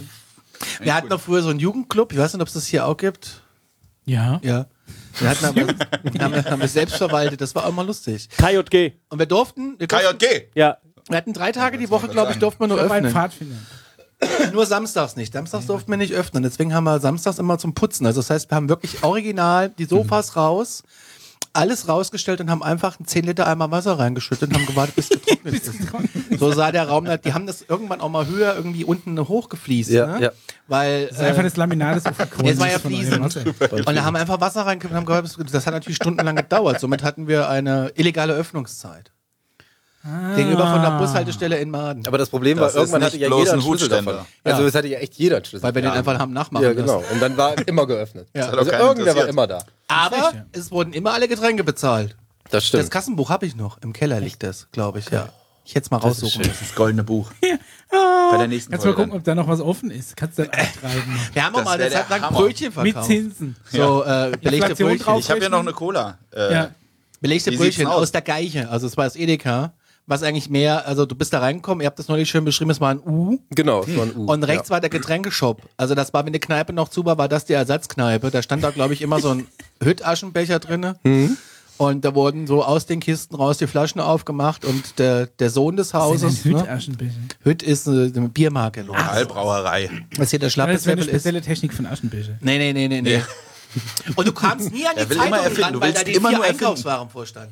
Wir hatten noch früher so einen Jugendclub, ich weiß nicht, ob es das hier auch gibt. Ja. Ja. Wir hatten aber, haben, wir, haben wir selbst verwaltet, das war auch mal lustig. K J G. Und wir durften, wir, K durften, J G! Ja. wir hatten drei Tage die Woche, glaube ich, durften wir nur Ich war ein öffnen. Pfadfinder. Nur samstags nicht. Samstags durften wir nicht öffnen. Deswegen haben wir samstags immer zum Putzen. Also das heißt, wir haben wirklich original die Sofas raus, alles rausgestellt und haben einfach einen zehn Liter Eimer Wasser reingeschüttet und haben gewartet, bis es getrocknet ist. So sah der Raum. Die haben das irgendwann auch mal höher irgendwie unten hochgefließt. Ja, ne? ja. Weil Das ist einfach äh, das Laminat, das auf dem Grund es war ja ist von eurem fließend. Wasser. Und da haben wir einfach Wasser reingekippt und haben geholfen. Das hat natürlich stundenlang gedauert. Somit hatten wir eine illegale Öffnungszeit. Gegenüber von der Bushaltestelle in Maden. Aber das Problem war, Das ist irgendwann nicht hatte ja bloß jeder ein einen Schlüssel Hutständer. davon. Also Ja. es hatte ja echt jeder einen Schlüssel. Weil wir den einfach haben nachmachen Ja, genau. lassen. Und dann war immer geöffnet. Ja. hat auch Also keinen irgendwer war interessiert. immer da. Aber Schlecht, ja. es wurden immer alle Getränke bezahlt. Das Das stimmt. Kassenbuch habe ich noch. Im Keller liegt das, glaube ich. Ja. Ich hätte es mal Das ist raussuchen schön. müssen. Das goldene Buch. Bei der nächsten Kannst du mal Folge gucken, ob da noch was offen ist. Kannst du dann eintreiben. Wir haben auch Das mal wär eine Zeit der lang Hammer. Brötchen Mit verkauft. Zinsen. So äh, belegte Inflation Brötchen. drauf. Ich habe ja noch eine Cola. Äh, Ja. Belegte Wie sieht's Brötchen denn aus? aus der Geiche. Also es war das Edeka. Was eigentlich mehr, also du bist da reingekommen, ihr habt das neulich schön beschrieben, es war ein U. Genau, es war ein U. Und rechts war der Getränkeshop. Also das war, wenn die Kneipe noch zu war, war das die Ersatzkneipe. Da stand da, glaube ich, immer so ein Hüttaschenbecher drinne. Mhm. Und da wurden so aus den Kisten raus die Flaschen aufgemacht und der, der Sohn des Hauses, Hüt ne? Aschenbecher. Hütt ist eine, eine Biermarke. Lokalbrauerei. Was hier der Das wäre eine Schlappeslevel ist. spezielle Technik von Aschenbecher. Nee, nee, nee, nee, nee. Und du kamst nie an die Er will immer Zeitung erfinden. ran, Du weil da willst die immer vier nur erfinden. Einkaufswagen vorstanden.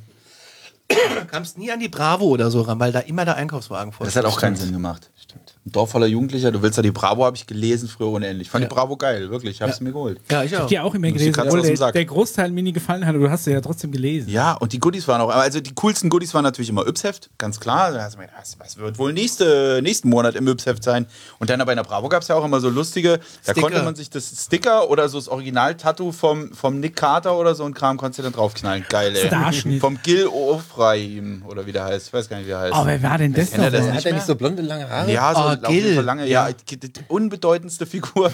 Du kamst nie an die Bravo oder so ran, weil da immer der Einkaufswagen Das vorstand. hat auch keinen Sinn gemacht. Stimmt. Ein Dorf voller Jugendlicher, du willst ja die Bravo, habe ich gelesen früher ohne Ende. Ich fand Ja. die Bravo geil, wirklich. Ich habe es mir geholt. Ja, ich auch. Die auch immer Muss die gelesen, Katze obwohl aus dem der, Sack. der Großteil mir nie gefallen hat, aber du hast sie ja trotzdem gelesen. Ja, und die Goodies waren auch, also die coolsten Goodies waren natürlich immer Yps-Heft, ganz klar. Da hast du mir gedacht, Was, was wird wohl nächste, nächsten Monat im Yps-Heft sein? Und dann aber in der Bravo gab es ja auch immer so lustige, da Sticker. konnte man sich das Sticker oder so das Original-Tattoo vom, vom Nick Carter oder so ein Kram konntest du dann draufknallen. Geil, ey. Starschnitt. Vom Gil Ofraim oder wie der heißt. Ich weiß gar nicht, wie er heißt. Oh, wer war denn das Kennt ihr noch? das mal? nicht? Hat er nicht so blonde, lange Haare? Ja, so Oh, auf jeden Gil. Fall lange, ja, die, die unbedeutendste Figur.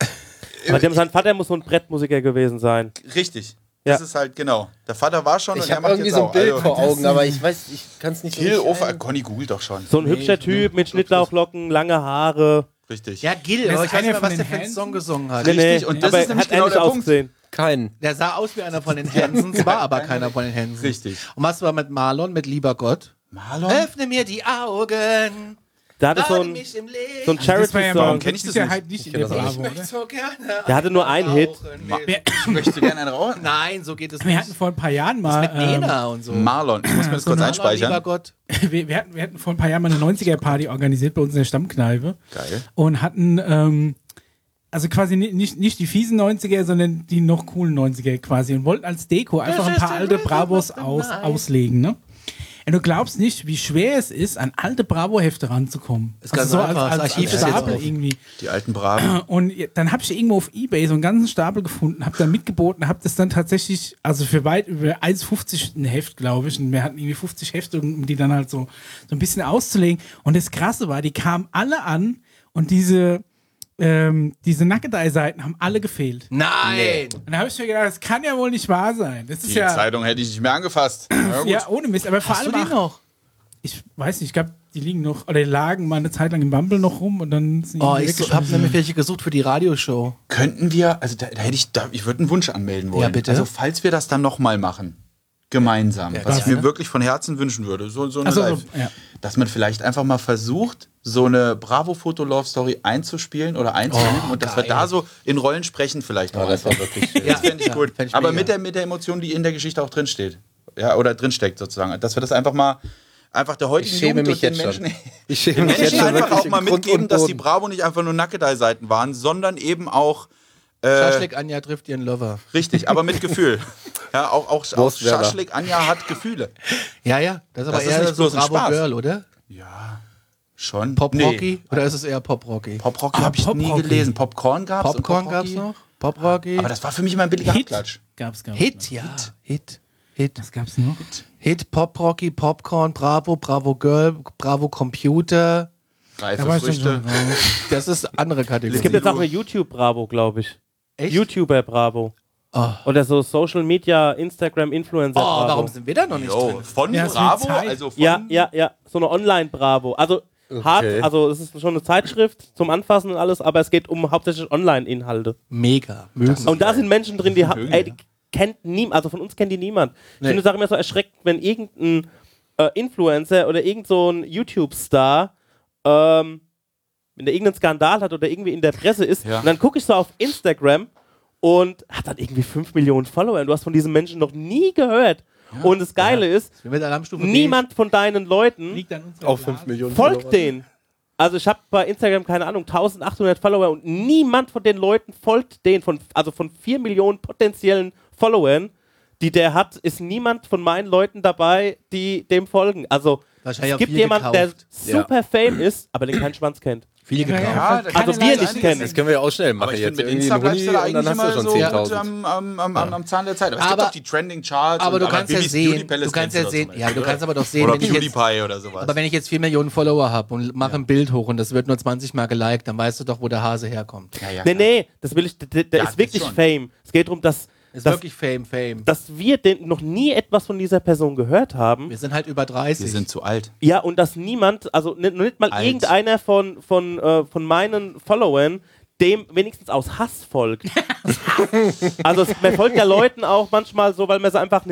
Aber dem, sein Vater muss so ein Brettmusiker gewesen sein. Richtig. Ja. Das ist halt, genau. Der Vater war schon und Ich er habe macht irgendwie jetzt so ein auch. Bild Also, vor Augen, aber ich weiß, ich kann es nicht so Gil richtig Ofraim, ein- Conny googelt doch schon. So ein hübscher Typ mit Schnittlauchlocken, lange Haare. Richtig. Ja, Gil, Das aber ist ich weiß nicht einer mehr, was von der den für einen Hansen? Song gesungen hat. Nee, Richtig, nee, und das aber ist nämlich hat genau ähnlich der Punkt. ausgesehen. Keinen. Der sah aus wie einer von den Hansons, war aber keiner von den Hansons. Richtig. Und was war mit Marlon, mit Lieber Gott? Marlon? Öffne mir die Augen, Der hatte so lade ein, mich im Leben. so ein Das war ja Charity-Song. Warum kenn ich das ja nicht? halt nicht in der Bravo, ich möchte oder? so gerne Der hatte nur einen Hit. rauchen. Wir, Möchtest du gerne einen rauchen? Nein, so geht es wir nicht. hatten vor ein paar Jahren mal. mit ähm, Nena und so. Marlon, ich muss mir das kurz Marlon, Lieber einspeichern. Gott. wir, wir, hatten, wir hatten vor ein paar Jahren mal eine neunziger-Party organisiert bei uns in der Stammkneipe. Geil. Und hatten, ähm, also quasi ni- nicht, nicht die fiesen neunziger, sondern die noch coolen neunziger quasi. Und wollten als Deko einfach ein paar alte Bravos aus, auslegen, ne? Und du glaubst nicht, wie schwer es ist, an alte Bravo-Hefte ranzukommen. Ist ganz so einfach, das als, als, Archiv als ist jetzt Stapel auf. irgendwie. Die alten Braven. Und dann habe ich irgendwo auf Ebay so einen ganzen Stapel gefunden, habe dann mitgeboten, habe das dann tatsächlich, also für weit über eins fünfzig ein Heft, glaube ich. Und wir hatten irgendwie fünfzig Hefte, um die dann halt so, so ein bisschen auszulegen. Und das Krasse war, die kamen alle an und diese, ähm, diese Nackedei-Seiten haben alle gefehlt. Nein! Und da habe ich mir gedacht, das kann ja wohl nicht wahr sein. Das ist Die ja, Zeitung hätte ich nicht mehr angefasst. Ja, gut. ja ohne Mist. Aber vor Hast du allem die auch, noch? ich weiß nicht, ich glaube, die liegen noch, oder die lagen mal eine Zeit lang im Bumble noch rum und dann sind die Oh, irgendwie ich so, hab weggeschmissen. nämlich welche gesucht für die Radioshow. Könnten wir, also da, da hätte ich, da, ich würde einen Wunsch anmelden wollen. Ja, bitte. Also falls wir das dann nochmal machen, gemeinsam, Ja, was ich gerne. mir wirklich von Herzen wünschen würde, so, so eine Ach so, Live, so, ja. dass man vielleicht einfach mal versucht, so eine Bravo-Foto-Love-Story einzuspielen oder einzuüben Oh, und dass wir geil. da so in Rollen sprechen vielleicht Ja, auch. das war wirklich schön. Das fände ich Ja, gut. fänd ich Aber mega. mit der, mit der Emotion, die in der Geschichte auch drinsteht. Ja, oder drinsteckt sozusagen. Dass wir das einfach mal, einfach der heutigen Ich schäme Jugend mich und den jetzt schon. Menschen, Ich schäme den mich jetzt Menschen schon einfach wirklich auch mal in Grund mitgeben, und dass die Boden. Bravo nicht einfach nur Nackedei-Seiten waren, sondern eben auch äh, Schaschlik Anja trifft ihren Lover. richtig, aber mit Gefühl. Ja, auch, auch, auch Wurstwerder. Schaschlik Anja hat Gefühle. Ja, ja. Das ist aber Das ist eher nicht so bloß ein Bravo Spaß. Girl, oder? Ja, schon. Pop Nee. Rocky? Oder ist es eher Pop Rocky? Pop Rocky Ah, habe ich Pop nie Rocky. gelesen. Popcorn gab's. und Popcorn Pop gab's Rocky. noch? Pop Rocky? Aber das war für mich immer ein billiger Hit Abklatsch. gab's, gab's. Hit, ja. Hit. Hit. Was gab's noch? Hit, Pop Rocky, Popcorn, Bravo, Bravo Girl, Bravo Computer. Reife Da war ich dann Früchte. schon raus. Das ist andere Kategorie. Es gibt jetzt auch eine YouTube-Bravo, glaube ich. Echt? YouTuber-Bravo. Oh. Oder so Social Media, Instagram, Influencer. Oh, warum sind wir da noch nicht Jo, drin? von Ja, es wird Bravo, Zeit. also von Ja, ja, ja. So eine Online-Bravo. Also hart, also es ist schon eine Zeitschrift zum Anfassen und alles, aber es geht um hauptsächlich Online-Inhalte. Mega. Mögen. Und da sind Menschen drin, die, ha- Mögen, ey, die ja. kennt niemand, also von uns kennt die niemand. Ich Nee. finde es auch immer so erschreckend, wenn irgendein äh, Influencer oder irgend so ein YouTube-Star ähm, wenn der irgendeinen Skandal hat oder irgendwie in der Presse ist, Ja. und dann gucke ich so auf Instagram und hat dann irgendwie fünf Millionen Follower und du hast von diesen Menschen noch nie gehört. Und das Geile ist, Wir mit Alarmstufe B. niemand von deinen Leuten Liegt an unserer Auf Blase. fünf Millionen folgt Follower. denen. Also ich habe bei Instagram, keine Ahnung, eintausendachthundert Follower und niemand von den Leuten folgt denen. Von, also von vier Millionen potenziellen Followern, die der hat, ist niemand von meinen Leuten dabei, die dem folgen. Also Wahrscheinlich es auch gibt viel jemanden, der gekauft. super fame ist, aber den keinen Schwanz kennt. Viel Ja, gekauft. Ja, da Keine Also wir Leute nicht kennen. Das können wir ja auch schnell Aber machen. ich Jetzt finde, mit irgendwie Insta einen bleibst Huni du da und eigentlich dann hast immer du schon so gut zehntausend. am, am, am, am, am Zahn der Zeit. Aber es Aber- gibt auch die Trending Charts. Aber und, du kannst ja Bibis Beauty sehen, Palace du kannst kennst ja doch sehen, zum ja, du Beispiel, kannst aber doch sehen, oder wenn ich jetzt, PewDiePie oder sowas. aber wenn ich jetzt vier Millionen Follower habe und mache ein Bild hoch und das wird nur zwanzig Mal geliked, dann weißt du doch, wo der Hase herkommt. ja, ja, Nee, klar. nee, das will ich, der, der Ja, ist wirklich das schon. Fame. Es geht darum, dass, Ist dass, wirklich Fame, Fame. dass wir den noch nie etwas von dieser Person gehört haben. Wir sind halt über dreißig. Wir sind zu alt. Ja, und dass niemand, also nicht, nicht mal Alt. irgendeiner von, von, äh, von meinen Followern dem wenigstens aus Hass folgt. Also es, man folgt ja Leuten auch manchmal so, weil man sie einfach nicht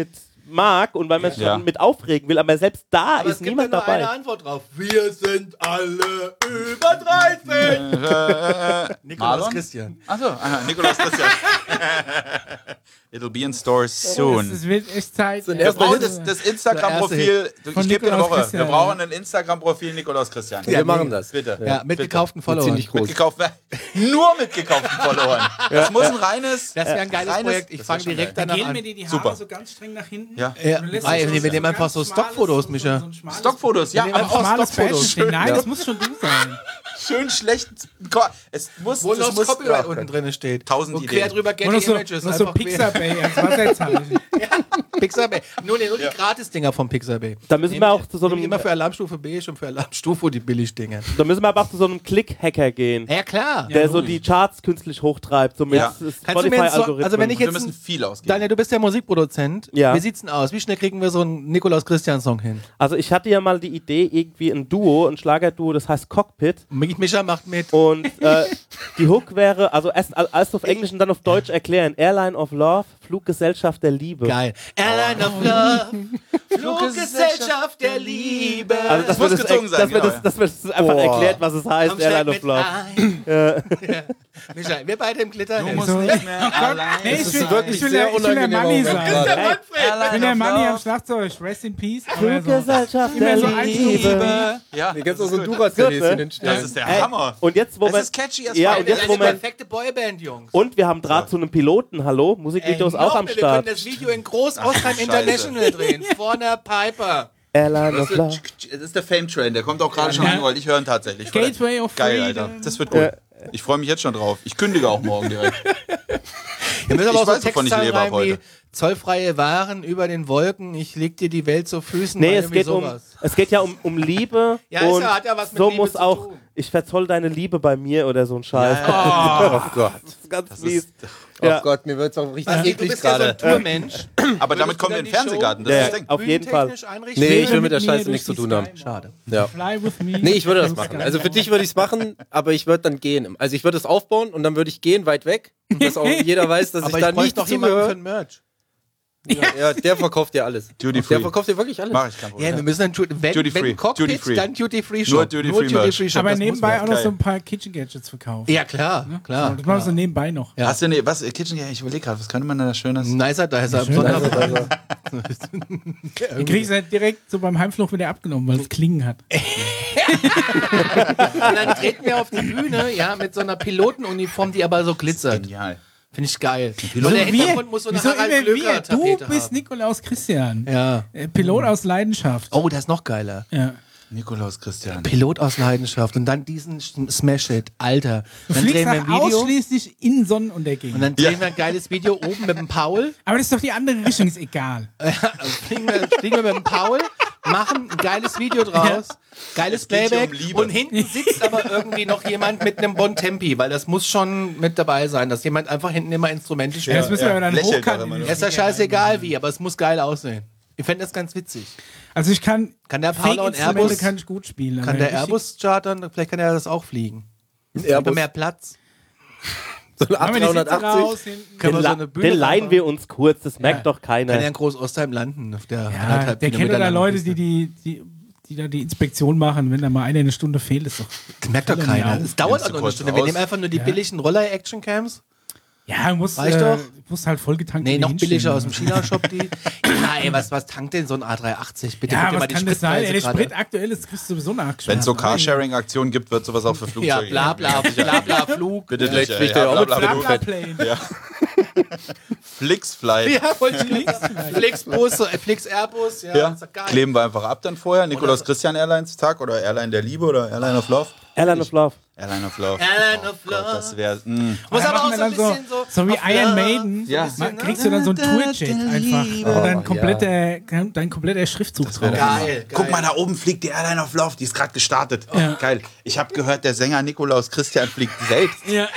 mag und weil man sich Ja. schon mit aufregen will, aber selbst da Aber ist es gibt niemand ja nur eine dabei. Antwort drauf. Wir sind alle über dreißig. Nikolaus Marlon? Christian. Achso, aha, Nikolaus Christian. It'll be in stores Es soon. es wird echt Zeit. ein Wir erster brauchen Hit. das, das Instagram-Profil. Du, Von Ich gebe dir eine Nikolaus Woche. Christian, Wir brauchen ja. ein Instagram-Profil Nikolaus Christian. Wir machen das. Bitte. Ja, mit gekauften Followern. Ziemlich groß. Mitgekauft, nur mit gekauften Followern. Das muss ein reines. Das wäre ein geiles reines- Projekt. Ich das fange wär schon direkt geil. danach Gehen an. mir die, die Haare Super. so ganz streng nach hinten? Ja. Ja, Und du lässt weil so- wir so nehmen ein einfach so ganz schmales- Stockfotos, so- Micha. so ein schmales- Stockfotos, ja, Wir nehmen aber einfach auch schmales Stockfotos. Badge stehen. Nein, das muss schon du sein. schön schlecht. Es muss, Wo es noch das muss Copyright oh unten Gott. drin steht. Tausend Und quer Ideen. drüber Und Getty noch so, Images. noch so einfach quer. Pixabay als Wasserzeichen. Pixabay. Nur, nee, nur die Gratis-Dinger vom Pixabay. Da müssen wir auch zu so Nehmen einem, die immer für Alarmstufe B und für Alarmstufe die Billigdinger. da müssen wir aber auch zu so einem Click-Hacker gehen, Ja, klar. der so die Charts künstlich hochtreibt, so mit Ja. Kannst du mir jetzt so, Spotify-Algorithmen. also wenn ich Wir jetzt, müssen ein, viel ausgeben. Daniel, du bist der Musikproduzent. Ja. Wie sieht's denn aus? Wie schnell kriegen wir so einen Nikolaus Christian Song hin? Also ich hatte ja mal die Idee, irgendwie ein Duo, ein Schlagerduo, das heißt Cockpit. Mich- Micha macht mit. Und äh, die Hook wäre, also erst, erst auf Englisch und dann auf Deutsch erklären. Airline of Love, Fluggesellschaft der Liebe. Geil. Airline of Love, Fluggesellschaft der Liebe. Also dass muss wir das, gezogen sein, dass wir genau, das, dass wir das einfach Boah. erklärt, was es heißt, Komm, steig Airline of mit Love. ein. Ja. Micha, wir beide im Glitter. Du Ey. musst So. nicht mehr allein. Nee, ich Das will, ist wirklich ich will, sehr der, ich will der unangenehm Manni auch, wenn sein. gerade- Hey, Ich bin der Manni am Schlagzeug. Rest in Peace. Aber so- Fluggesellschaft Immer der so eins Liebe. Ja, Hier kannst du das so ist ein gut. Duracell-Häschen hinstellen. Das ist der Ey, Hammer. Und jetzt, wo Das wir, ist catchy as ja, fuck. und jetzt, Das wo ist die wir, perfekte Boyband, Jungs. und wir haben Draht zu einem Piloten, hallo, Musikvideo ist Ey, auch noch am mehr, Start. Wir können das Video in Groß Ostheim Scheiße. International drehen. Vor der Piper. Airline Das of Love. ist, das ist der Fame-Train, der kommt auch gerade schon Ja. angerollt. Ich höre ihn tatsächlich. Gateway of Geil, Freedom. Alter. Das wird gut. Ich freue mich jetzt schon drauf. Ich kündige auch morgen direkt. Wir müssen aber Ich auch so weiß, wovon ich Textzeilen lebe ab rein wie heute. zollfreie Waren über den Wolken, ich leg dir die Welt zu Füßen. Nee, oder es irgendwie geht, um, sowas. es geht ja um, um Liebe. Ja, ist und ja- hat ja was mit so Liebe muss zu auch, tun. ich verzoll deine Liebe bei mir oder so ein Scheiß. Oh Gott. Das ist ganz Das mies. ist, Ja. Oh Gott, mir wird es auch richtig Also, du eklig bist ja so gerade. ein Tourmensch. aber damit Würdest du kommen wir dann in den die Fernsehgarten. Das Ja, ist das Ding. auf jeden Fall. bühnentechnisch einrichten? Nee, ich will Mit mit der mir Scheiße durch nichts zu die tun haben. Sky. Schade. Ja. Fly with me. Nee, ich würde das Through machen. sky. Also für dich würde ich es machen, aber ich würde dann gehen. Also ich würde es aufbauen und dann würde ich gehen, weit weg. Und dass auch jeder weiß, dass Aber ich ich da bräuchte nicht noch jemanden für dazugehöre. ein Merch. Ja, der verkauft dir alles. Duty Der free. verkauft dir wirklich alles. Mach ich kein Problem. Ja, wir müssen dann, tu- wenn, Duty free. wenn Cockpit, Duty free. dann Duty Free Shop. Nur Duty Free Merch. Shop. Aber das nebenbei muss auch man. noch so ein paar Kitchen Gadgets verkaufen. Ja, klar, klar. So, das machen wir so nebenbei noch. Ja. Hast du ne, was, Kitchen, ja, ich überlege gerade, was könnte man da Schönes? Nicer Dicer im Schön. Sonderpreis. Den kriegst du halt direkt so beim Heimflug wieder abgenommen, weil es Klingen hat. Und dann treten wir auf die Bühne, ja, mit so einer Pilotenuniform, die aber so glitzert. Genial. Finde ich geil. Wieso Und der wir? Hintergrund muss so eine Wieso Harald immer wir? Glöckler Du Tapete bist haben. Nikolaus Christian. Ja. Äh, Pilot aus Leidenschaft. Oh, das ist noch geiler. Ja. Nikolaus Christian. Pilot aus Leidenschaft und dann diesen Smash-It, Alter. Du Dann fliegst drehen wir nach ein Video ausschließlich in Sonnenuntergängen. und dann drehen wir ein geiles Video oben mit dem Paul. Aber das ist doch die andere Richtung, ist egal. Also fliegen, wir, fliegen wir mit dem Paul, machen ein geiles Video draus, geiles geht hier Playback um Liebe. und hinten sitzt aber irgendwie noch jemand mit einem Bontempi, weil das muss schon mit dabei sein, dass jemand einfach hinten immer Instrumente Ja, spielt. das müssen wir ja. aber dann Lächelt hochkant. auch immer in nur. den Ist ja Flieger scheißegal wie, aber es muss geil aussehen. Ich fände das ganz witzig. Also ich kann, Kann der Paula und Fake-Instrumente Airbus, kann ich gut spielen. kann aber der richtig- Airbus chartern, vielleicht kann er das auch fliegen. Über Airbus, mehr Platz. so ein A Machen wir die Sitze dreihundertachtzig. raus, hinten. Können Den, wir so la eine Bühne den leihen aufbauen? wir uns kurz, das merkt Ja. doch Kann ja keiner. in Groß-Ostheim landen. Auf der Ja, anderthalb der kennt Kilometer ja da langen Leute, Piste. die, die, die, die da die Inspektion machen. Wenn da mal einer eine Stunde fehlt, ist doch... Das merkt doch Fällt doch nicht keiner. auf. Es dauert Nimmst auch du noch eine kurz Stunde. Wir raus. nehmen einfach nur die Ja. billigen Roller-Action-Cams. Ja, du musst, Reicht äh, doch. musst halt vollgetankt Nee, noch hinstellen. billiger aus dem China-Shop, die. Ja, ey, was, was tankt denn so ein A drei achtzig? Bitte Ja, guck dir was mal die kann das sein? Ey, der Spritpreise Sprit gerade. aktuell ist, kriegst du sowieso nachgeschaut. Wenn es so Carsharing-Aktionen gibt, wird sowas auch für Flugzeuge Ja, geben. bla bla, bla bla, Flug. Bitte Vielleicht nicht, fliegt ey. er auch mit bla, bla, bla, Blabla bla. Plane. Ja. Flixfly. Ja, wollte ich Flixbus, äh, Flix Airbus, ja, Ja. ist doch geil. Kleben wir einfach ab dann vorher. Nikolaus Christian Airlines Tag oder Airline der Liebe oder Airline of Love. Airline of Love. Airline of Love. Airline of Oh Gott, Love. das wäre. mm. Muss Da aber auch machen so wir ein dann bisschen so. So wie auf Iron Love, Maiden. Ja. bisschen, Man, ne? kriegst du dann so ein Tourjet einfach. Liebe. Wo dann Oh, komplette, dein kompletter Schriftzug drauf ist. Geil, geil. Guck mal, da oben fliegt die Airline of Love, die ist gerade gestartet. Oh, Ja. Geil. Ich habe gehört, der Sänger Nikolaus Christian fliegt selbst. Ja.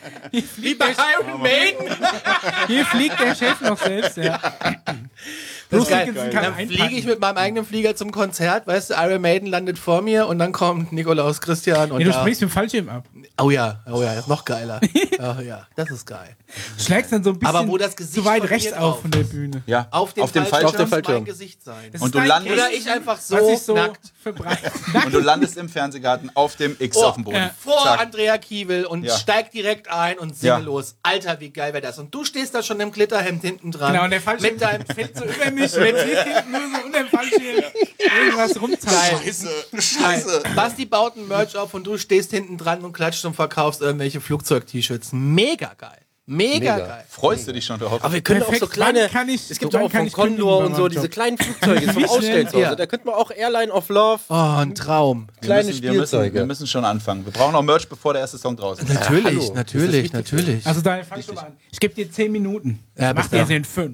Wie bei Iron Maiden. Hier fliegt der Chef noch selbst, ja. Bruce geil. Dickinson kann Dann einpacken. fliege ich mit meinem eigenen Flieger zum Konzert, weißt du, Iron Maiden landet vor mir und dann kommt Nikolaus Christian und Nee, du da, springst mit dem Fallschirm ab. oh ja, oh ja, das ist noch geiler. Oh ja, das ist geil. Schlägst dann so ein bisschen Aber wo das Gesicht zu weit von rechts mir auf drauf von der ist. Bühne. Ja, Auf dem, auf dem Fallschirm Auf dem muss Fallschirm. mein Gesicht sein. Das Und ist du dein landest- Oder Case, ich einfach was so, sich so nackt. verbreitet. Und du landest im Fernsehgarten auf dem X Oh, auf dem Boden. ja. Vor Zack. Andrea Kiewel und Ja. steigt direkt ein und singe Ja. los. Alter, wie geil wäre das. Und du stehst da schon im Glitterhemd hinten dran. Genau, und der Fallschirm mit deinem fällt so über mich, wenn sie hinten nur so unter dem Fallschirm irgendwas rumzahlen. Scheiße, scheiße. Basti baut ein Merch auf und du stehst hinten dran und klatscht und verkaufst irgendwelche Flugzeug-T-Shirts. Mega geil. Mega, Mega. geil. Freust du dich schon drauf? Aber wir können Perfekt. auch so kleine, Wann kann ich- es gibt wann ja auch kann von ich kündigen Condor bei und so meinem diese Job? kleinen Flugzeuge zum Wie Ausstellen zu Ja. Hause. Da könnte man auch Airline of Love, Oh, ein Traum. kleine wir müssen, wir, müssen, Spielzeuge. wir müssen schon anfangen. Wir brauchen auch Merch, bevor der erste Song draußen ist. Natürlich, hallo. Das ist natürlich, wichtig. natürlich. Also da fang schon mal an. Ich gebe dir zehn Minuten. Ja, Mach bis dir dann. den fünf.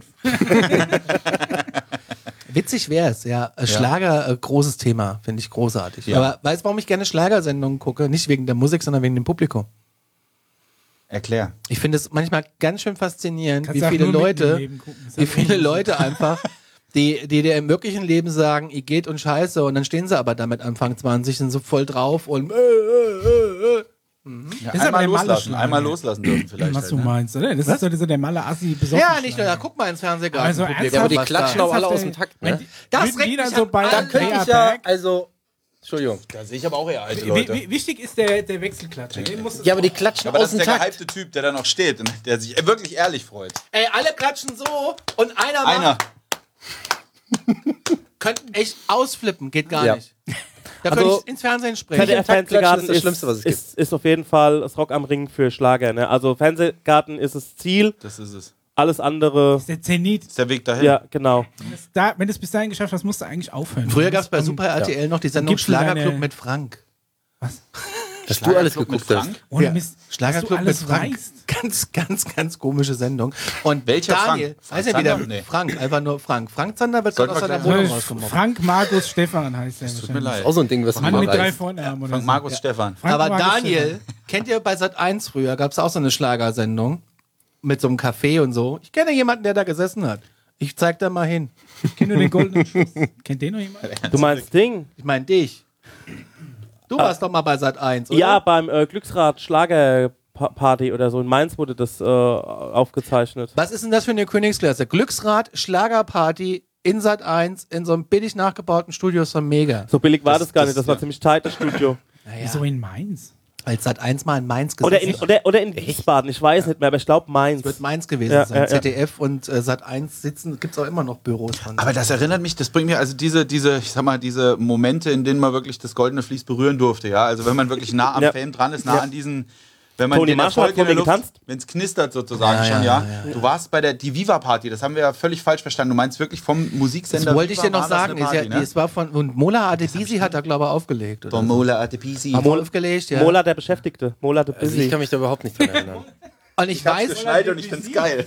Witzig wäre es, ja. Schlager, äh, großes Thema, finde ich großartig. Ja. Aber weißt du, warum ich gerne Schlagersendungen gucke? Nicht wegen der Musik, sondern wegen dem Publikum. Erklär. Ich finde es manchmal ganz schön faszinierend, Kannst wie auch viele nur mitten im Leute, Leben gucken. Das wie hat viele nur- Leute einfach, die, die dir im wirklichen Leben sagen, ihr geht und scheiße, und dann stehen sie aber damit Anfang zwanzig, sind so voll drauf und äh, äh, äh, äh. Ja, Ist aber einmal der loslassen, Malle-Schlager. einmal loslassen dürfen vielleicht. Was halt, du ne? meinst, oder? Das ist doch so der Malle Assi besoffen. Ja, nicht nur, da guck mal ins Fernsehgarten. Also Publikum, ernsthaft? Ja, aber die was klatschen da- auch alle Ernsthaft, aus dem Takt, wenn ne? die- Das würden regt die dann mich so an bei allen Da könnte ich ja, Dreherberg- also, Entschuldigung. Da sehe ich aber auch eher alte Wie- Leute. wie- Wichtig ist der, der Wechselklatscher. Den musst du- Ja, aber die klatschen Aber aus das dem ist der Takt. gehypte Typ, der da noch steht und der sich wirklich ehrlich freut. Ey, alle klatschen so und einer macht, Einer. könnten echt ausflippen, geht gar Ja. nicht. Da Also, könnte ich ins Fernsehen springen. K D F Takt Fernsehgarten klatschen ist das Schlimmste, was es ist, ist auf jeden Fall das Rock am Ring für Schlager. Ne? Also Fernsehgarten ist das Ziel, Das ist es. alles andere, Der Zenit. Das ist der Weg dahin. ja, genau. Das, da, wenn du es bis dahin geschafft hast, musst du eigentlich aufhören. Früher gab es bei Und- Super R T L noch die Sendung Gibst du Schlagerclub deine- mit Frank. Was? Dass du alles Schlagerclub mit geguckt hast. Frank? Ohne Ja. Mist. Schlagerclub dass du alles mit Frank. weißt. Ganz, ganz, ganz komische Sendung. Und Welcher Daniel, Frank? weiß nicht, wie der Zander? Nee. Frank, einfach nur Frank. Frank Zander wird Sollten gerade aus wir seiner gleich- Wohnung Äh, rausgemobbt. Frank Markus Stefan heißt der. Tut mir leid. Auch so ein Ding, was du Mann mal mit drei weißt. Vornamen oder Frank so. Markus Ja. Stefan. Frank Aber Markus Daniel, Stefan. kennt ihr bei Sat eins früher, gab es auch so eine Schlagersendung mit so einem Café und so. Ich kenne jemanden, der da gesessen hat. Ich zeig da mal hin. Ich kenne nur den goldenen Schuss. Kennt den noch jemand? Du meinst Ding? Ich meine dich. Du warst doch mal bei Sat eins, oder? Ja, beim äh, Glücksrad Schlagerparty oder so in Mainz wurde das äh, aufgezeichnet. Was ist denn das für eine Königsklasse? Glücksrad, Schlagerparty in Sat eins in so einem billig nachgebauten Studio ist doch mega. So billig war Das- das, gar das- nicht, das war ja. ziemlich tight, das Studio. Wieso in Mainz? Als Sat eins mal in Mainz gesessen Oder in, oder, oder in Wiesbaden, ich weiß nicht mehr, aber ich glaube Mainz. wird Mainz gewesen Ja, sein. ja, ja. Z D F und äh, Sat eins sitzen, gibt es auch immer noch Büros von. Aber das erinnert mich, das bringt mir also diese, diese, ich sag mal, diese Momente, in denen man wirklich das goldene Vlies berühren durfte, ja. Also wenn man wirklich nah am Ja. Fame dran ist, nah Ja. an diesen, wenn man Toni den Marshall Erfolg hat in der vor mir Luft, getanzt. wenn es knistert sozusagen Ja, schon, ja, ja. Du warst bei der die Viva Party, das haben wir ja völlig falsch verstanden. Du meinst wirklich vom Musiksender. das wollte ich Viva dir noch war das sagen. eine Ist Party, ja, ne? die, es war von und Mola Adebisi hat da glaube ich aufgelegt. Oder Von so. Mola Adebisi. Hat er aufgelegt, ja. Mola der Beschäftigte, Mola der Also ich Busy. kann mich da überhaupt nicht dran erinnern. Und ich, weiß, geschneit und ich find's geil.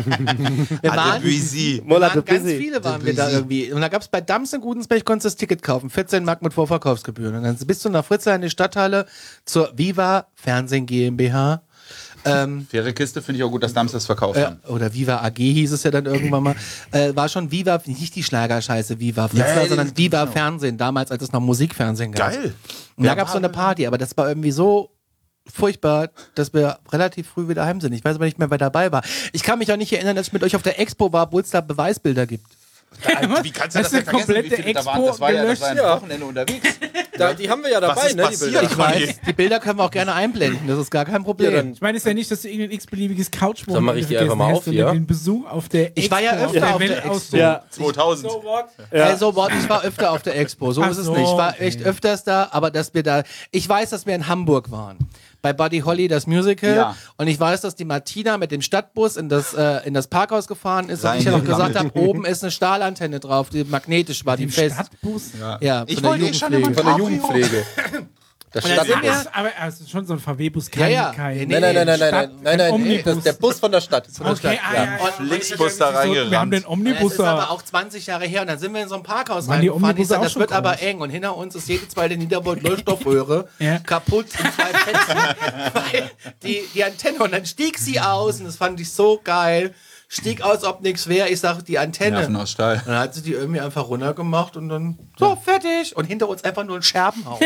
wir waren, Adebisi. Mola waren der ganz Busy. viele waren wir da irgendwie. Und da gab es bei Dams in Gudensberg, konntest du das Ticket kaufen, vierzehn Mark mit Vorverkaufsgebühren. Und dann bist du nach Fritzlar in die Stadthalle zur Viva Fernsehen GmbH. Ähm, Faire Kiste, finde ich auch gut, dass Dams das verkauft äh, haben. oder Viva A G hieß es ja dann irgendwann mal. Äh, war schon Viva, nicht die Schlagerscheiße Viva Fritzlar, Ja, sondern das- Viva genau. Fernsehen, damals als es noch Musikfernsehen gab. Geil. Und da Ja, gab es so war- eine Party, aber das war irgendwie so furchtbar, dass wir relativ früh wieder heim sind. Ich weiß aber nicht mehr, wer dabei war. Ich kann mich auch nicht erinnern, dass ich mit euch auf der Expo war, obwohl es da Beweisbilder gibt. Wie kannst du Das das, ist denn eine vergessen? komplette Wie viele da waren? Expo Das war ja, das war ein gelöscht, ja. Wochenende unterwegs. Da, die haben wir ja dabei, ist ne, die passiert? Bilder. Ich weiß, die Bilder können wir auch gerne einblenden, das ist gar kein Problem. Ja, dann- Ich meine, es ist ja nicht, dass du irgendein x-beliebiges couch Dann mach ich die einfach mal auf hier. Den Besuch auf der Ich war ja Expo, öfter auf der Weltausstellung. Ja, zweitausend. So what? Also, what, ich war öfter auf der Expo, so Ach ist es so, nicht. Ich war okay. echt öfters da, aber dass wir da, ich weiß, dass wir in Hamburg waren. Bei Buddy Holly, das Musical. Ja. Und ich weiß, dass die Martina mit dem Stadtbus in das, äh, in das Parkhaus gefahren ist. Und Rein ich ja noch in die gesagt Kammer. habe, oben ist eine Stahlantenne drauf, die magnetisch war, die Im fest. Stadtbus? Ja, Ich von der wollte eh schon Jugendpflege. immer- Von der Jugendpflege. Das Und dann stand sind wir- Das ist aber also schon so ein V W-Bus, Ja, kein, ja. kein. Nee, Nein, nein, nein, nein, nein, Stadt- nein, nein, nein, Omnibus. das ist der Bus von der Stadt. Okay, ah, ja, ja. Und Linksbus da Wir haben reingerannt. den Es Omnibus ist aber da. auch zwanzig Jahre her und dann sind wir in so ein Parkhaus Waren die reingefahren. Ich Omnibusse sag, auch das schon wird aber groß? eng und hinter uns ist jede zweite Niederbold-Leuchtstoffröhre Ja. kaputt in zwei Fetzen, weil die, die Antenne und dann stieg sie aus und das fand ich so geil. stieg aus, ob nichts wäre. Ich sag, die Antenne. Nerven aus Stahl. Dann hat sie die irgendwie einfach runtergemacht und dann, so, fertig. Und hinter uns einfach nur ein Scherbenhaufen.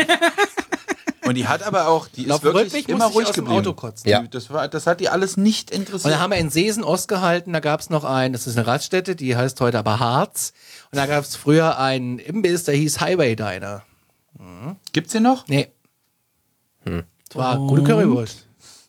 Und die hat aber auch, die ist Auf dem wirklich Rückweg immer musste ich ruhig aus dem geblieben. Auto kotzen. Ja. Die, das, war, das hat die alles nicht Und interessiert. dann haben wir in Seesen Ost gehalten, da gab es noch einen, das ist eine Raststätte, die heißt heute aber Harz. Und da gab es früher einen Imbiss, der hieß Highway Diner. Gibt's den noch? Nee. Hm. Das war gute Currywurst.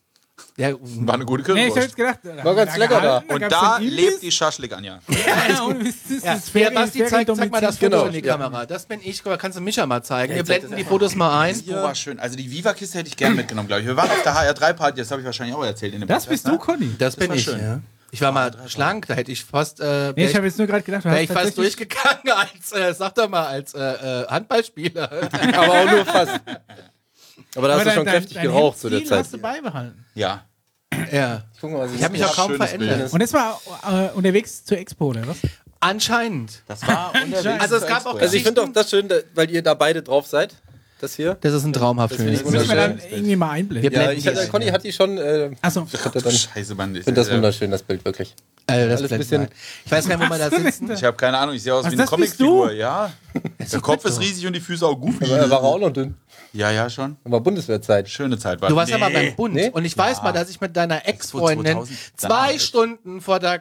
Ja, War eine gute Nee, ich hab Currywurst. jetzt gedacht, da War ganz da lecker gehalten, da. Und gab's da den lebt Imbiss. die Schaschlik, Anja. Ja, und es ist ja. das Ja, Ferien- Basti, zeig, zeig mal das Foto Genau, in die ja. Kamera. Das bin ich. Kannst du Micha mal zeigen? Wir blenden die Fotos mal ein. Oh, war schön. Also die Viva-Kiste hätte ich gern mitgenommen, glaube ich. Wir waren auf der H R drei Party, das habe ich wahrscheinlich auch erzählt in dem Das Podcast, bist du, ne? Conny. Das bin war ich. schön. Ja. Ich war mal schlank, da hätte ich fast. Äh, Nee, wär ich habe jetzt nur gerade gedacht, du Wäre hast ich fast tatsächlich... durchgegangen als, äh, sag doch mal, als äh, äh, Handballspieler. Aber auch nur fast. Aber da hast Aber du schon dein- kräftig dein geraucht zu der Hemdstil Zeit. hast du beibehalten. Ja. ja. Guck mal, was Ich habe mich auch kaum schönes verändert. Bild. Und jetzt war äh, unterwegs zur Expo, oder was? Anscheinend. Das war unterwegs. Also es gab auch Also ich finde auch das schön, da- weil ihr da beide drauf seid. Das hier. Das ist ein traumhaft Das finde ich schönes Müssen wir dann wunderschön. irgendwie mal einblenden. Wir Ja, blenden ich die hatte, ein, Conny ja. hat die schon. Äh, Achso. ich hatte dann- ich Scheiße, Mann. Ich finde das äh, wunderschön, das Bild wirklich. Äh, das Alles blenden bisschen- wir ein. Ich weiß gar nicht, wo wir da sitzen. Ich habe keine Ahnung, ich sehe aus Was, wie eine das bist Comicfigur. du? Ja. Der Kopf ist riesig und die Füße auch goofy. Aber er war auch noch dünn. Ja, ja, schon. Aber Bundeswehrzeit. Schöne Zeit war. Du warst Nee. aber beim Bund. Nee? Und ich weiß mal, dass ich mit deiner Ex-Freundin zweitausend zwei damals. Stunden vor der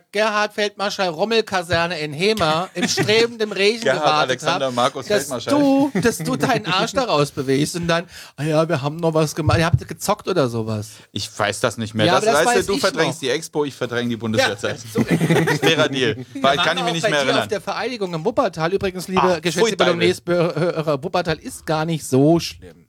Gerhard-Feldmarschall-Rommel-Kaserne in Hema im strebenden Regen Gerhard gewartet Alexander habe, Markus dass Feldmarschall. du, dass du deinen Arsch daraus bewegst und dann, ah ja, wir haben noch was gemacht. Ihr habt gezockt oder sowas. Ich weiß das nicht mehr. Ja, das, aber das weißt weiß du, du ich verdrängst noch. die Expo, ich verdränge die Bundeswehrzeit. so. Fairer Deal. Weil kann ich mich nicht bei mehr dir auf erinnern. der Vereidigung im Wuppertal. Übrigens, liebe Ah, geschätzte pfui, Deibel. Bolognese-Hörer, Wuppertal ist gar nicht so schlimm.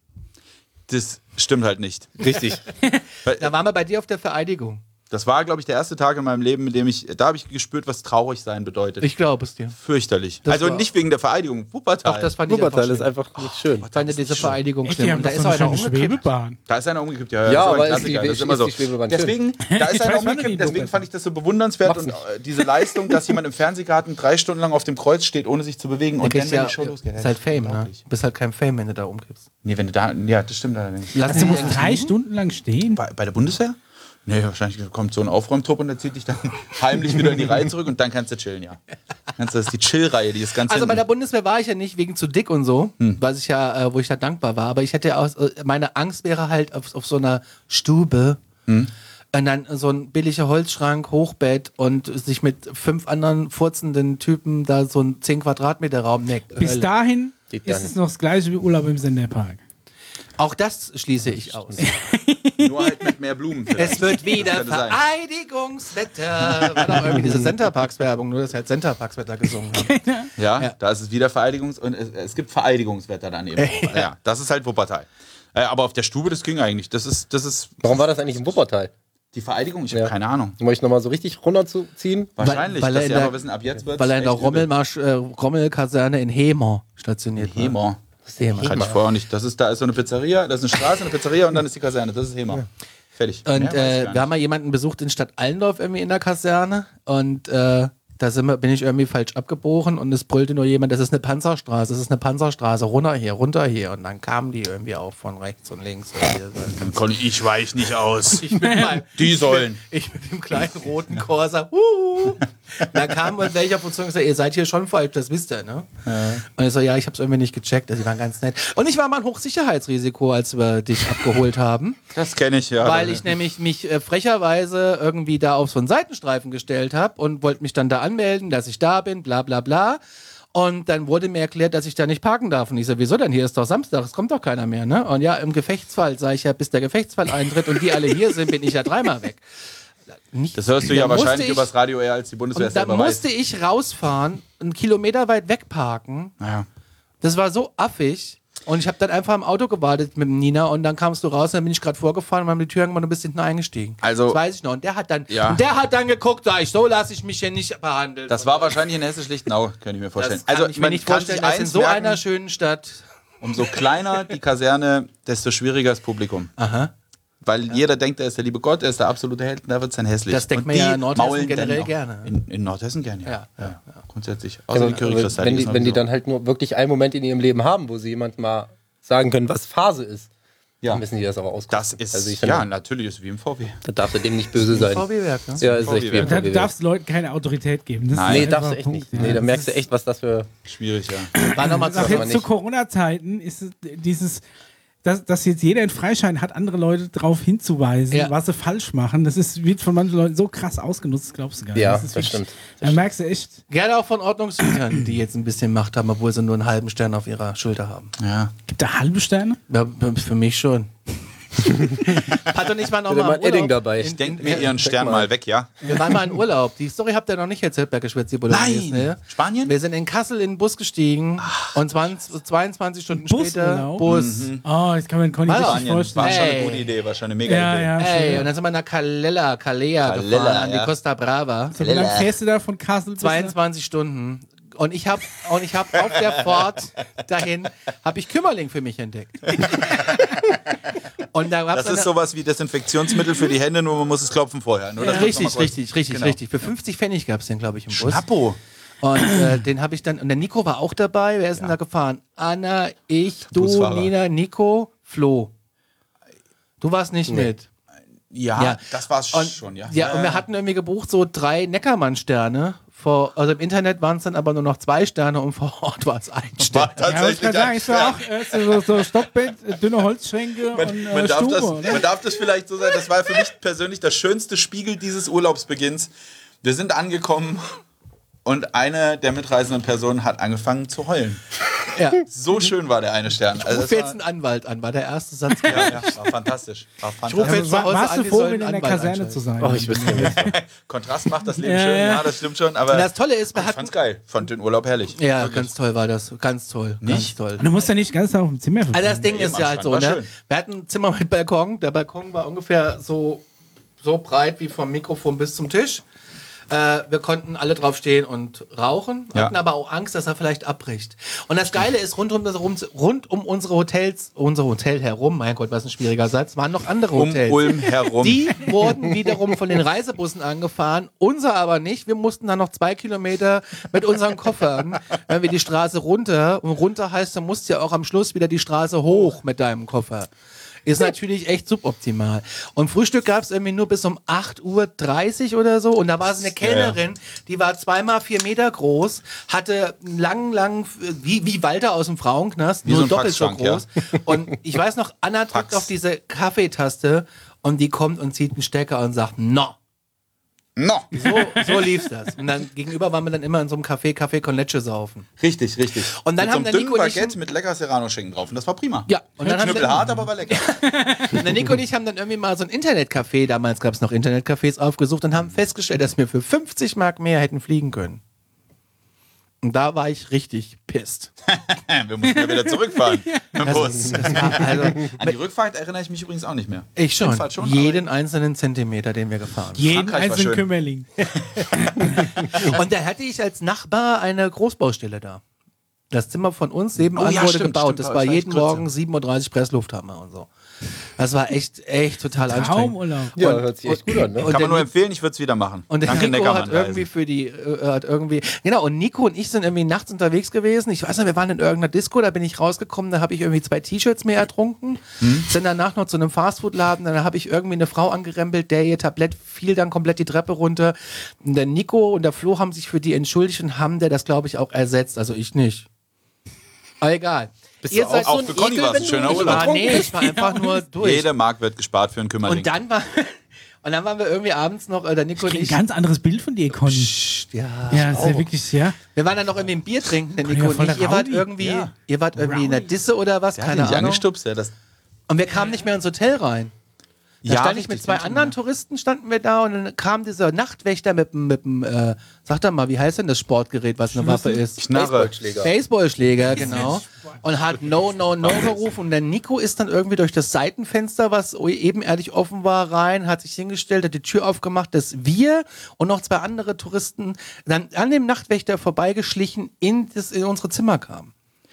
Das stimmt halt nicht. Richtig. Da waren wir bei dir auf der Vereidigung. Das war, glaube ich, der erste Tag in meinem Leben, in dem ich, da habe ich gespürt, was traurig sein bedeutet. Ich glaube es dir. Fürchterlich. Das Also war- nicht wegen der Vereidigung. Wuppertal. Doch, das fand ich Wuppertal ist einfach einfach nicht schön. Ich fand diese Vereidigung Echt, die schlimm. haben Und da doch ist so auch eine einer schöne umgekippt. Schwebebahn. Da ist einer umgekippt, ja. Ja, das ist aber ein ist die- Klassiker, das ist ist immer so. die Schwebebahn Deswegen, da ist Ich einer weiß, wann umgekippt, die deswegen Doku fand ich das so bewundernswert Mach's und äh, diese Leistung, dass jemand im Fernsehgarten drei Stunden lang auf dem Kreuz steht, ohne sich zu bewegen und Du dann, bist wenn ja, die Show losgeht. ist halt Fame, ne? unglaublich. Du bist halt kein Fame, wenn du da umkippst. Nee, wenn du da, ja, das stimmt allerdings. Lass Du musst drei Stunden lang stehen. Bei, bei der Bundeswehr? Nee, wahrscheinlich kommt so ein Aufräumtrupp und der zieht dich dann heimlich wieder in die Reihe zurück und dann kannst du chillen, ja. Kannst du- Das ist die Chill-Reihe, die ist ganz Also bei der hinten. Bundeswehr war ich ja nicht wegen zu dick und so, was ich ja, äh, wo ich da dankbar war. Aber ich hätte ja auch, äh, meine Angst wäre halt auf, auf so einer Stube und dann so ein billiger Holzschrank, Hochbett und sich mit fünf anderen furzenden Typen da so ein zehn Quadratmeter Raum neckt. Bis dahin Geht gar ist es nicht. noch das gleiche wie Urlaub im Senderpark. Auch das schließe ich aus. Nur halt mit mehr Blumen. vielleicht. Es wird wieder Das könnte sein. Vereidigungswetter. War doch irgendwie diese Centerparks-Werbung, nur dass wir halt Centerparks-Wetter gesungen haben. Ja, Ja. da ist es wieder Vereidigungs- und es, es gibt Vereidigungswetter dann eben. Ja. Das ist halt Wuppertal. Äh, aber auf der Stube, das ging eigentlich. Das ist, das ist Warum war das eigentlich im Wuppertal? die Vereidigung, ich habe Ja. keine Ahnung. Um euch nochmal so richtig runterzuziehen. Wahrscheinlich, weil er dass in sie der- aber wissen, ab jetzt wird Weil er in der Rommelmarsch, äh, Rommelkaserne in Hemer stationiert war. Hemer. Hemer. Kann ich vorher nicht. Das ist, da ist so eine Pizzeria, das ist eine Straße, eine Pizzeria und dann ist die Kaserne. Das ist Hemer. Fertig. Und Mehr weiß ich äh, gar wir haben nicht. mal jemanden besucht in Stadt Allendorf irgendwie in der Kaserne und äh, da sind wir, bin ich irgendwie falsch abgebogen und es brüllte nur jemand, das ist eine Panzerstraße, das ist eine Panzerstraße, runter hier, runter hier. Und dann kamen die irgendwie auch von rechts und links. Und hier. Dann konnte ich, ich weich nicht aus. Ich mit meinem, Die sollen. ich mit dem kleinen roten Corsa. Uh, da kam und welcher auf uns zu und gesagt, ihr seid hier schon falsch, das wisst ihr, ne? Und ich so, ja, ich hab's irgendwie nicht gecheckt, die waren ganz nett. Und ich war mal ein Hochsicherheitsrisiko, als wir dich abgeholt haben. Das kenne ich, ja. Weil ich nämlich mich äh, frecherweise irgendwie da auf so einen Seitenstreifen gestellt habe und wollte mich dann da anmelden, dass ich da bin, bla bla bla. Und dann wurde mir erklärt, dass ich da nicht parken darf. Und ich so, wieso denn? Hier ist doch Samstag, es kommt doch keiner mehr, ne? Und ja, im Gefechtsfall, sage ich ja, bis der Gefechtsfall eintritt und die alle hier sind, bin ich ja dreimal weg. Nicht, Das hörst du ja dann musste wahrscheinlich ich- übers Radio eher, als die Bundeswehr Und dann selber weiß. musste ich rausfahren, einen Kilometer weit wegparken. Naja. Das war so affig. Und ich habe dann einfach im Auto gewartet mit dem Nina und dann kamst du raus und dann bin ich gerade vorgefahren und haben die Tür irgendwann und bist hinten eingestiegen. Also- das weiß ich noch. Und der hat dann, Ja. und der hat dann geguckt, sag ich, so lasse ich mich hier nicht behandeln. Das war wahrscheinlich in Hessisch-Lichtenau, könnte ich mir vorstellen. das kann also ich mir nicht vorstellen, dass in so merken, einer schönen Stadt. umso kleiner die Kaserne, desto schwieriger das Publikum. Aha. Weil jeder denkt, er ist der liebe Gott, er ist der absolute Held, und da wird es dann hässlich. Das denkt Und man die ja in Nordhessen maulen generell dann noch. gerne. In, in Nordhessen gerne, ja. Ja, ja, ja, Grundsätzlich. Außer Aber, die Currykristalle. wenn, die die, ist wenn die sowieso- dann halt nur wirklich einen Moment in ihrem Leben haben, wo sie jemand mal sagen können, was Phase ist. Ja. Müssen die das aber auskosten. Das ist, also ich finde, ja, natürlich ist es wie im V W. da darfst du dem nicht böse sein. V W-Werk, ne? Ja, ist echt wie im Da V W. darfst du Leuten keine Autorität geben. Das Nein. ist Nee, einfach darfst du ein echt Punkt, nicht. ja. Nee, da Das merkst du ist- echt, was das für... Schwierig, ja. War nochmal Auch man jetzt nicht. zu Corona-Zeiten ist es dieses, dass, dass jetzt jeder einen Freischein hat, andere Leute darauf hinzuweisen, Ja. was sie falsch machen. Das ist, wird von manchen Leuten so krass ausgenutzt, das glaubst du gar nicht. Ja, das, ist das wirklich- stimmt. Da merkst du echt, Gerne auch von Ordnungshütern, die jetzt ein bisschen Macht haben, obwohl sie nur einen halben Stern auf ihrer Schulter haben. ja. gibt da halbe Sterne? Ja, für mich schon. Pat und ich waren noch Bitte mal mal im ein Edding Urlaub. dabei. In- Denkt in- mir ihren Stern mal. mal weg, ja? Wir waren mal in Urlaub. Die Story habt ihr noch nicht erzählt, Bergeschwitz, die Bolognese. Nein. Ne? Spanien? Wir sind in Kassel in den Bus gestiegen und zwanzig, zweiundzwanzig Stunden später Busurlaub? Bus. Oh, das kann man Conny Hallo, richtig Spanien war vorstellen. schon Ey. eine gute Idee, war schon eine mega Ja, Idee. ja, Ey, schön. und dann sind wir nach Calella, Calea Calella, gefahren, an die ja. Costa Brava. So, wie lange fährst du da von Kassel bis zweiundzwanzig Stunden. Und ich habe und ich habe auf der Fahrt dahin habe ich Kümmerling für mich entdeckt. Und da gab's Das eine- ist sowas wie Desinfektionsmittel für die Hände, nur man muss es klopfen vorher. Nur, dass ja, man's richtig, noch mal kurz- richtig, richtig, Genau. richtig. Für fünfzig Pfennig gab es den, glaube ich, im Bus. Schnappo. Und äh, den habe ich dann, und der Nico war auch dabei. Wer ist denn da gefahren? Anna, ich, du, Busfahrer. Nina, Nico, Flo. Du warst nicht mit. Ja, Ja. das war's Und, schon, ja. ja, und wir hatten irgendwie gebucht so drei Neckermann-Sterne. Vor, also im Internet waren es dann aber nur noch zwei Sterne und vor Ort war es ein Stern. War Ja, ich kann tatsächlich sagen, ein ist ja auch äh, so, so, so Stockbett, äh, dünne Holzschränke Man, und man, äh, darf Stube, das, oder? man darf das vielleicht so sagen, das war für mich persönlich der schönste Spiegel dieses Urlaubsbeginns. Wir sind angekommen und eine der mitreisenden Personen hat angefangen zu heulen. Ja. So schön war der eine Stern. Also Ruf das jetzt war, einen Anwalt an, war der erste Satz. ja, ja, war fantastisch. War rufe fantastisch. jetzt zu War, Hause warst an, du die froh, sollen in der einen Anwalt Kaserne einschalten. zu sein? Oh, ich wüsste nicht. Kontrast macht das Leben Ja, schön, ja. ja, das stimmt schon. Aber Und das Tolle ist, wir ich hatten. fand's geil. Fand den Urlaub herrlich. Ja, Wirklich. ganz toll war das. Ganz toll. Nicht? Ganz toll. Du musst ja nicht ganz auf dem Zimmer Also das Ding Ja, ist ja halt so, war ne? schön. Wir hatten ein Zimmer mit Balkon. Der Balkon war ungefähr so, so breit wie vom Mikrofon bis zum Tisch. Äh, wir konnten alle drauf stehen und rauchen, Ja. hatten aber auch Angst, dass er vielleicht abbricht. Und das Geile ist, rund um, das, rum, rund um unsere Hotels, unser Hotel herum, mein Gott, was ein schwieriger Satz, waren noch andere Um Hotels. Ulm herum. Die wurden wiederum von den Reisebussen angefahren, unser aber nicht. Wir mussten dann noch zwei Kilometer mit unseren Koffern, wenn wir die Straße runter, und runter heißt, du musst ja auch am Schluss wieder die Straße hoch mit deinem Koffer. Ist natürlich echt suboptimal. Und Frühstück gab es irgendwie nur bis um acht Uhr dreißig oder so. Und da war so eine Kellnerin, die war zweimal vier Meter groß, hatte einen langen, langen, wie, wie Walter aus dem Frauenknast, Wie nur so ein doppelt so Faxschrank, groß. Und ich weiß noch, Anna drückt Fax. auf diese Kaffeetaste und die kommt und zieht einen Stecker und sagt, no. No. So, so lief das. Und dann gegenüber waren wir dann immer in so einem Café, Café con Leche saufen. Richtig, richtig. Und dann mit haben so der einem dünnen Nico und ich- Baguette mit lecker Serrano-Schinken drauf. Und das war prima. Ja, und dann haben wir, Knüppelhart, aber war lecker. und der Nico und ich haben dann irgendwie mal so ein Internetcafé, damals gab es noch Internetcafés, aufgesucht und haben festgestellt, dass wir für fünfzig Mark mehr hätten fliegen können. Und da war ich richtig pisst. Wir mussten ja wieder zurückfahren. Mit dem Bus. Das war, also, An die Rückfahrt erinnere ich mich übrigens auch nicht mehr. ich schon. Hinfahrt schon, jeden einzelnen Zentimeter, den wir gefahren sind. Jeden Frankreich war einzelnen schön. Kümmerling. Und da hatte ich als Nachbar eine Großbaustelle da. Das Zimmer von uns nebenan Oh ja, wurde stimmt, gebaut. stimmt, das war war vielleicht jeden kürzer. Morgen sieben Uhr dreißig Presslufthammer und so. Das war echt, echt total anstrengend. Traumurlaub. Ja, Und- hört sich echt gut an, ne? und Kann der man nur Ni- empfehlen, ich würde es wieder machen. Und der Danke, Nico Neckermann hat irgendwie für die, äh, hat irgendwie, genau, und Nico und ich sind irgendwie nachts unterwegs gewesen. Ich weiß nicht, wir waren in irgendeiner Disco, da bin ich rausgekommen, da habe ich irgendwie zwei T-Shirts mehr ertrunken. Hm? Sind danach noch zu einem Fastfood-Laden, dann habe ich irgendwie eine Frau angerempelt, der ihr Tablett fiel dann komplett die Treppe runter. Und der Nico und der Flo haben sich für die entschuldigt und haben der das, glaube ich, auch ersetzt. Also ich nicht. Aber egal. Bist Ihr du seid auch- auch so für ein Conny Ekel, war es ein wenn schöner du- ich Urlaub. war, nee, ich war einfach nur durch. Jede Mark wird gespart für einen Kümmerling. Und dann war, und dann waren wir irgendwie abends noch, äh, der Nico und Ein ich. ganz anderes Bild von dir, Conny. Psst, ja, Ja, das ist ja wirklich, ja. wir waren dann noch irgendwie ein Bier trinken, der Conny Nico war voll und ich. der Ihr wart Rowdy. irgendwie, Ja. ihr wart irgendwie in der Rowdy. Disse oder was, der hat keine ihn nicht Ahnung. angestupst, ja, das. Und wir kamen nicht mehr ins Hotel rein. Da Ja, stand ich richtig, mit zwei richtig, anderen ja. Touristen, standen wir da und dann kam dieser Nachtwächter mit dem, mit dem äh, sag doch mal, wie heißt denn das Sportgerät, was eine Waffe ist? Knarre. Baseballschläger. Baseballschläger, genau. Und hat No, No, No gerufen. Und der Nico ist dann irgendwie durch das Seitenfenster, was ebenerdig offen war, rein, hat sich hingestellt, hat die Tür aufgemacht, dass wir und noch zwei andere Touristen dann an dem Nachtwächter vorbeigeschlichen in, das, in unsere Zimmer kamen.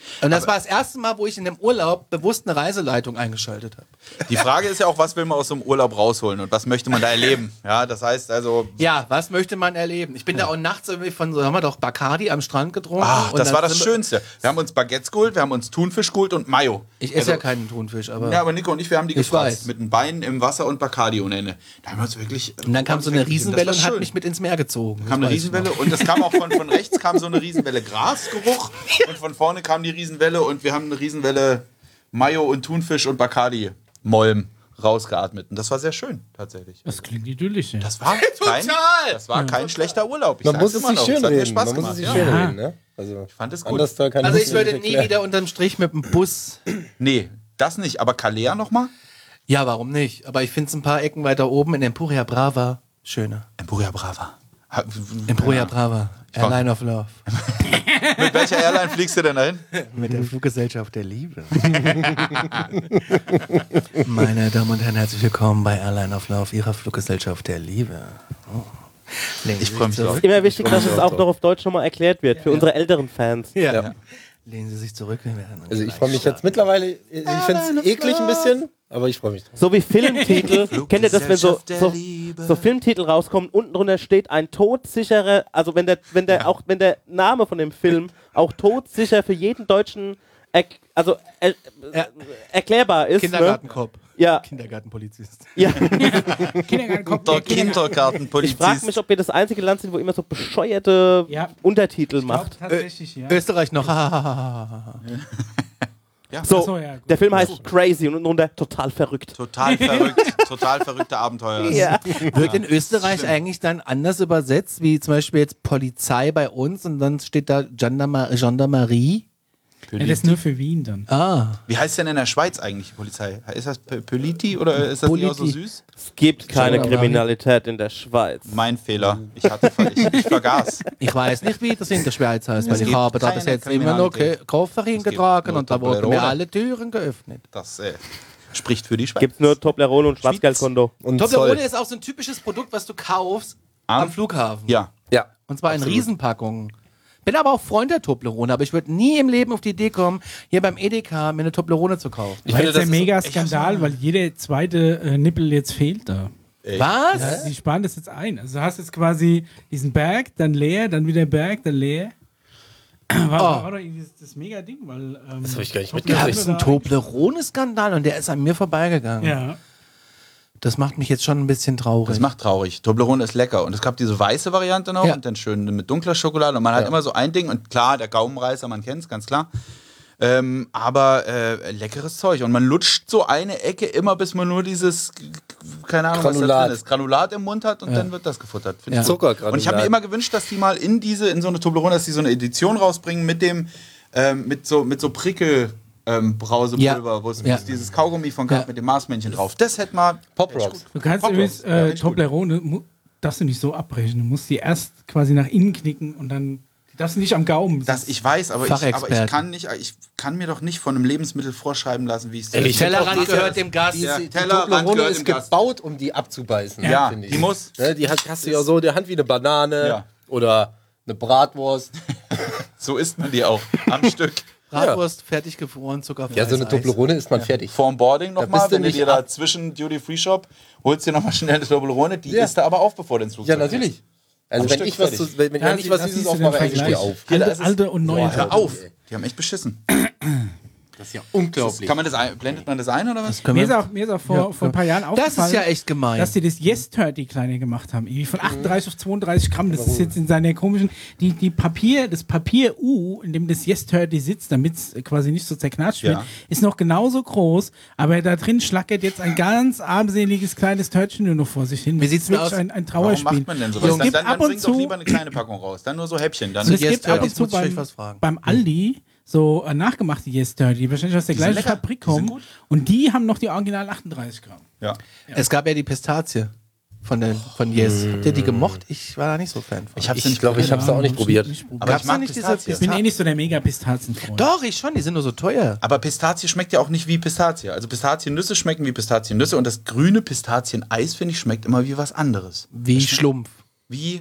Und das war das erste Mal, wo ich in dem Urlaub bewusst eine Reiseleitung eingeschaltet habe. Die Frage ist ja auch, was will man aus so einem Urlaub rausholen und was möchte man da erleben? Ja, das heißt also... Ja, was möchte man erleben? Ich bin da auch nachts irgendwie von, so haben wir doch Bacardi am Strand getrunken. Ach, und das dann war das sind wir- Schönste. Wir haben uns Baguettes geholt, wir haben uns Thunfisch geholt und Mayo. Ich esse Also- ja keinen Thunfisch, aber... Ja, aber Nico und ich, wir haben die Ich gefragt. weiß. Mit den Beinen im Wasser und Bacardi ohne Ende. Da haben wir uns wirklich... und dann kam so eine Riesenwelle Das und war hat schön. mich mit ins Meer gezogen. kam eine Das weiß ich Riesenwelle noch. und es kam auch von, von rechts kam so eine Riesenwelle Grasgeruch und von vorne kam die Riesenwelle und wir haben eine Riesenwelle Mayo und Thunfisch und Bacardi Molm rausgeatmet und das war sehr schön tatsächlich. Das klingt idyllisch. Ja. Das war kein, das war kein schlechter Urlaub. Ich Man sag's muss es immer sich noch. schön Es hat mir reden. Spaß Man muss gemacht. es sich Ja. schön Ja. reden, ne? Also, ich fand es gut. Anders da kann Also ich es würde nicht nie erklären. wieder unterm Strich mit dem Bus... Nee, das nicht, aber Kalea nochmal? Ja, warum nicht? Aber ich finde es ein paar Ecken weiter oben in Empuria Brava schöner. Empuria Brava. Ha- Empuria Ja. Brava, war- Airline of Love. Mit welcher Airline fliegst du denn dahin? Mit der Fluggesellschaft der Liebe. Meine Damen und Herren, herzlich willkommen bei Airline of Love, Ihrer Fluggesellschaft der Liebe. Oh. Lehnen Sie Ich sich freu mich zurück. drauf. Immer wichtig, dass es auch auch drauf. noch auf Deutsch nochmal erklärt wird, für unsere älteren Fans. Ja. Ja. Lehnen Sie sich zurück. Wir werden Also ich gleich freue mich jetzt starten. mittlerweile, ich finde es eklig ein bisschen, aber ich freue mich drauf. So wie Filmtitel, kennt ihr das, wenn so, der so, Liebe. so Filmtitel rauskommen, unten drunter steht ein todsicherer, also wenn der, wenn der auch, wenn der Name von dem Film auch todsicher für jeden Deutschen er, also er, Ja. erklärbar ist. Kindergartenkopf. Ne? Ja, Kindergartenpolizist. ja. Kindergarten, Der Ich Kindergartenpolizist. frage mich, ob wir das einzige Land sind, wo immer so bescheuerte Ja. Untertitel Ich glaub, macht. tatsächlich, ja. Österreich noch. So, Ach so, ja, gut. der Film heißt Crazy und unten drunter total verrückt. Total verrückt. Total verrückte Abenteuer. Ja. Wird in Österreich eigentlich dann anders übersetzt, wie zum Beispiel jetzt Polizei bei uns und dann steht da Gendarma Gendarmerie? Ja, das ist nur für Wien dann. Ah. Wie heißt denn in der Schweiz eigentlich die Polizei? Ist das P- Politi oder ist das nicht auch so Politi. süß? Es gibt keine Gendarmerie. Kriminalität in der Schweiz. Mein Fehler. Ich hatte ich, ich vergaß. Ich weiß nicht, wie das in der Schweiz heißt, weil ich gibt habe da keine bis jetzt immer nur Kriminalität. Ke- Koffer gibt hingetragen nur und da wurden mir Toblerone. alle Türen geöffnet. Das äh, spricht für die Schweiz. Gibt's nur Toblerone und Schwarzgeldkonto. Und Toblerone Zoll. ist auch so ein typisches Produkt, was du kaufst Am- am Flughafen. Ja. Ja. Und zwar in Riesenpackungen. Bin aber auch Freund der Toblerone, aber ich würde nie im Leben auf die Idee kommen, hier beim Edeka mir eine Toblerone zu kaufen. Ich War finde, jetzt das ein ist mega echt Skandal, so- weil jeder zweite äh, Nippel jetzt fehlt da. Was? Ja, die sparen das jetzt ein. Also du hast jetzt quasi diesen Berg, dann leer, dann wieder Berg, dann leer. War, war doch irgendwie das, das mega Ding, weil. Ähm, Das hab ich gar nicht Toblerone Gab mitgekriegt. es einen da- Toblerone-Skandal und der ist an mir vorbeigegangen. Ja. Das macht mich jetzt schon ein bisschen traurig. Das macht traurig. Toblerone ist lecker. Und es gab diese weiße Variante noch Ja. und dann schön mit dunkler Schokolade. Und man hat immer so ein Ding und klar, der Gaumenreißer, man kennt es, ganz klar. Ähm, aber äh, leckeres Zeug. Und man lutscht so eine Ecke immer, bis man nur dieses, keine Ahnung, was da Granulat. drin ist, Granulat im Mund hat und dann wird das gefuttert. Find Ja. ich gut. Zuckergranulat. Und ich habe mir immer gewünscht, dass die mal in diese, in so eine Toblerone, dass die so eine Edition rausbringen mit dem, ähm, mit so, mit so Prickel. Ähm, Brausepulver, Ja. wo es Ja. dieses Kaugummi von gab Ja. mit dem Marsmännchen drauf. Das hätte mal Pop echt Rocks. gut. Du kannst Pop übrigens Rocks. Ja, äh, echt gut. Toblerone, mu- darfst du nicht so abbrechen. Du musst die erst quasi nach innen knicken und dann die darfst du nicht am Gaumen. Das ich weiß, aber ich, aber ich Fachexperten. kann nicht, ich kann mir doch nicht von einem Lebensmittel vorschreiben lassen, wie es Ey, ich Tellerrand Diese- gehört dem Gast. Ja. Die Tellerrand Toblerone gehört ist im Gast. gebaut, um die abzubeißen. Ja, finde ich. die muss. Ne, die hast, hast du ja so in der Hand wie eine Banane Ja. oder eine Bratwurst. So isst man die auch am Stück. Bratwurst, fertig gefroren, Zuckerfrei. Ja, so eine Toblerone ist man fertig. Vorm Boarding nochmal, bist du wenn du nicht dir da ab- zwischen Duty Free Shop holst dir nochmal schnell eine Toblerone, die Ja. isst du aber auf, bevor du ins Flugzeug Ja, natürlich. Also Am wenn Stück ich was, fertig. zu, wenn, wenn Ja, ich was das Süßes siehst du den aufmache, ey, ich stehe Vergleich. auf. Hier, da Alte, ist es- alte und neue. Boah, hör Toblerone. auf. Die haben echt beschissen. Das ist ja Das, unglaublich. kann man das ein, blendet man das ein oder was? Können Mir ist, wir- auch, mir ist auch vor, Ja, vor ein paar Jahren aufgefallen, Das ist ja echt gemein. dass die das Yes thirty kleiner gemacht haben. Irgendwie von achtunddreißig auf zweiunddreißig Gramm. Das ist jetzt in seiner komischen. Die, die Papier, das Papier-U, in dem das Yes thirty sitzt, damit es quasi nicht so zerknatscht wird, Ja. ist noch genauso groß. Aber da drin schlackert jetzt ein ganz armseliges kleines Törtchen nur noch vor sich hin. Wie sieht's denn Das ist aus? wirklich Ein, ein Warum Trauerspiel. macht man denn sowas? Es Dann, gibt dann, dann ab und bringt doch zu- lieber eine kleine Packung raus. Dann nur so Häppchen. Dann Und es Yes gibt ab thirty, und zu muss ich euch beim, was fragen. beim Aldi so äh, nachgemachte Yes thirty, die wahrscheinlich aus der Die sind gleichen lecker. Fabrik Die sind kommen. gut. Und die haben noch die original achtunddreißig Gramm. ja. Es gab ja die Pistazie von, den, von Yes. Habt ihr die gemocht? Ich war da nicht so Fan von. Ich hab's Ich nicht glaube, ich habe es auch nicht probiert. Aber Gab's ich da mag nicht diese Pistazie. Ich bin eh nicht so der mega Pistazienfreund. Doch, ich schon, die sind nur so teuer. Aber Pistazie schmeckt ja auch nicht wie Pistazie. Also Pistaziennüsse schmecken wie Pistaziennüsse und das grüne Pistazieneis, finde ich, schmeckt immer wie was anderes. Wie Schlumpf. Wie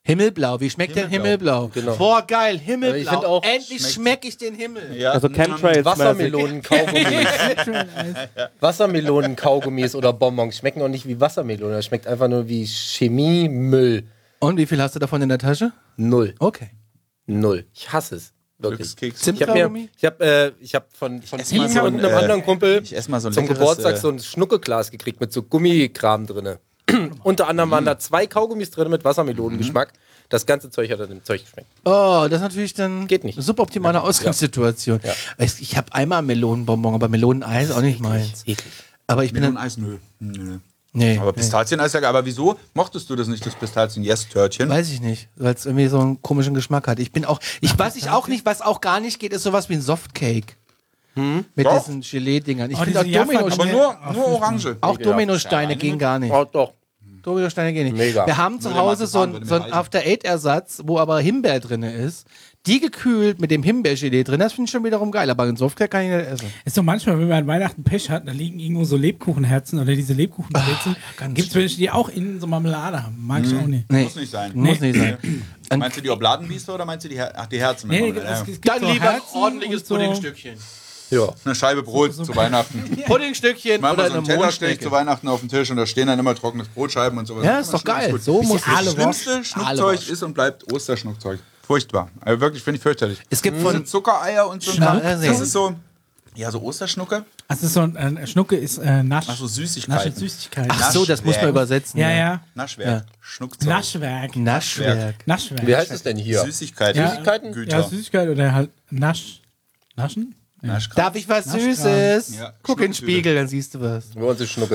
Himmelblau, wie schmeckt denn Himmelblau? Genau. Boah, geil, ich Himmelblau. find auch, Endlich schmecke ich den Himmel. Ja. Also Chemtrails. Wassermelonen-Kaugummis. Wassermelonen-Kaugummis oder Bonbons schmecken auch nicht wie Wassermelonen. Das schmeckt einfach nur wie Chemiemüll. Und wie viel hast du davon in der Tasche? Null. Okay. Null. Ich hasse es. Wirklich. Glückskeks. Ich habe mir, ich habe, äh, ich habe von, von ess mal ihm so und ein, einem äh, anderen Kumpel ich ess mal so ein zum leckeres, Geburtstag äh, so ein Schnuckeglas gekriegt mit so Gummikram drinne. Unter anderem waren da zwei Kaugummis drin mit Wassermelonengeschmack. Das ganze Zeug hat an dem Zeug geschmeckt. Oh, das ist natürlich dann Geht nicht. eine suboptimale Ausgangssituation. Ja. Ich, ich habe einmal Melonenbonbon, aber Meloneneis auch nicht meins. Eklig. Aber ich bin dann. Meloneneis, nö. Nö. Nee, Aber nee. Pistazieneis, ja, aber wieso mochtest du das nicht, das Pistazien-Yes-Törtchen? Weiß ich nicht, weil es irgendwie so einen komischen Geschmack hat. Ich bin auch, ich weiß ich auch nicht, was auch gar nicht geht, ist sowas wie ein Softcake. Hm? Mit Doch. diesen Gelee-Dingern. Ich Oh, finde auch diese Jaffa- Dominosteine, Aber nur, nur Orange. auch Dominosteine gehen gar nicht. Oh, doch. Dominosteine gehen nicht. Mega. Wir haben zu Nur der Hause so Marzipan einen würde so mir einen reichen. After-Eight-Ersatz, wo aber Himbeer drin ist. Die gekühlt mit dem Himbeergelee drin, das finde ich schon wiederum geil. Aber ein Softcake kann ich nicht essen. Ist so manchmal, wenn man an Weihnachten Pech hat, da liegen irgendwo so Lebkuchenherzen oder diese Lebkuchenbrezeln. ganz Gibt es welche, die auch innen so Marmelade haben. Mag ich auch nicht. Nee, Muss nicht sein. muss nicht sein. Und Meinst du die Obladenbiester oder meinst du die, Her Ach, die Herzen? Nee, Ja. es, es gibt Dann so lieber ein Herzen ordentliches und so. Puddingstückchen. Ja. Eine Scheibe Brot zu Weihnachten. Puddingstückchen Machen oder wir so eine einen Teller stelle ich Mondschnecke. zu Weihnachten auf den Tisch und da stehen dann immer trockenes Brotscheiben und sowas. Ja, Das ist doch immer schön, geil. gut. So muss Das es. schlimmste Schnuckzeug ist und bleibt Osterschnuckzeug. Furchtbar. Also wirklich, finde ich fürchterlich. Es gibt Diese von Zuckereier und so. Schnuck- Das ist so, ja, so Osterschnucke. Also so ein, ein Schnucke ist äh, Nasch. Ach so, Nasch Süßigkeiten. ist Süßigkeit. Ach so, das muss man übersetzen. ja, ja. Naschwerk. Ja. Schnuckzeug. Naschwerk. Naschwerk. Naschwerk. Wie heißt es denn hier? Süßigkeit. Ja. Süßigkeiten? Güter. Ja, Süßigkeit oder halt Nasch. Naschen? Naschkram. Darf ich was Naschkram. Süßes? Ja, Guck in den Schnucketüte. Spiegel, dann siehst du was. Bei uns ist Schnucke.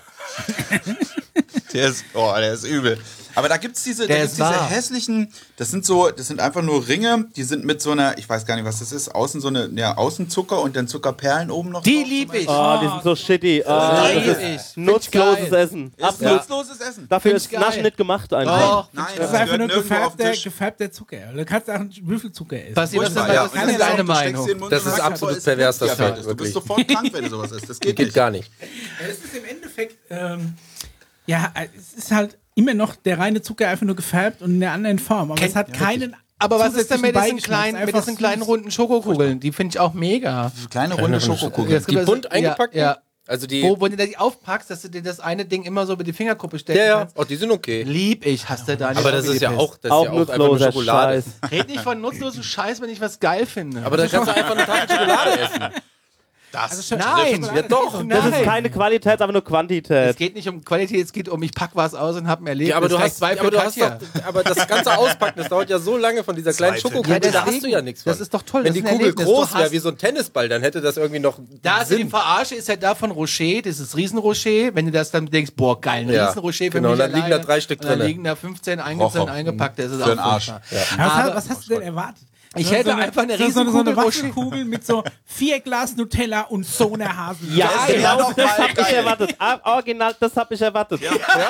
Der ist, oh, der ist übel. Aber da gibt es diese, da Der gibt's ist diese wahr. hässlichen, das sind so, das sind einfach nur Ringe, die sind mit so einer, ich weiß gar nicht, was das ist, außen so eine, ja, Außenzucker und dann Zuckerperlen oben noch. Die drauf. liebe ich. Oh, die sind so shitty. Oh, das liebe ist ich. nutzloses Find ich geil. Essen. Ist Absolut. nutzloses Essen. Dafür Find ist ich Naschen geil. nicht gemacht einfach. Doch. Nein, Das ist einfach gehört nur nirgendwo auf den gefärbter, Tisch. gefärbter Zucker. Du kannst auch einen Würfelzucker essen. Basti, was ist, Furchtbar, ja. was ist Und denn dann deine steckst du Meinung? dir in den Mund Das und ist sagst, absolut boah, ist pervers, das Diabetes. Zeug, Du bist wirklich. sofort krank, wenn du sowas isst. Das geht, Geht nicht. gar nicht. Es ist im Endeffekt, ähm, ja, es ist halt immer noch der reine Zucker einfach nur gefärbt und in der anderen Form. Aber Kennt- es hat keinen. Aber was ist denn mit diesen Beigeschmack, kleinen, es ist mit einfach diesen kleinen süß. runden Schokokugeln? Die finde ich auch mega. Kleine runde Schokokugeln. Jetzt gibt Die es- bunt eingepackt? Ja, ja. Also die. Wo, wo du die aufpackst, dass du dir das eine Ding immer so über die Fingerkuppe stecken ja, ja. kannst. Oh, die sind okay. Lieb ich, hast du da nicht Aber das auf ist ja gepisst. auch, das ist Auch ja auch einfach nur nutzloser Schokolade. Scheiß. Red nicht von nutzlosem Scheiß, wenn ich was geil finde. Aber da kannst du einfach eine Tafel Schokolade essen. Das. nein, Ja, doch. nein. Das ist keine Qualität, aber nur Quantität. Es geht nicht um Qualität, es geht um, ich pack was aus und hab ein Erlebnis. Ja, aber du Vielleicht hast, zwei aber für du hast Katja. doch, aber das ganze Auspacken, das dauert ja so lange von dieser kleinen Zwei für Schokokugel, Katja. da hast du deswegen. ja nichts von. Das ist doch toll, Wenn das die ist ein Kugel Erlebnis. groß Du wäre hast- wie so ein Tennisball, dann hätte das irgendwie noch Da ist die Sinn. Verarsche, ist ja da von Rocher, dieses Riesenrocher. Wenn du das dann denkst, boah, geil, ein Ja, Riesenrocher für genau, mich und dann liegen alleine. da drei Stück Und dann drinne. liegen da fünfzehn einzeln Rocher. eingepackt. Das ist Für auch den Arsch. furchtbar. Was, Aber- hast- was hast du denn erwartet? Ich So- hätte so eine- einfach eine so, so, so eine Riesenkugel Rocher. Waffelkugel mit so vier Glas Nutella und so einer Haselnuss. Ja, Geil, genau ja, doch das mal habe ich geil. erwartet. Ah, Original, das habe ich erwartet.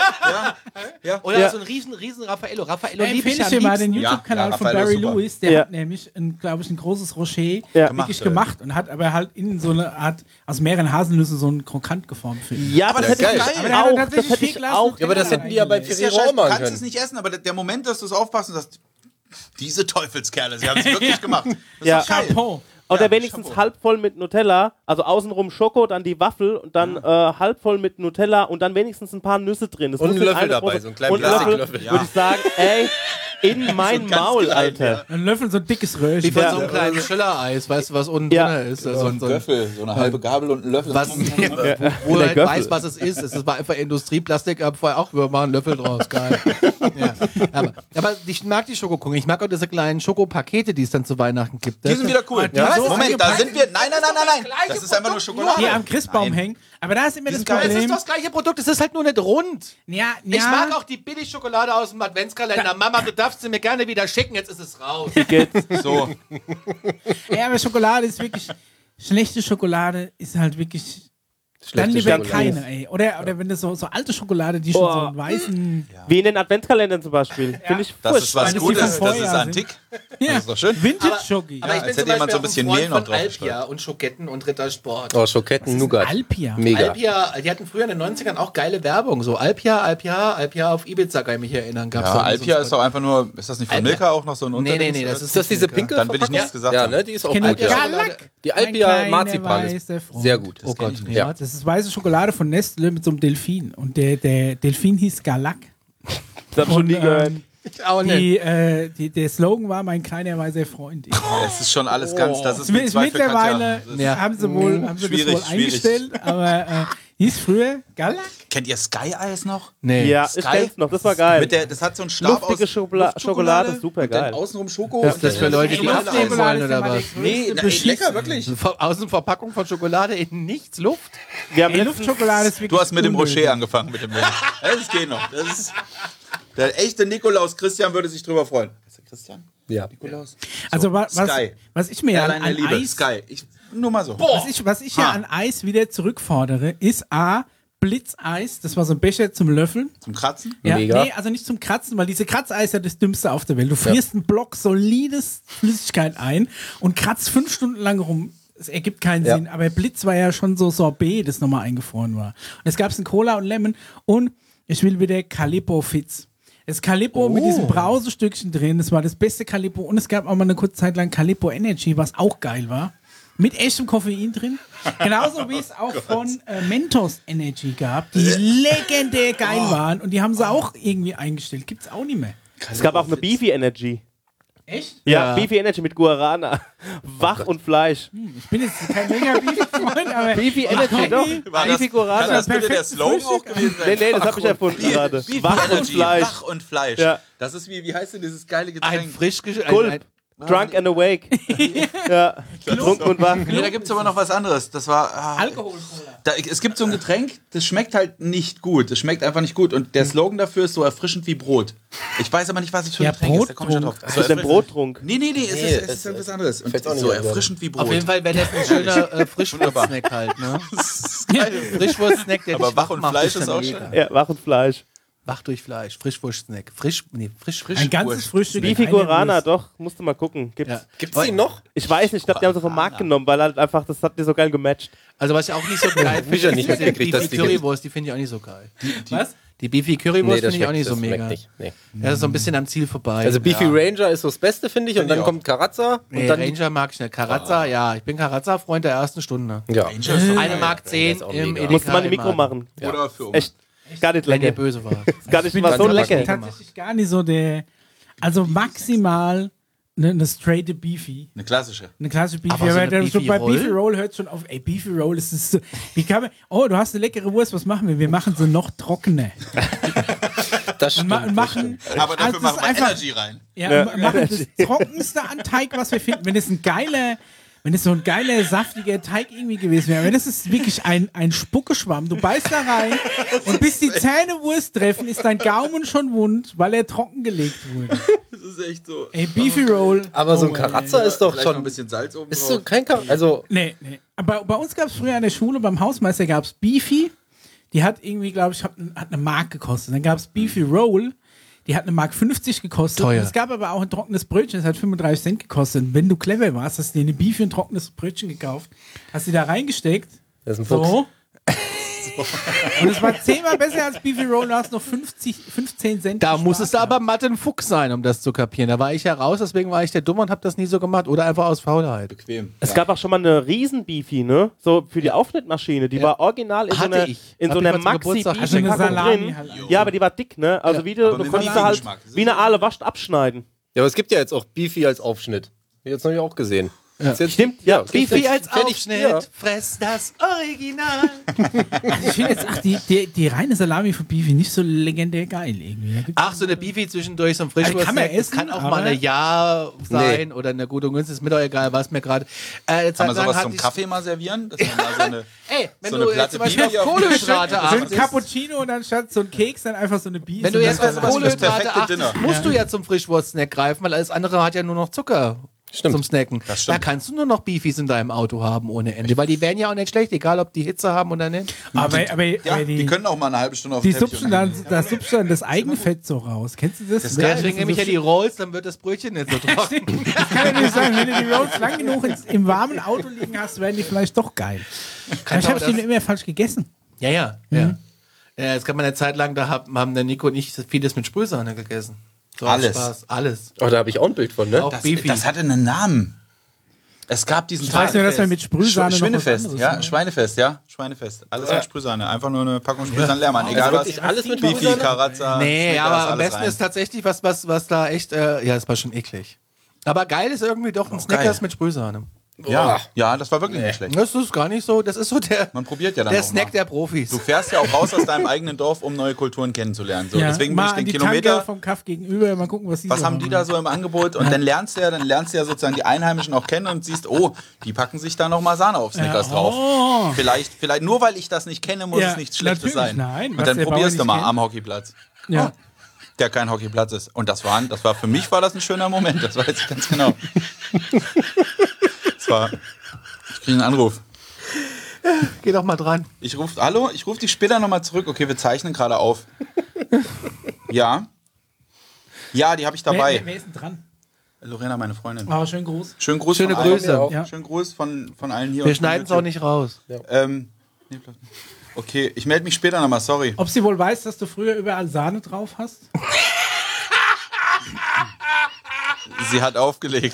Oder Ja. so ein riesen, riesen Raffaello. Raffaello Da liebe ich empfehle am ich dir mal den liebsten. Ja, YouTube-Kanal ja, von Raffaello Barry ist super. Lewis. Der Ja. hat nämlich, glaube ich, ein großes Rocher Ja. wirklich Gemacht, gemacht und hat aber halt in so eine Art, aus mehreren Haselnüssen so ein krokant geformt für ihn. Ja, Aber das das hätte ist ich geil. Aber der hat auch. tatsächlich Das hätte vier ich Glas auch. Ja, aber das hätten die ja bei Ist ja Ferrero scheiße, auch du machen kannst es können. nicht essen, aber der- der Moment, dass du es aufpasst und sagst, diese Teufelskerle, sie haben es wirklich gemacht. Das ist Ja. doch geil. Chapeau. Oder Ja, wenigstens Chapeau. halb voll mit Nutella, also außenrum Schoko, dann die Waffel und dann äh, halb voll mit Nutella und dann wenigstens ein paar Nüsse drin. Das Und muss ein nicht Löffel eine dabei, große- so einen kleinen und Löffel, Plastiklöffel. würde ich sagen, ey, in mein ganz Maul, klein, Alter. Ein Löffel, so ein dickes Wie Röhrchen. von Ja. so einem kleinen Schiller-Eis, weißt du, was unten Ja. drin ist. Also so ein, so ein, Göffel, so eine halbe Gabel und ein Löffel. was, wo Der du halt Göffel. weißt, was es ist. Es war einfach Industrieplastik, aber vorher auch, wir machen einen Löffel draus. Geil. ja. aber, aber ich mag die Schokokugeln. Ich mag auch diese kleinen Schokopakete, die es dann zu Weihnachten gibt. Die sind wieder cool. Ja. Was? Moment, da eingepackt. sind wir. Nein, nein, nein, nein, nein. gleiche Das ist einfach nur Produkt, Schokolade. Die am Christbaum Nein. hängen. Aber da ist immer das sind geil. Es ist Problem. doch das gleiche Produkt, es ist halt nur nicht rund. Ja, ja. Ich mag auch die Billigschokolade aus dem Adventskalender. Mama, du darfst sie mir gerne wieder schicken, jetzt ist es raus. So. Ja, aber Schokolade ist wirklich. Schlechte Schokolade ist halt wirklich Dann Schlechte lieber Schokolade. keine, ey. Oder, oder wenn du so, so alte Schokolade, die schon Boah. so einen weißen Wie in den Adventskalendern zum Beispiel. Finde ich Das ist was Meine, die Gutes, vom das ist Vorjahr sind. antik. Ja. Das ist doch schön. Vintage-Schoki. Aber ich als bin hätte zum jemand Beispiel so ein auch bisschen Freund Mehl noch von drauf Alpia und Schoketten und Rittersport. Oh, Schoketten, Nougat. Alpia? Mega. Alpia, die hatten früher in den neunzigern auch geile Werbung. So Alpia, Alpia, Alpia auf Ibiza, kann ich mich erinnern. Gab's Ja, so- Alpia so- ist doch einfach nur, ist das nicht von Alpia. Milka auch noch so ein Nee, nee, Unterdings? nee, das oder? ist Ist das diese pinke Dann will ich Verpackung? nichts gesagt Ja, haben. ne? Die ist auch Kennt ihr gut. Ja. Galak? Die Mein Alpia kleiner Marzipan weißer ist Freund. sehr gut. Oh Gott, nee, Ja. warte. Das ist weiße Schokolade von Nestle mit so einem Delfin. Und der, der Delfin hieß Galak. Das hab ich schon nie Und, gehört. ähm, Auch nicht. die, äh, die, der Slogan war mein kleiner weißer Freund. Es ist schon alles ganz, das ist Ist mit zwei für mittlerweile Katja. Ja. haben sie wohl haben sie das Schwierig, wohl schwierig. eingestellt, aber äh, hieß früher Galak. Kennt ihr Sky Eis noch? Nee. Ja, ich Sky? kenn's noch, das war geil. Mit der, das hat so einen Stab Luftige aus Schokola- Schokolade, super und dann geil. außenrum Schoko. Das ist und das für Leute, die Schokolade abnehmen aus. wollen oder was? Nee, na, ey, lecker, wirklich. Von- Außenverpackung von Schokolade in nichts, Luft. Wir haben Ey, letztens, Luftschokolade ist wirklich Du hast mit dem unnötig. Rocher angefangen, mit dem Leben. Das geht noch. Das ist, der echte Nikolaus Christian würde sich drüber freuen. Ist der Christian? Ja. Nikolaus? Also wa- was, Sky. was ich mir ja an, Allein der an Liebe. Eis, Sky. Ich, nur mal so. was ich, was ich ja Ha. an Eis wieder zurückfordere, ist A, Blitzeis, das war so ein Becher zum Löffeln. Zum Kratzen? Ja, Mega. nee, also nicht zum Kratzen, weil diese Kratzeis ist ja das Dümmste auf der Welt. Du frierst einen Block solides Flüssigkeit ein und kratzt fünf Stunden lang rum. Es ergibt keinen Ja. Sinn. Aber Blitz war ja schon so Sorbet, das nochmal eingefroren war. Und es gab es in Cola und Lemon und ich will wieder Calippo Fitz. Das Calippo mit diesem Brausestückchen drin, das war das beste Calippo. Und es gab auch mal eine kurze Zeit lang Calippo Energy, was auch geil war. Mit echtem Koffein drin. Genauso wie es auch von äh, Mentos Energy gab, die legendär geil waren. Und die haben sie auch irgendwie eingestellt. Gibt's auch nicht mehr. es gab auch eine Beefy Energy. Echt? Ja, Ja. Beefy Energy mit Guarana. Wach und Fleisch. Ich bin jetzt kein mega Beefy-Freund, aber... Beefy Energy, doch. War das, Beefy kann Guarana. das bitte der Perfektes Slogan auch Frühstück. gewesen sein? Nee, nee, das hab ich erfunden Beef- gerade. Beef Wach und Energy, Fleisch. Wach und Fleisch. Ja. Das ist wie, wie heißt denn dieses geile Ein Getränk? frisch gesch- ein- Gulp. ein- Drunk and awake. Ja, betrunken und wach. Nee, da gibt es aber noch was anderes. Das war. Ah, Alkohol-Cola. da, es gibt so ein Getränk, das schmeckt halt nicht gut. Das schmeckt einfach nicht gut. Und der Slogan dafür ist so erfrischend wie Brot. Ich weiß aber nicht, was es für ein Ja, Getränk ist. Da komm ich schon drauf. Brottrunk. So Das ist ein erfrischend- Brottrunk. Nee, nee, nee, es Nee, ist, es es- ist etwas anderes. Und fällt's auch nicht so an, ja. erfrischend wie Brot. Auf jeden Fall wäre das ein schöner äh, Frischwurstsnack halt, ne? Frischwurstsnack, der Aber dich wach und macht, Fleisch ist ist dann auch mega. schön. Ja, Wach und Fleisch. Wach durch Fleisch, Frischwurstsnack. Frisch, nee, frisch, frisch. Ein ganzes Frühstück. Beefy eine Guarana, Wurst. doch. Musst du mal gucken. Gibt's. Ja. Gibt's die noch? Ich weiß nicht, ich glaube, die haben sie vom Markt genommen, weil halt einfach, das hat dir so geil gematcht. Also was ich auch nicht so geil Hab ich finde, ja ist nicht diese mitgekriegt, dass Beefy die Currywurst, die finde ich auch nicht so geil. Was? Die Beefy Currywurst das finde ich auch schmeckt- nicht so das schmeckt mega. nicht. Nee. Ja, das ist so ein bisschen am Ziel vorbei. Also Beefy Ranger ist so das Beste, finde ich. Und Find dann ich auch. kommt Karazza. Und Nee, dann Ranger mag ich nicht. Karazza, ja. Ich bin Karazza-Freund der ersten Stunde. Ja. Eine Mark zehn ist auch im mega. Edeka. Musst du mal im im Mikro Laden. machen. Oder für uns. Echt, gar nicht Wenn der lecker. böse war. Ist gar nicht bin mal so ganz lecker. Tatsächlich gar nicht so der... Also maximal eine, eine straighte Beefy. Eine klassische. Eine klassische Beefy. Aber so Aber eine dann so Beefy bei Roll? Beefy Roll hört schon auf. Ey, Beefy Roll, das ist so... Wie kann man... Oh, du hast eine leckere Wurst, was machen wir? Wir machen sie noch trockener. Das Und, stimmt. ma und machen... Aber dafür Also, machen das wir ist einfach- Energy rein. Ja, Ja. und machen das trockenste an Teig, was wir finden. Wenn es ein geiler, wenn es so ein geiler, saftiger Teig irgendwie gewesen wäre, wenn das ist wirklich ein, ein Spuckeschwamm. Du beißt da rein und bis die Zähne Wurst treffen, ist dein Gaumen schon wund, weil er trockengelegt wurde. Das ist echt so. Ey, Beefy Roll. Aber so ein Oh, Karazza ist doch Vielleicht noch ein schon... bisschen Salz oben Ist drauf. so kein Karazza. Also, Nee, nee. Aber bei uns gab es früher an der Schule, beim Hausmeister gab es Beefy. Die hat irgendwie, glaube ich, hat, hat eine Mark gekostet. Dann gab es Beefy Roll. Die hat eine Mark fünfzig gekostet. Teuer. Und es gab aber auch ein trockenes Brötchen, das hat fünfunddreißig Cent gekostet. Und wenn du clever warst, hast du dir eine Beefy und ein trockenes Brötchen gekauft, hast die da reingesteckt. das ist ein Fuchs. So. Und es war zehnmal besser als Beefy Roll, du hast noch fünfzig, fünfzehn Cent. Da gespart musstest du gehabt. aber Mathe ein Fuchs sein, um das zu kapieren. Da war ich ja raus, deswegen war ich der Dumme und hab das nie so gemacht. Oder einfach aus Faulheit. Bequem. Es gab auch schon mal eine Riesen-Beefy, ne? So für die Aufschnittmaschine. Die Ja. war original in so Hatte einer, ich. in Hab so ich einer mal zum Geburtstag Also eine Maxi-Beefy-Packung Salami drin. halt. Ja, aber die war dick, ne? Also wie du, aber du mit konntest sie halt Geschmack. Das ist wie eine so- Aale wascht abschneiden. Ja, aber es gibt ja jetzt auch Beefy als Aufschnitt. Jetzt habe ich auch gesehen. Ist jetzt- Stimmt, ja. gibt's Beefy jetzt als fertig- Aufschnitt, ja. fress das Original. Also ich finde jetzt, ach, die, die, die reine Salami von Beefy nicht so legendär geil irgendwie. Da gibt's- Ach, so eine Beefy zwischendurch, so ein Also kann man Frischwurst. Das essen, kann auch aber- mal eine Ja sein oder eine gute und günstig, ist mir doch egal, was mir gerade. Äh, eine Kann Zeit man lang sowas hatte zum ich- Kaffee mal servieren? Dass man mal so eine, Ey, wenn so du eine jetzt Platte zum Beispiel auf Beefy auf- Kohlenhydrate So ein achtest, Cappuccino und anstatt so ein Keks dann einfach so eine Beefy. wenn du jetzt Das auf ist das Kohlenhydrate perfekte achtest, Dinner. musst du ja zum Frischwurstsnack greifen, weil alles andere hat ja nur noch Zucker. Stimmt. zum Snacken. Das stimmt. Da kannst du nur noch Beefies in deinem Auto haben ohne Ende, weil die werden ja auch nicht schlecht, egal ob die Hitze haben oder nicht. Aber, aber, Ja, aber die, die, können auch mal eine halbe Stunde auf die den Teppich supschen dann, das supschen dann das Eigenfett so raus. Kennst du das? Das Ja, Deswegen das nehme ich ist ja so die Rolls, dann wird das Brötchen nicht so trocken. Das kann ja nicht sein. Wenn du die Rolls lang genug ins, im warmen Auto liegen hast, werden die vielleicht doch geil. Aber ich habe aber die immer falsch gegessen. Ja, ja, ja. Ja, es gab mal eine Zeit lang, da haben, haben der Nico und ich vieles mit Sprühsahne gegessen. So aus Alles. Spaß, alles. Oh, da habe ich auch ein Bild von, ne? Auch Das, Beefy. das hatte einen Namen. Es gab diesen Ich weiß nur, dass man mit Sprühsahne Sch- noch was Schweinefest, anderes ja, macht. Schweinefest, ja, Schweinefest. Alles mit Sprühsahne, einfach nur eine Packung Sprühsahne leer, Mann. Egal Also was. wirklich alles mit Beefy, Sprühsahne? Karazza. Nee, Snickers, aber am alles besten rein. ist tatsächlich was, was, was da echt, äh, ja, das war schon eklig. Aber geil ist irgendwie doch ein Snickers geil. mit Sprühsahne. Ja, ja, das war wirklich nicht schlecht. Das ist gar nicht so, das ist so der, Man probiert ja dann der auch Snack mal. der Profis. Du fährst ja auch raus aus deinem eigenen Dorf, um neue Kulturen kennenzulernen. So, Ja, deswegen bin mal ich an den die Kilometer. Tanke vom Kaff gegenüber, mal gucken, was die Was so haben die da so im Angebot? Und dann lernst du ja, dann lernst du ja sozusagen die Einheimischen auch kennen und siehst, oh, die packen sich da nochmal Sahne auf Snickers Ja, drauf. oh. Vielleicht, vielleicht, nur weil ich das nicht kenne, muss Ja, es nichts Schlechtes natürlich, sein. nein, und was dann der Bauer probierst du nicht mal kennt. am Hockeyplatz. Ja. Der kein Hockeyplatz ist. Und das war, das war für mich war das ein schöner Moment, das weiß ich ganz genau. Das war, ich kriege einen Anruf. Geh doch mal dran. Ich rufe, hallo, ich rufe dich später nochmal zurück. Okay, wir zeichnen gerade auf. Ja. Ja, die habe ich Wer, dabei. wer, wer ist denn dran? Lorena, meine Freundin. Aber schön groß. Schönen Gruß Schöne von allen. Grüße. auch. Ja. Schönen Gruß von, von allen hier. Wir und von schneiden es auch YouTube. nicht raus. Ähm, nee, bleib nicht. Okay, ich melde mich später nochmal, sorry. Ob sie wohl weiß, dass du früher überall Sahne drauf hast? Sie hat aufgelegt.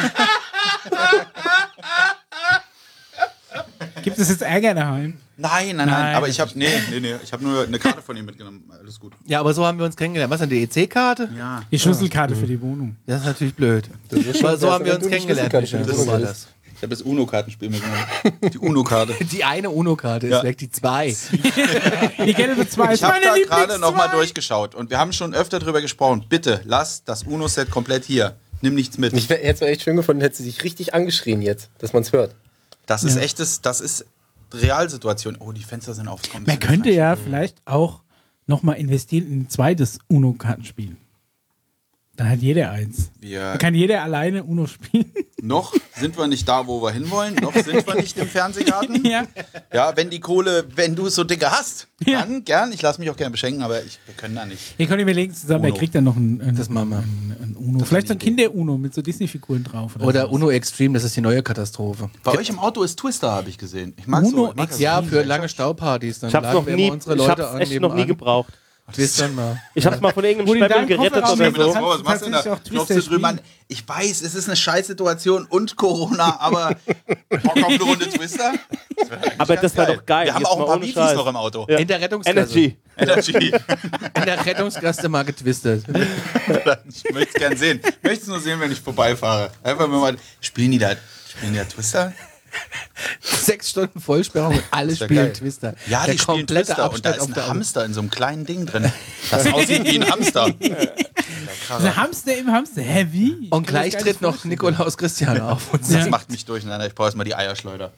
Gibt es jetzt Ärger daheim? Nein, nein, nein, Nein. aber ich habe nee, nee, nee, ich habe nur eine Karte von ihm mitgenommen. Alles gut. Ja, aber so haben wir uns kennengelernt. Was denn, die E C-Karte? Ja. Die Schlüsselkarte für die Wohnung. Das ist natürlich blöd. Aber so haben wir uns kennengelernt. Michael. So war das. Ich habe das UNO-Kartenspiel mitgenommen. Die UNO-Karte. Die eine UNO-Karte ist Ja. weg, die zwei. Die gelbe zwei. Ich habe meine da Lieblings- gerade nochmal zwei. durchgeschaut und wir haben schon öfter drüber gesprochen. Bitte, lass das UNO-Set komplett hier. Nimm nichts mit. Ich hätte es echt schön gefunden, hätte sie sich richtig angeschrien jetzt, dass man es hört. Das ist echtes, das ist Realsituation. Oh, die Fenster sind auf. Man könnte ja vielleicht auch nochmal investieren in ein zweites UNO-Kartenspiel. Dann hat jeder eins. Wir Dann kann jeder alleine UNO spielen. noch sind wir nicht da, wo wir hinwollen. Noch sind wir nicht im Fernsehgarten. Ja. Ja, wenn die Kohle, wenn du es so dicke hast, Ja. dann gern. Ich lasse mich auch gerne beschenken, aber ich, wir können da nicht. Ihr könnt überlegen zusammen, wer Uno. kriegt dann noch ein, ein, Das machen wir. ein, ein UNO. Vielleicht so ein Kinder-UNO mit so Disney-Figuren drauf. Oder so. UNO Extreme, das ist die neue Katastrophe. Bei euch im Auto ist Twister, habe ich gesehen. Ich mag Uno so. Ich mag das. Ja, für lange Staupartys. Dann Ich hab's laden noch wir nie, immer unsere ich Leute hab's an, echt noch nie nebenan. gebraucht. Twistern mal. Ich hab's mal von Wo irgendeinem die Stempel deinen gerettet Kofferraum oder Stell mir das so. vor, was machst du denn da? Tatsächlich auch Klopfst du Twister drüber an. spielen. Ich weiß, es ist eine Scheißsituation und Corona, aber Bock auf eine Runde Twister? Aber das war doch geil. Wir haben jetzt auch ein mal paar ohne Beefies Scheiß. noch im Auto. Ja. In der Rettungsgasse. Energy. Energy. In der Rettungsgasse mal getwistet. Ich möchte es gern sehen. Ich möchte es nur sehen, wenn ich vorbeifahre. Einfach mal, spielen die da, spielen die da Twister? Sechs Stunden Vollsperrung und alle ja spielen geil. Twister. Ja, Der die spielen komplette Twister und da Abstand ist auf ein der Hamster in so einem kleinen Ding drin. Das aussieht wie ein Hamster. Ein Hamster im Hamster. Hä, wie? Und gleich tritt noch Nikolaus Christian auf. Und Das macht mich durcheinander. Ich brauche erstmal die Eierschleuder.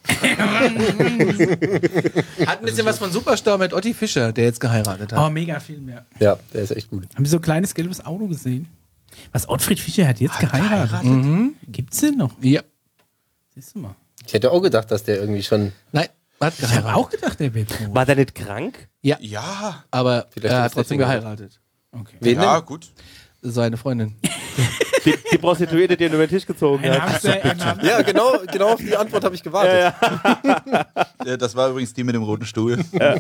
hat ein bisschen was von Superstar mit Otti Fischer, der jetzt geheiratet Oh, hat. mega Film, ja. Ja, der ist echt gut. Haben Sie so ein kleines gelbes Auto gesehen? Was, Ottfried Fischer hat jetzt geheiratet? Gibt's den noch? Ja. Siehst du mal. Ich hätte auch gedacht, dass der irgendwie schon. Nein, hat Ich habe geheiratet. auch gedacht, der wird tot. War der nicht krank? Ja, Ja, aber Vielleicht er ist hat trotzdem deswegen- geheiratet. Okay. Wen ja, denn? gut. Seine Freundin. Die, die Prostituierte, die ihn über den Tisch gezogen Ein hat. Hamster, ein Hamster. Ja, genau, genau auf die Antwort habe ich gewartet. Äh, Das war übrigens die mit dem roten Stuhl.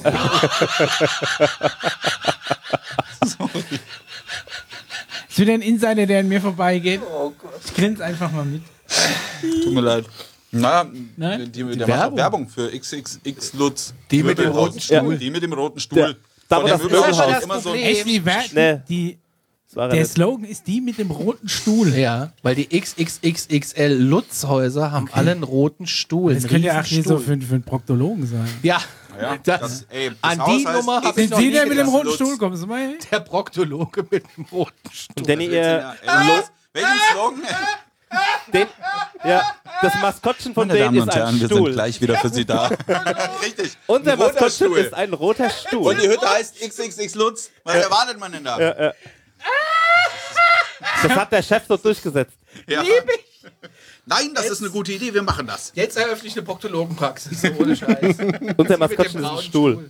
Ist wieder ein Insider, der an mir vorbeigeht. Ich grinse einfach mal mit. Tut mir leid. Naja, Nein? die, der macht auch Werbung. Werbung für X X X Lutz. Die mit dem roten Stuhl. Die mit dem roten Stuhl. Da, Von wo der das Möbelhaus Möbelhaus- ist immer so ein Echt, die, Wer- Nee. die, Das war er der nicht. Slogan ist die mit dem roten Stuhl. Ja, weil die X X X X L Lutzhäuser haben alle einen roten Stuhl. Das einen könnte ja auch hier so Riesenstuhl. für, für einen Proktologen sein. Ja, Ja, das, das- ey, das an Haus die heißt Nummer habe X- ich Sind noch Sie nie der mit dem gedacht. roten Lutz. Stuhl? Kommen Sie mal her. Der Proktologe mit dem roten Stuhl. Denn ihr, Ja, ey, los. Welchen Slogan? den, ja, das Maskottchen von denen ist ein Stuhl. gleich wieder für Sie da. Richtig. Unser Ein roter Maskottchen Stuhl. ist ein roter Stuhl. Und die Hütte heißt X X X Lutz. Was erwartet man denn da? Ja. Das hat der Chef so durchgesetzt. Nein, das ist eine gute Idee, wir machen das. Jetzt eröffne ich eine Proktologenpraxis, so ohne Scheiß. Unser Maskottchen ist ein Stuhl.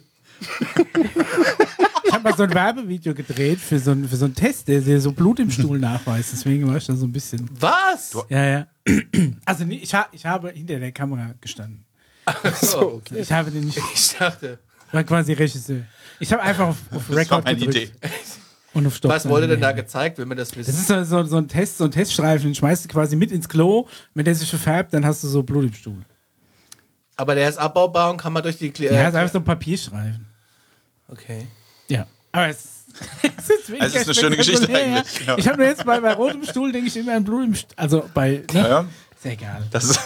Ich habe mal so ein Werbevideo gedreht für so, ein, für so einen Test, der, der so Blut im Stuhl nachweist. Deswegen war ich da so ein bisschen. Was? Ja, ja. Also nee, ich, ha, ich habe hinter der Kamera gestanden. So, okay. Ich habe den nicht. Ich dachte, Ich war quasi Regisseur. Ich habe einfach auf, auf Das war Record meine gedrückt Idee. und auf Stopp. was wurde denn da gedrückt? gezeigt, wenn wir das Das wissen? ist so, so, so ein Test, so ein Teststreifen, den schmeißt du quasi mit ins Klo, wenn der sich verfärbt, dann hast du so Blut im Stuhl. Aber der ist abbaubar und kann man durch die Kle Ja, ist einfach so ein Papierstreifen. Okay. Ja. Aber es, es ist weniger Also es ist eine schöne Geschichte spektakulär. eigentlich, ja. Ich habe nur jetzt bei, bei rotem Stuhl, denke ich immer an Blut im Stuhl. Also bei, ne? Ja, Ist ja egal. das ist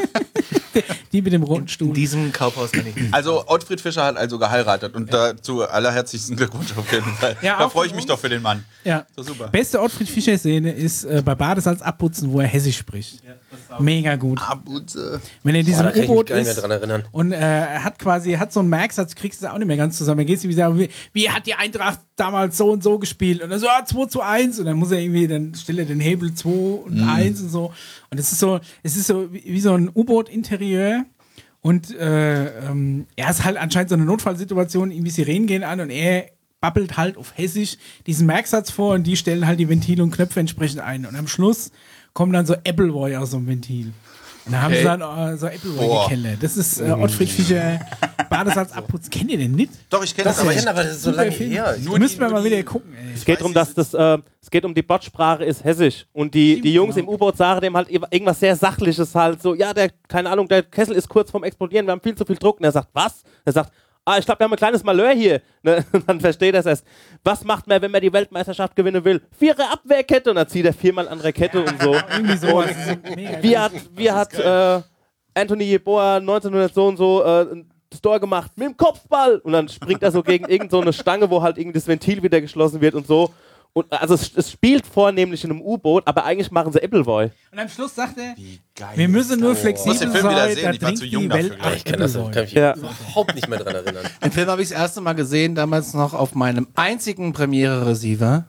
Die mit dem roten In Stuhl. diesem Kaufhaus kann ich nicht. also Ottfried Fischer hat also geheiratet und dazu allerherzlichsten Glückwunsch auf jeden Fall. Ja, da auch freue ich von mich uns. doch für den Mann. Ja. So super. Beste Ottfried Fischer-Szene ist äh, bei Badesalz abputzen, wo er Hessisch spricht. Mega gut. Abutze. Wenn er in Boah, diesem da kann ich mich U-Boot gar nicht mehr ist dran erinnern. und äh, er hat quasi, hat so einen Merksatz, kriegst du das auch nicht mehr ganz zusammen. Er geht wie sagen, wie, wie hat die Eintracht damals so und so gespielt? Und dann so, ah, zwei zu eins. Und dann muss er irgendwie, dann stellt er den Hebel zwei und eins und so. Und es ist so, es ist so wie, wie so ein U-Boot-Interieur. Und äh, ähm, er ist halt anscheinend so eine Notfallsituation, irgendwie Sirenen gehen an und er babbelt halt auf Hessisch diesen Merksatz vor und die stellen halt die Ventile und Knöpfe entsprechend ein. Und am Schluss kommen dann so Appleboy aus so einem Ventil. Und da haben Okay. sie dann äh, so Appleboy Boah. gekellert. Das ist äh, Ottfried Fischer Badesalz abputzen. Kennt ihr den nicht? Doch, ich kenne das, aber ich, aber das ist so Super lange Film. her. Nur Müssen die- wir nur mal die- wieder gucken, ey. Es geht darum, dass das, äh, es geht um die Bottsprache ist Hessisch. Und die, die Jungs im U-Boot sagen dem halt irgendwas sehr Sachliches halt so, ja, der, keine Ahnung, der Kessel ist kurz vorm Explodieren, wir haben viel zu viel Druck. Und er sagt, was? Er sagt, ah, ich glaube, wir haben ein kleines Malheur hier. Ne? Und dann versteht er es erst. Was macht man, wenn man die Weltmeisterschaft gewinnen will? Vierer Abwehrkette. Und dann zieht er viermal andere Kette und so. Irgendwie sowas. Das ist mega Wie geil. hat, wie hat äh, Anthony Yeboah neunzehnhundert so und so äh, das Tor gemacht? Mit dem Kopfball! Und dann springt er so gegen irgend so eine Stange, wo halt irgendwie das Ventil wieder geschlossen wird und so. Und also es, es spielt vornehmlich in einem U-Boot, aber eigentlich machen sie Appleboy. Und am Schluss sagt er, geil. wir müssen nur Ich muss flexibel den Film wieder sein, sehen, da ich war trinkt zu jung die dafür, Welt glaub Ich kann das Appleboy. kann mich Ja. überhaupt nicht mehr dran erinnern. Den Film habe ich das erste Mal gesehen, damals noch auf meinem einzigen Premiere-Receiver.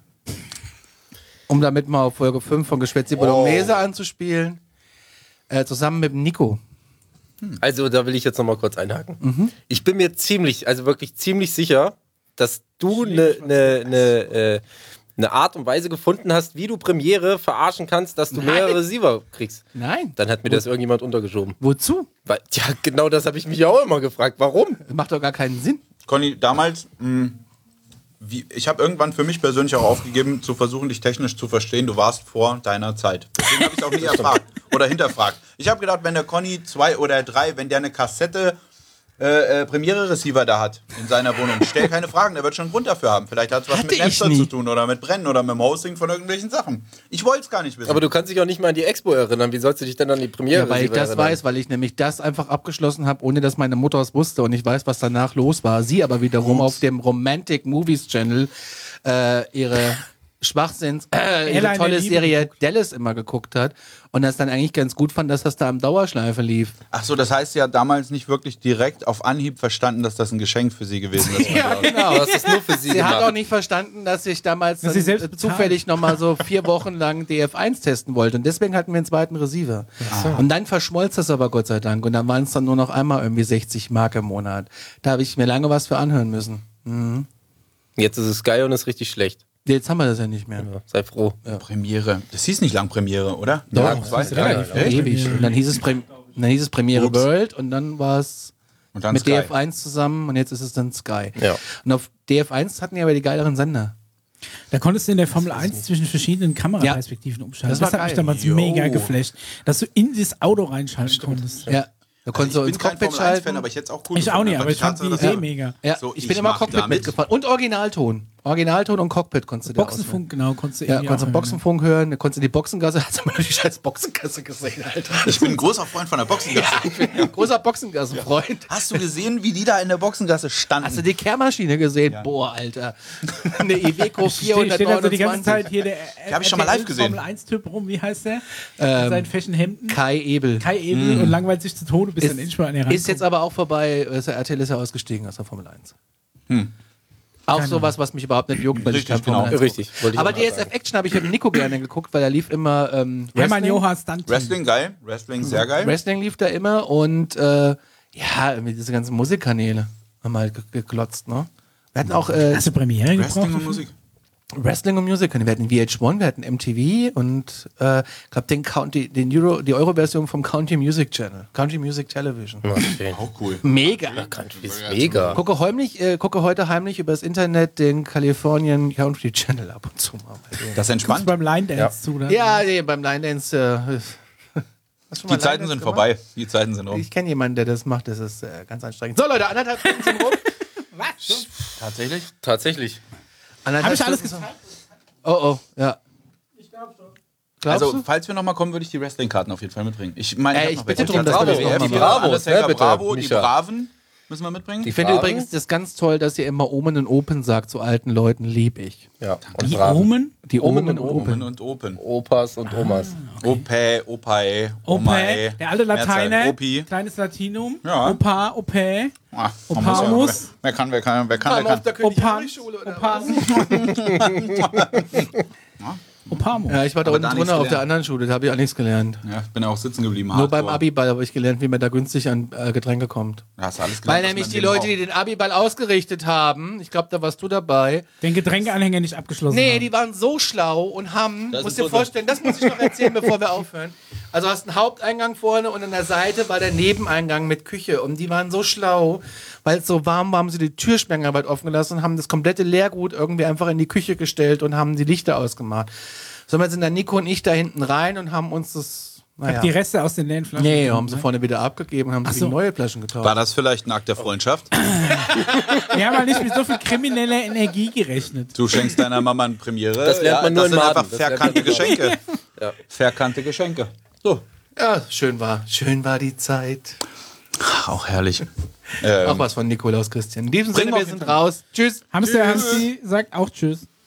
Um damit mal auf Folge fünf von Geschwätzi Bolognese anzuspielen. Äh, zusammen mit dem Nico. Also, da will ich jetzt noch mal kurz einhaken. Mhm. Ich bin mir ziemlich, also wirklich ziemlich sicher, dass du eine ne, ne, äh, ne Art und Weise gefunden hast, wie du Premiere verarschen kannst, dass du mehrere Receiver kriegst. Nein. Dann hat mir das irgendjemand untergeschoben. Wozu? Weil, ja, genau das habe ich mich auch immer gefragt. Warum? Das macht doch gar keinen Sinn. Conny, damals, mh, wie, ich habe irgendwann für mich persönlich auch aufgegeben, zu versuchen, dich technisch zu verstehen. Du warst vor deiner Zeit. Deswegen habe ich es auch nie erfragt oder hinterfragt. Ich habe gedacht, wenn der Conny zwei oder drei, wenn der eine Kassette äh, äh, Premiere-Receiver da hat in seiner Wohnung, stell keine Fragen, der wird schon einen Grund dafür haben. Vielleicht hat es was Hatte mit ich Napster nie. zu tun oder mit Brennen oder mit dem Hosting von irgendwelchen Sachen. Ich wollte es gar nicht wissen. Aber du kannst dich auch nicht mal an die Expo erinnern. Wie sollst du dich denn an die Premiere Ja, weil ich das erinnern? weiß, weil ich nämlich das einfach abgeschlossen habe, ohne dass meine Mutter es wusste und ich weiß, was danach los war. Sie aber wiederum auf dem Romantic Movies Channel äh, ihre Schwachsinns, äh, ihre Airline tolle der Liebe Serie Dallas immer geguckt hat und das dann eigentlich ganz gut fand, dass das da am Dauerschleife lief. Ach so, das heißt, sie hat damals nicht wirklich direkt auf Anhieb verstanden, dass das ein Geschenk für sie gewesen ist. Ja, genau. Du hast das nur für sie, Sie gemacht. hat auch nicht verstanden, dass ich damals Dass dann, sie selbst äh, bezahlt. zufällig nochmal so vier Wochen lang D F eins testen wollte. Und deswegen hatten wir einen zweiten Receiver. Und dann verschmolz das aber Gott sei Dank. Und dann waren es dann nur noch einmal irgendwie sechzig Mark im Monat. Da habe ich mir lange was für anhören müssen. Jetzt ist es geil und ist richtig schlecht. Jetzt haben wir das ja nicht mehr. Ja, sei froh. Premiere. Das hieß nicht lang Premiere, oder? Doch, Ja, das zwei, ist drei. relativ ewig. Und dann hieß es, Prem dann hieß es Premiere Ups. World und dann war es Und dann mit Sky. D F eins zusammen und jetzt ist es dann Sky. Ja. Und auf D F eins hatten die aber die geileren Sender. Da konntest du in der Formel eins zwischen verschiedenen Kameraperspektiven umschalten. Das Das, war hat mich geil. damals Jo. mega geflasht, dass du in das Auto reinschalten konntest. Ja. Da konntest Also du ich ins bin kein Cockpit Formel eins Fan, schalten. aber ich hätte es auch cool Ich auch gefunden. nicht, aber Einfach ich fand die Tatsache, Idee dass- mega. Ja, So, ich ich bin immer mach Cockpit damit. mitgefahren. Und Originalton. Originalton und Cockpit konntest du dir auswählen. Boxenfunk, genau, konntest du Ja, irgendwie konntest du auch Boxenfunk hören, konntest du die Boxengasse, hast du mal die scheiß Boxengasse gesehen, Alter. Ich bin ein großer Freund von der Boxengasse. Ein großer Boxengassenfreund. Hast du gesehen, wie die da in der Boxengasse standen? Hast du die Kehrmaschine gesehen? Boah, Alter. Eine Iveco Steht, steht also die ganze Zeit vierhundertneunundzwanzig. hier der Die hab ich schon mal live gesehen. Formel eins Typ rum, wie heißt der? Mit seinen feschen Hemden. Kai Ebel. Kai Ebel und langweilt sich zu Tode, bis Ist, dann endlich mal an den ist jetzt aber auch vorbei, also R T L ist ja ausgestiegen aus der Formel eins. Auch sowas, was mich überhaupt nicht juckt, weil Richtig, ich kein genau. Formel eins Richtig. wollte ich Aber auch D S F sagen. Action habe ich mit Nico gerne geguckt, weil er lief immer ähm, Hermann Wrestling. Johann Stunt. Wrestling geil, Wrestling sehr geil. Wrestling lief da immer und äh, ja, irgendwie diese ganzen Musikkanäle haben wir halt ge- geklotzt, ne? Wir hatten auch äh, Hast du Premiere gebraucht? Wrestling und Musik. Wrestling und Music. Wir hatten V H eins, wir hatten M T V und äh, ich glaube den County, den Euro, die Euro-Version vom Country Music Channel, Country Music Television. Ja, schön. Auch cool. Mega. Country ist mega. Gucke heimlich, äh, gucke heute heimlich übers Internet den Californian Country Channel ab und zu mal. Das ist Guckst entspannt. beim Line Dance Ja. zu, oder? Ja, nee, beim Line Dance. Äh, hast du schon mal Die Zeiten Line sind Dance vorbei. gemacht? Die Zeiten sind um. Ich kenne jemanden, der das macht. Das ist äh, ganz anstrengend. So, Leute, anderthalb Stunden sind rum. Was? Tatsächlich? Tatsächlich. Anderthalb Habe ich alles Stunden sind- gezeigt? Oh, oh, ja. Ich glaube schon. Glaubst Also, du? falls wir nochmal kommen, würde ich die Wrestling-Karten auf jeden Fall mitbringen. Ich meine, Ey, hab ich noch bitte welche. drum, dass wir Bravo, das noch W F, mal die machen. Bravos, Undertaker, wer bitte? Bravo, die Micha. Braven müssen wir mitbringen. Ich finde Braven? übrigens das ganz toll, dass ihr immer Omen und Open sagt zu alten Leuten, lieb ich. Ja. Und Die Braven. Omen? Die Omen und Open Open. und Open. Opas und Omas. Ope, Opae, Ope, Omae. der alte Lateiner, Mehrzahl. Opi. kleines Latinum. Ja. Opa, Ope, Ah, Opa man muss ja- muss. Wer kann, wer kann, wer kann, wer kann. Opan, Opan. Opamo. Ja, ich war da Aber unten da nichts drunter auf gelernt. der anderen Schule, da habe ich auch nichts gelernt. Ja, ich bin ja auch sitzen geblieben. Nur hardcore. beim Abiball habe ich gelernt, wie man da günstig an äh, Getränke kommt. Da hast du alles Weil gelernt, was nämlich man die im Leute, Leben die den Abiball ausgerichtet haben, ich glaube, da warst du dabei, Den Getränkeanhänger nicht abgeschlossen nee, haben. die waren so schlau und haben, Das ist musst dir ein Butter. vorstellen, das muss ich noch erzählen, bevor wir aufhören. Also hast einen Haupteingang vorne und an der Seite war der Nebeneingang mit Küche und die waren so schlau, weil es so warm war, haben sie die Türsperre weit offen gelassen und haben das komplette Leergut irgendwie einfach in die Küche gestellt und haben die Lichter ausgemacht. Somit sind dann Nico und ich da hinten rein und haben uns das, naja. Die Reste aus den leeren Flaschen. Nee, genommen, haben sie ne? vorne wieder abgegeben und haben Ach sie so. gegen neue Flaschen getauscht. War das vielleicht ein Akt der Freundschaft? Wir haben halt nicht mit so viel krimineller Energie gerechnet. Du schenkst deiner Mama eine Premiere. Das lernt man nur das in sind Maden. einfach Das lernt verkannte man nur. Geschenke. Ja. Verkannte Geschenke. So. Ja, schön war. Schön war die Zeit. Ach, auch herrlich. Ähm, Auch was von Nikolaus Christian. In diesem Bringen Sinne, wir wir auf sind jeden Fall. raus. Tschüss. Hamster Hansi sagt auch Tschüss.